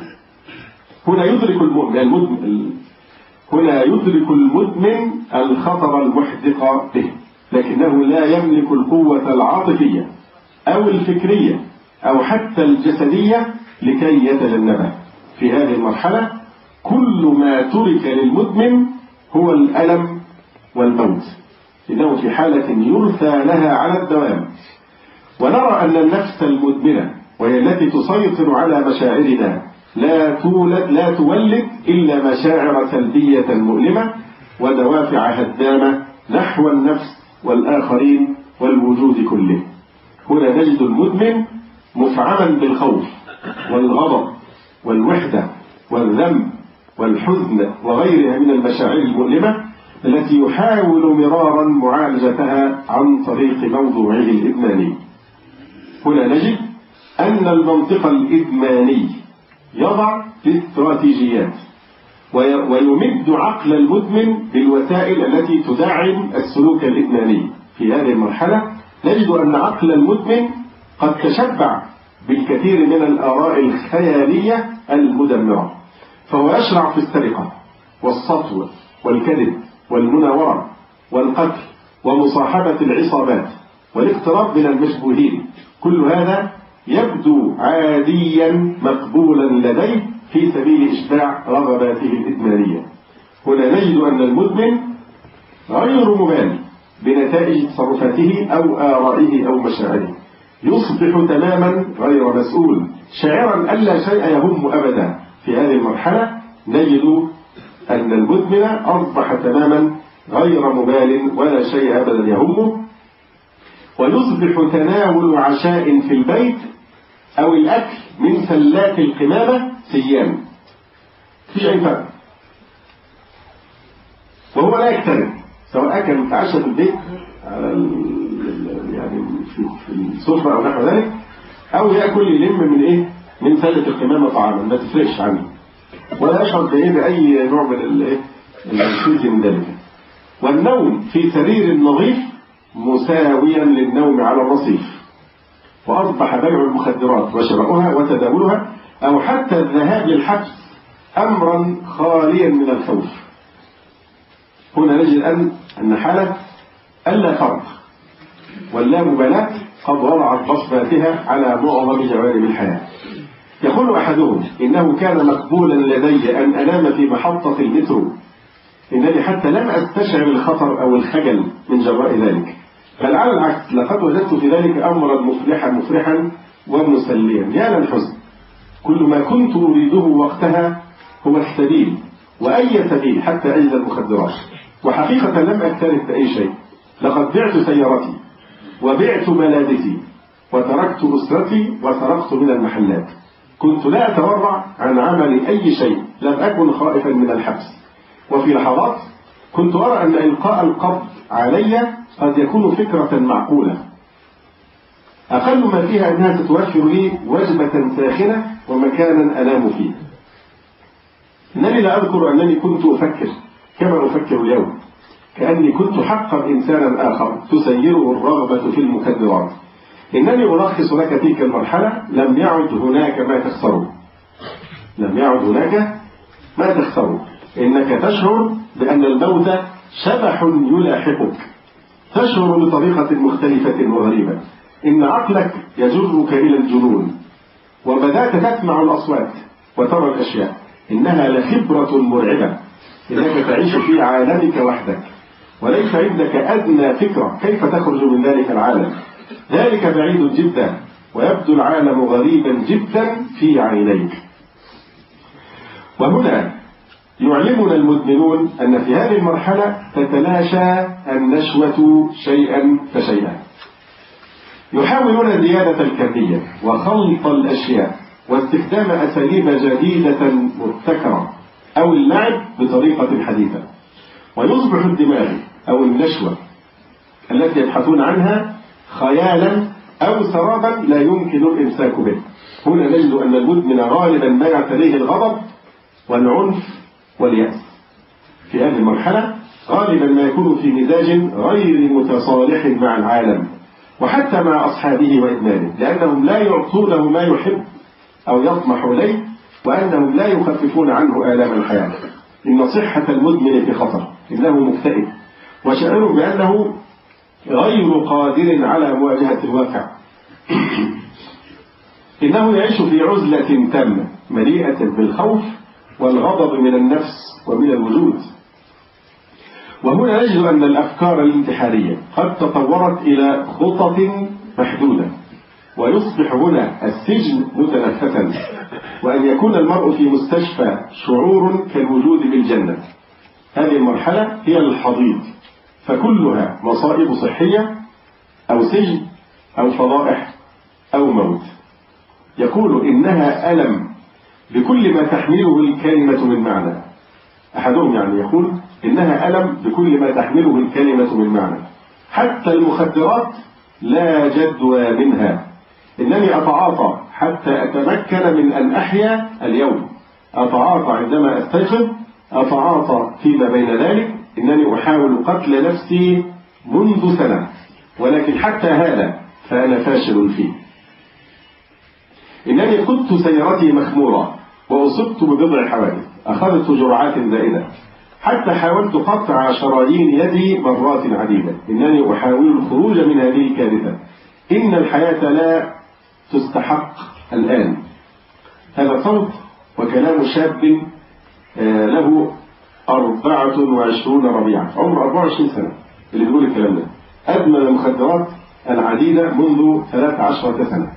هنا يدرك المؤمن المدمن هنا يدرك المدمن الخطر المحدق به، لكنه لا يملك القوة العاطفية أو الفكرية أو حتى الجسدية لكي يتجنبه. في هذه المرحلة كل ما ترك للمدمن هو الألم والموت، إنه في حالة يرثى لها على الدوام. ونرى أن النفس المدمنة وهي التي تسيطر على مشاعرنا لا تولد لا تولد إلا مشاعر سلبية مؤلمة ودوافع هدامة نحو النفس والآخرين والوجود كله. هنا نجد المدمن مفعما بالخوف والغضب والوحدة والذنب والحزن وغيرها من المشاعر المؤلمة التي يحاول مرارا معالجتها عن طريق موضوعه الإدماني. هنا نجد أن المنطق الإدماني يضع استراتيجيات ويمد عقل المدمن بالوسائل التي تدعم السلوك الإدماني. في هذه المرحلة نجد أن عقل المدمن قد تشبع بالكثير من الآراء الخيالية المدمرة، فهو يشرع في السرقة والسطو والكذب والمناورة والقتل ومصاحبة العصابات والاقتراب من المشبوهين. كل هذا يبدو عاديا مقبولا لديه في سبيل إشباع رغباته الإدمانية. هنا نجد أن المدمن غير مبالي بنتائج تصرفاته أو آرائه أو مشاعره، يصبح تماما غير مسؤول شاعرا ألا شيء يهم أبدا. في هذه المرحلة نجد أن المدمن أصبح تماما غير مبال ولا شيء أبدا يهمه، ويصبح تناول عشاء في البيت أو الأكل من سلات القمامة سيان في أي فرق، وهو لا يكترث سواء أكل متعشى في البيت على يعني في السفرة أو نحو ذلك، أو يأكل يلم من إيه من سلة القمامة طعاما ما تفرقش عنه، ولا يشعر بإيه بأي نوع من الإيه الشيء من ذلك. والنوم في سرير نظيف مساويا للنوم على الرصيف، وأصبح بيع المخدرات وشرائها وتداولها أو حتى الذهاب للحبس أمرا خاليا من الخوف. هنا نجد أن أن حالة ألا فرق واللا مبالاة قد وضعت بصماتها على معظم جوانب الحياة. يقول أحدهم إنه كان مقبولا لدي أن أنام في محطة المترو، إنني حتى لم أستشعر الخطر أو الخجل من جراء ذلك، بل على العكس لقد وجدت في ذلك أمرا مفرحا مفرحا ومسليا. يا للحزن، كل ما كنت أريده وقتها هو السبيل، وأي سبيل حتى أجد المخدرات. وحقيقة لم أكترث بأي شيء، لقد بعت سيارتي وبعت ملابسي وتركت أسرتي وسرقت من المحلات. كنت لا أتورع عن عمل أي شيء، لم أكن خائفا من الحبس. وفي لحظات كنت أرى أن إلقاء القبض علي قد يكون فكرة معقولة، أقل ما فيها أنها ستوفر لي وجبة ساخنة ومكانا أنام فيه. إنني لا أذكر أنني كنت أفكر كما أفكر اليوم، كأني كنت حقا إنسانا آخر تسيره الرغبة في المخدرات. إنني ألخص لك تلك المرحلة: لم يعد هناك ما تخسره، لم يعد هناك ما تخسره. إنك تشعر بأن الموت شبح يلاحقك تشعر بطريقة مختلفة وغريبة، إن عقلك يجرك إلى الجنون، وبدأت تسمع الأصوات وترى الأشياء. إنها لخبرة مرعبة، إنك تعيش في عالمك وحدك وليس عندك أدنى فكرة كيف تخرج من ذلك العالم. ذلك بعيد جدا، ويبدو العالم غريبا جدا في عينيك. وهنا يعلمنا المدمنون أن في هذه المرحلة تتلاشى النشوة شيئا فشيئا. يحاولون زيادة الكمية وخلط الأشياء واستخدام أساليب جديدة مبتكرة أو اللعب بطريقة حديثة، ويصبح الدماغ أو النشوة التي يبحثون عنها خيالا أو سرابا لا يمكن الإمساك به. هنا نجد أن المدمن غالبا ما يعتريه الغضب والعنف واليأس. في هذه المرحلة غالبا ما يكون في مزاج غير متصالح مع العالم وحتى مع أصحابه وإدمانه، لأنهم لا يعطونه ما يحب أو يطمح إليه، وأنهم لا يخففون عنه آلام الحياة. إن صحة المدمن في خطر، إنه مكتئب وشعر بأنه غير قادر على مواجهة الواقع. إنه يعيش في عزلة تامة مليئة بالخوف والغضب من النفس ومن الوجود. وهنا نجد أن الأفكار الانتحارية قد تطورت إلى خطط محدودة، ويصبح هنا السجن متنفسا، وأن يكون المرء في مستشفى شعور كالوجود بالجنة. هذه المرحلة هي الحضيض، فكلها مصائب صحية أو سجن أو فضائح أو موت. يقول إنها ألم بكل ما تحمله الكلمة من معنى. أحدهم يعني يقول إنها ألم بكل ما تحمله الكلمة من معنى، حتى المخدرات لا جدوى منها. إنني أتعاطى حتى أتمكن من أن أحيا اليوم، أتعاطى عندما أستيقظ، أتعاطى فيما بين ذلك. إنني أحاول قتل نفسي منذ سنة، ولكن حتى هذا فأنا فاشل فيه. إنني قدت سيارتي مخمورة وأصبت ببضع حوادث، أخذت جرعات زائدة، حتى حاولت قطع شرايين يدي مرات عديدة. إنني أحاول الخروج من هذه الكارثة. إن الحياة لا تستحق الآن. هذا صوت وكلام شاب له أربعة وعشرون ربيعا، عمر أربعة وعشرين سنة، اللي بيقول الكلام ده. أدمن المخدرات العديدة منذ ثلاث عشرة سنة.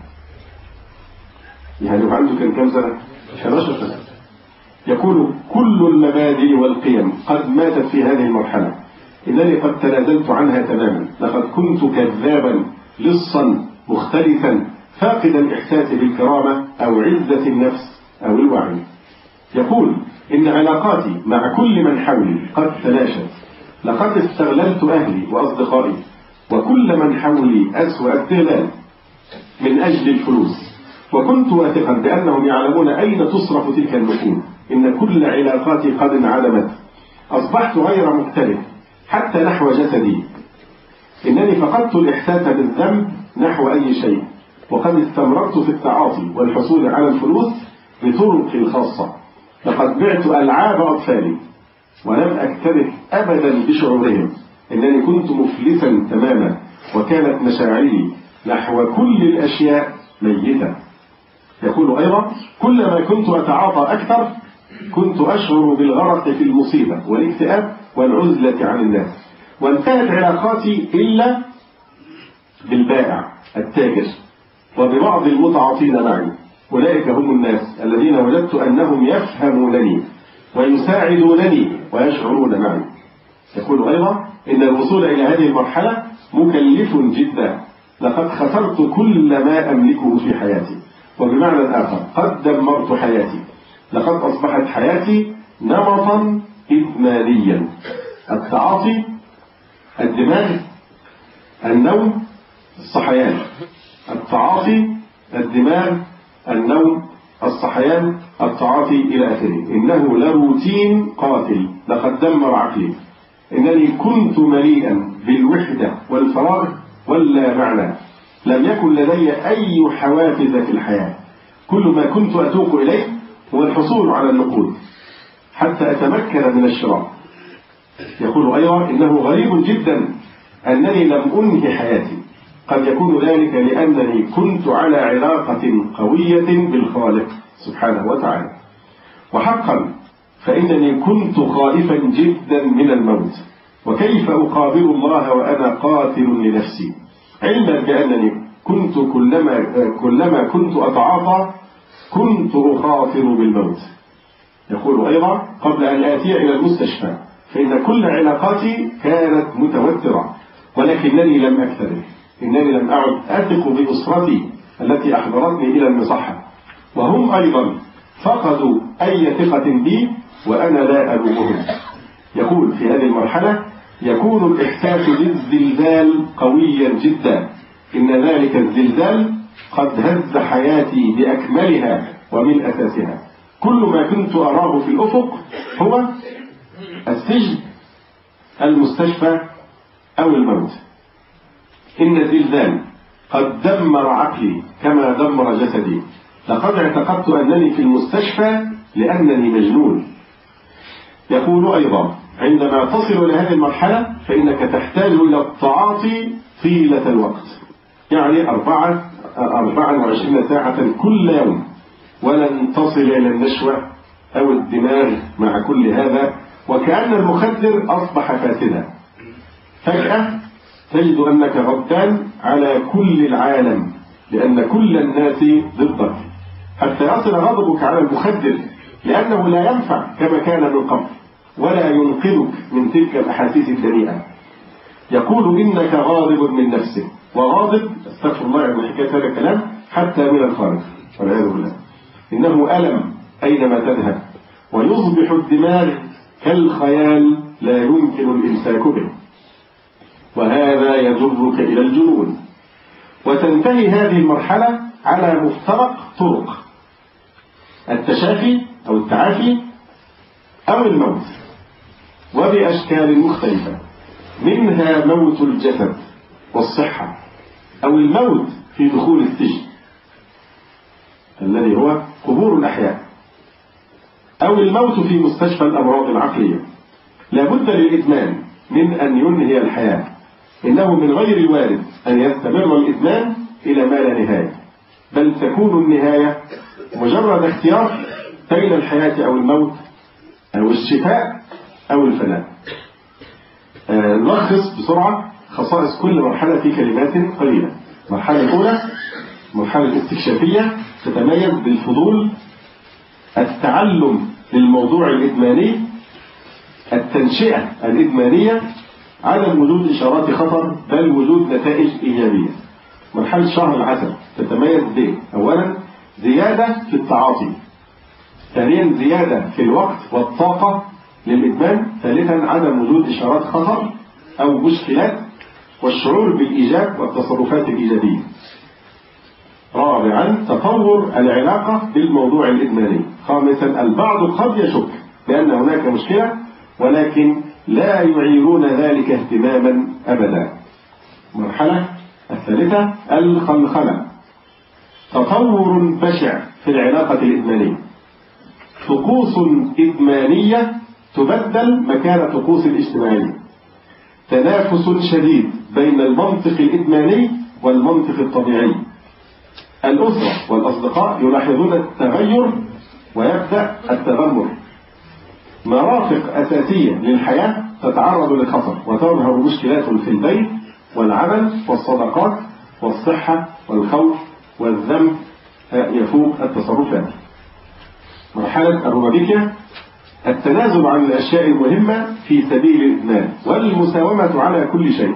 يعني عنده كان كم سنة؟ إحدى عشرة سنة. يقول كل المبادئ والقيم قد ماتت في هذه المرحلة. إنني قد تنازلت عنها تماما. لقد كنت كذابا لصا مختلفا فاقدا الإحساس بالكرامة أو عزة النفس أو الوعي. يقول إن علاقاتي مع كل من حولي قد تلاشت. لقد استغللت أهلي وأصدقائي وكل من حولي أسوأ استغلال من أجل الفلوس، وكنت واثقا بأنهم يعلمون أين تصرف تلك النقود. إن كل علاقاتي قد انعدمت. أصبحت غير مكترث حتى نحو جسدي. إنني فقدت الإحساس بالذنب نحو أي شيء، وقد استمررت في التعاطي والحصول على الفلوس بطرق الخاصة. لقد بعت ألعاب أطفالي ولم أكترث أبدا بشعورهم. إنني كنت مفلسا تماما، وكانت مشاعري نحو كل الأشياء ميتة. يقول أيضا كلما كنت أتعاطى أكثر كنت أشعر بالغرق في المصيبة والاكتئاب والعزلة عن الناس. وانتهت علاقاتي إلا بالبائع التاجر وببعض المتعاطين معي. أولئك هم الناس الذين وجدت أنهم يفهمونني ويساعدونني ويشعرون معي. يقول أيضا إن الوصول إلى هذه المرحلة مكلف جدا. لقد خسرت كل ما أملكه في حياتي، وبمعنى آخر قد دمرت حياتي. لقد أصبحت حياتي نمطا إدمانيا: التعاطي، الدماغ، النوم، الصحيان. التعاطي، الدماغ، النوم، الصحيان، التعاطي إلى آخره. إنه لروتين قاتل. لقد دمر عقلي. إنني كنت مليئا بالوحدة والفراغ واللا معنى. لم يكن لدي أي حوافز في الحياة. كل ما كنت أتوق إليه هو الحصول على النقود حتى أتمكن من الشراء. يقول أيضا إنه غريب جدا أنني لم أنهي حياتي، قد يكون ذلك لأنني كنت على علاقة قوية بالخالق سبحانه وتعالى، وحقا فإنني كنت خائفا جدا من الموت، وكيف أقابل الله وأنا قاتل لنفسي، علما بأنني كنت كلما, كلما كنت أتعاطى كنت أخاطر بالموت. يقول أيضا قبل أن آتي إلى المستشفى فإن كل علاقاتي كانت متوترة، ولكنني لم أكترث، إنني لم أعد أثق بأسرتي التي أحضرتني إلى المصحة، وهم أيضا فقدوا أي ثقة بي وأنا لا ألومهم. يقول في هذه المرحلة يكون الإحساس بالزلزال قويا جدا، إن ذلك الزلزال قد هز حياتي بأكملها ومن أساسها، كل ما كنت أراه في الأفق هو السجن، المستشفى أو الموت. إن الزلزال قد دمر عقلي كما دمر جسدي، لقد اعتقدت أنني في المستشفى لأنني مجنون. يقول أيضا عندما تصل إلى هذه المرحلة فإنك تحتاج إلى التعاطي طيلة الوقت، يعني أربعة أربعة وعشرين ساعة كل يوم، ولن تصل إلى النشوة أو الدماغ مع كل هذا، وكأن المخدر أصبح فاسدا. فجأة تجد أنك غضبان على كل العالم لأن كل الناس ضدك، حتى يصل غضبك على المخدر لأنه لا ينفع كما كان من قبل ولا ينقذك من تلك الأحاسيس الدنيئة. يقول إنك غاضب من نفسك، وغاضب استغفر الله عن حكاية هذا الكلام حتى من الخارج والعياذ بالله، إنه ألم أينما تذهب، ويصبح الدماغ كالخيال لا يمكن الإمساك به، وهذا يجرك إلى الجنون. وتنتهي هذه المرحلة على مفترق طرق: التشافي أو التعافي أو الموت، وبأشكال مختلفة، منها موت الجسد والصحة، أو الموت في دخول السجن الذي هو قبور الأحياء، أو الموت في مستشفى الأمراض العقلية. لا بد للإدمان من أن ينهي الحياة، إنه من غير الوارد أن يستمر الإدمان إلى ما لا نهاية، بل تكون النهاية مجرد اختيار بين الحياة أو الموت، أو الشفاء أو الفناء. نلخص بسرعة خصائص كل مرحلة في كلمات قليلة. المرحلة الأولى مرحلة الاستكشافية، تتميز بالفضول، التعلم للموضوع الإدماني، التنشئة الإدمانية، عدم وجود إشارات خطر بل وجود نتائج إيجابية. مرحلة شهر العسل تتميز ب أولا زيادة في التعاطي، ثانيا زيادة في الوقت والطاقة للإدمان، ثالثا عدم وجود إشارات خطر أو مشكلات والشعور بالإيجاب والتصرفات الإيجابية، رابعا تطور العلاقة بالموضوع الإدماني، خامسا البعض قد يشك بأن هناك مشكلة ولكن لا يعيرون ذلك اهتماما أبدا. المرحلة الثالثة الخلخلة، تطور بشع في العلاقة الإدمانية، طقوس إدمانية تبدل مكان طقوس الاجتماعية، تنافس شديد بين المنطق الإدماني والمنطق الطبيعي، الأسرة والأصدقاء يلاحظون التغير ويبدأ التغمر، مرافق أساسية للحياة تتعرض للخطر وتظهر مشكلات في البيت والعمل والصداقات والصحة والخوف والذنب يفوق التصرفات. مرحلة الرومانيكية، التنازل عن الأشياء المهمة في سبيل الإدمان والمساومة على كل شيء،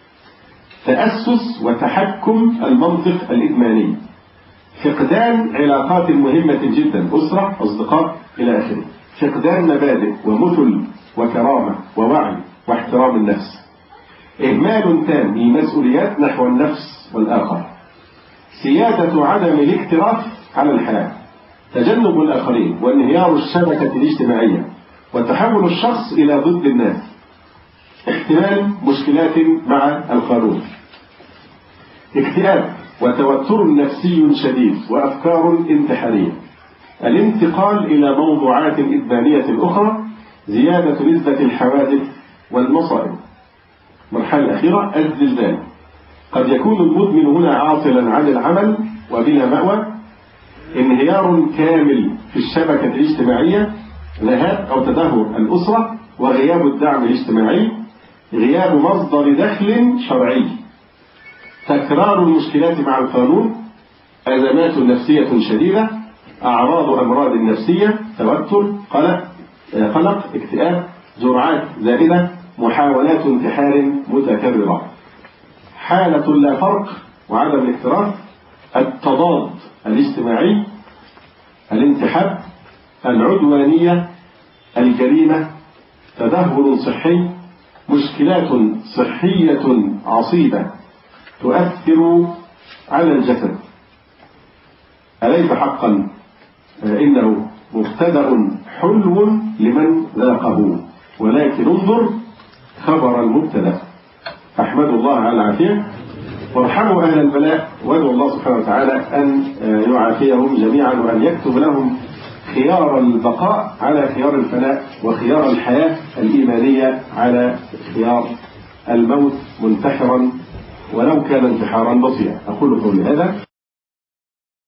تأسس وتحكم المنطق الإدماني، فقدان علاقات مهمة جدا، أسرة، أصدقاء إلى آخره، فقدان مبادئ ومثل وكرامة ووعي واحترام النفس، إهمال تام للمسؤوليات نحو النفس والآخر، سيادة عدم الاكتراث على الحياة، تجنب الآخرين وانهيار الشبكة الاجتماعية وتحول الشخص إلى ضد الناس، احتمال مشكلات مع القانون، اكتئاب وتوتر نفسي شديد وأفكار انتحارية، الانتقال إلى موضوعات إدمانية أخرى، زيادة نسبة الحوادث والمصائب. المرحلة الأخيرة الزلزال. قد يكون المدمن هنا عاطلا عن العمل وبلا مأوى، انهيار كامل في الشبكة الاجتماعية، ذهاب أو تدهور الأسرة وغياب الدعم الاجتماعي، غياب مصدر دخل شرعي، تكرار المشكلات مع القانون، أزمات نفسية شديدة، أعراض أمراض نفسية، توتر، قلق قلق اكتئاب، جرعات زائدة، محاولات انتحار متكررة. حالة لا فرق وعدم الاكتراث، التضاد الاجتماعي، الانتحاب، العدوانية، الجريمة، تدهور صحي، مشكلات صحية عصيبة تؤثر على الجسد. أليس حقا إنه مبتدأ حلو لمن ذاقه، ولكن انظر خبر المبتدأ. أحمد الله على العافية، وارحموا أهل البلاء، وادعوا الله سبحانه وتعالى أن يعافيهم جميعا، وأن يكتب لهم خيار البقاء على خيار الفناء، وخيار الحياة الإيمانية على خيار الموت منتحرا ولو كان انتحارا بسيطا. أقول قولي هذا.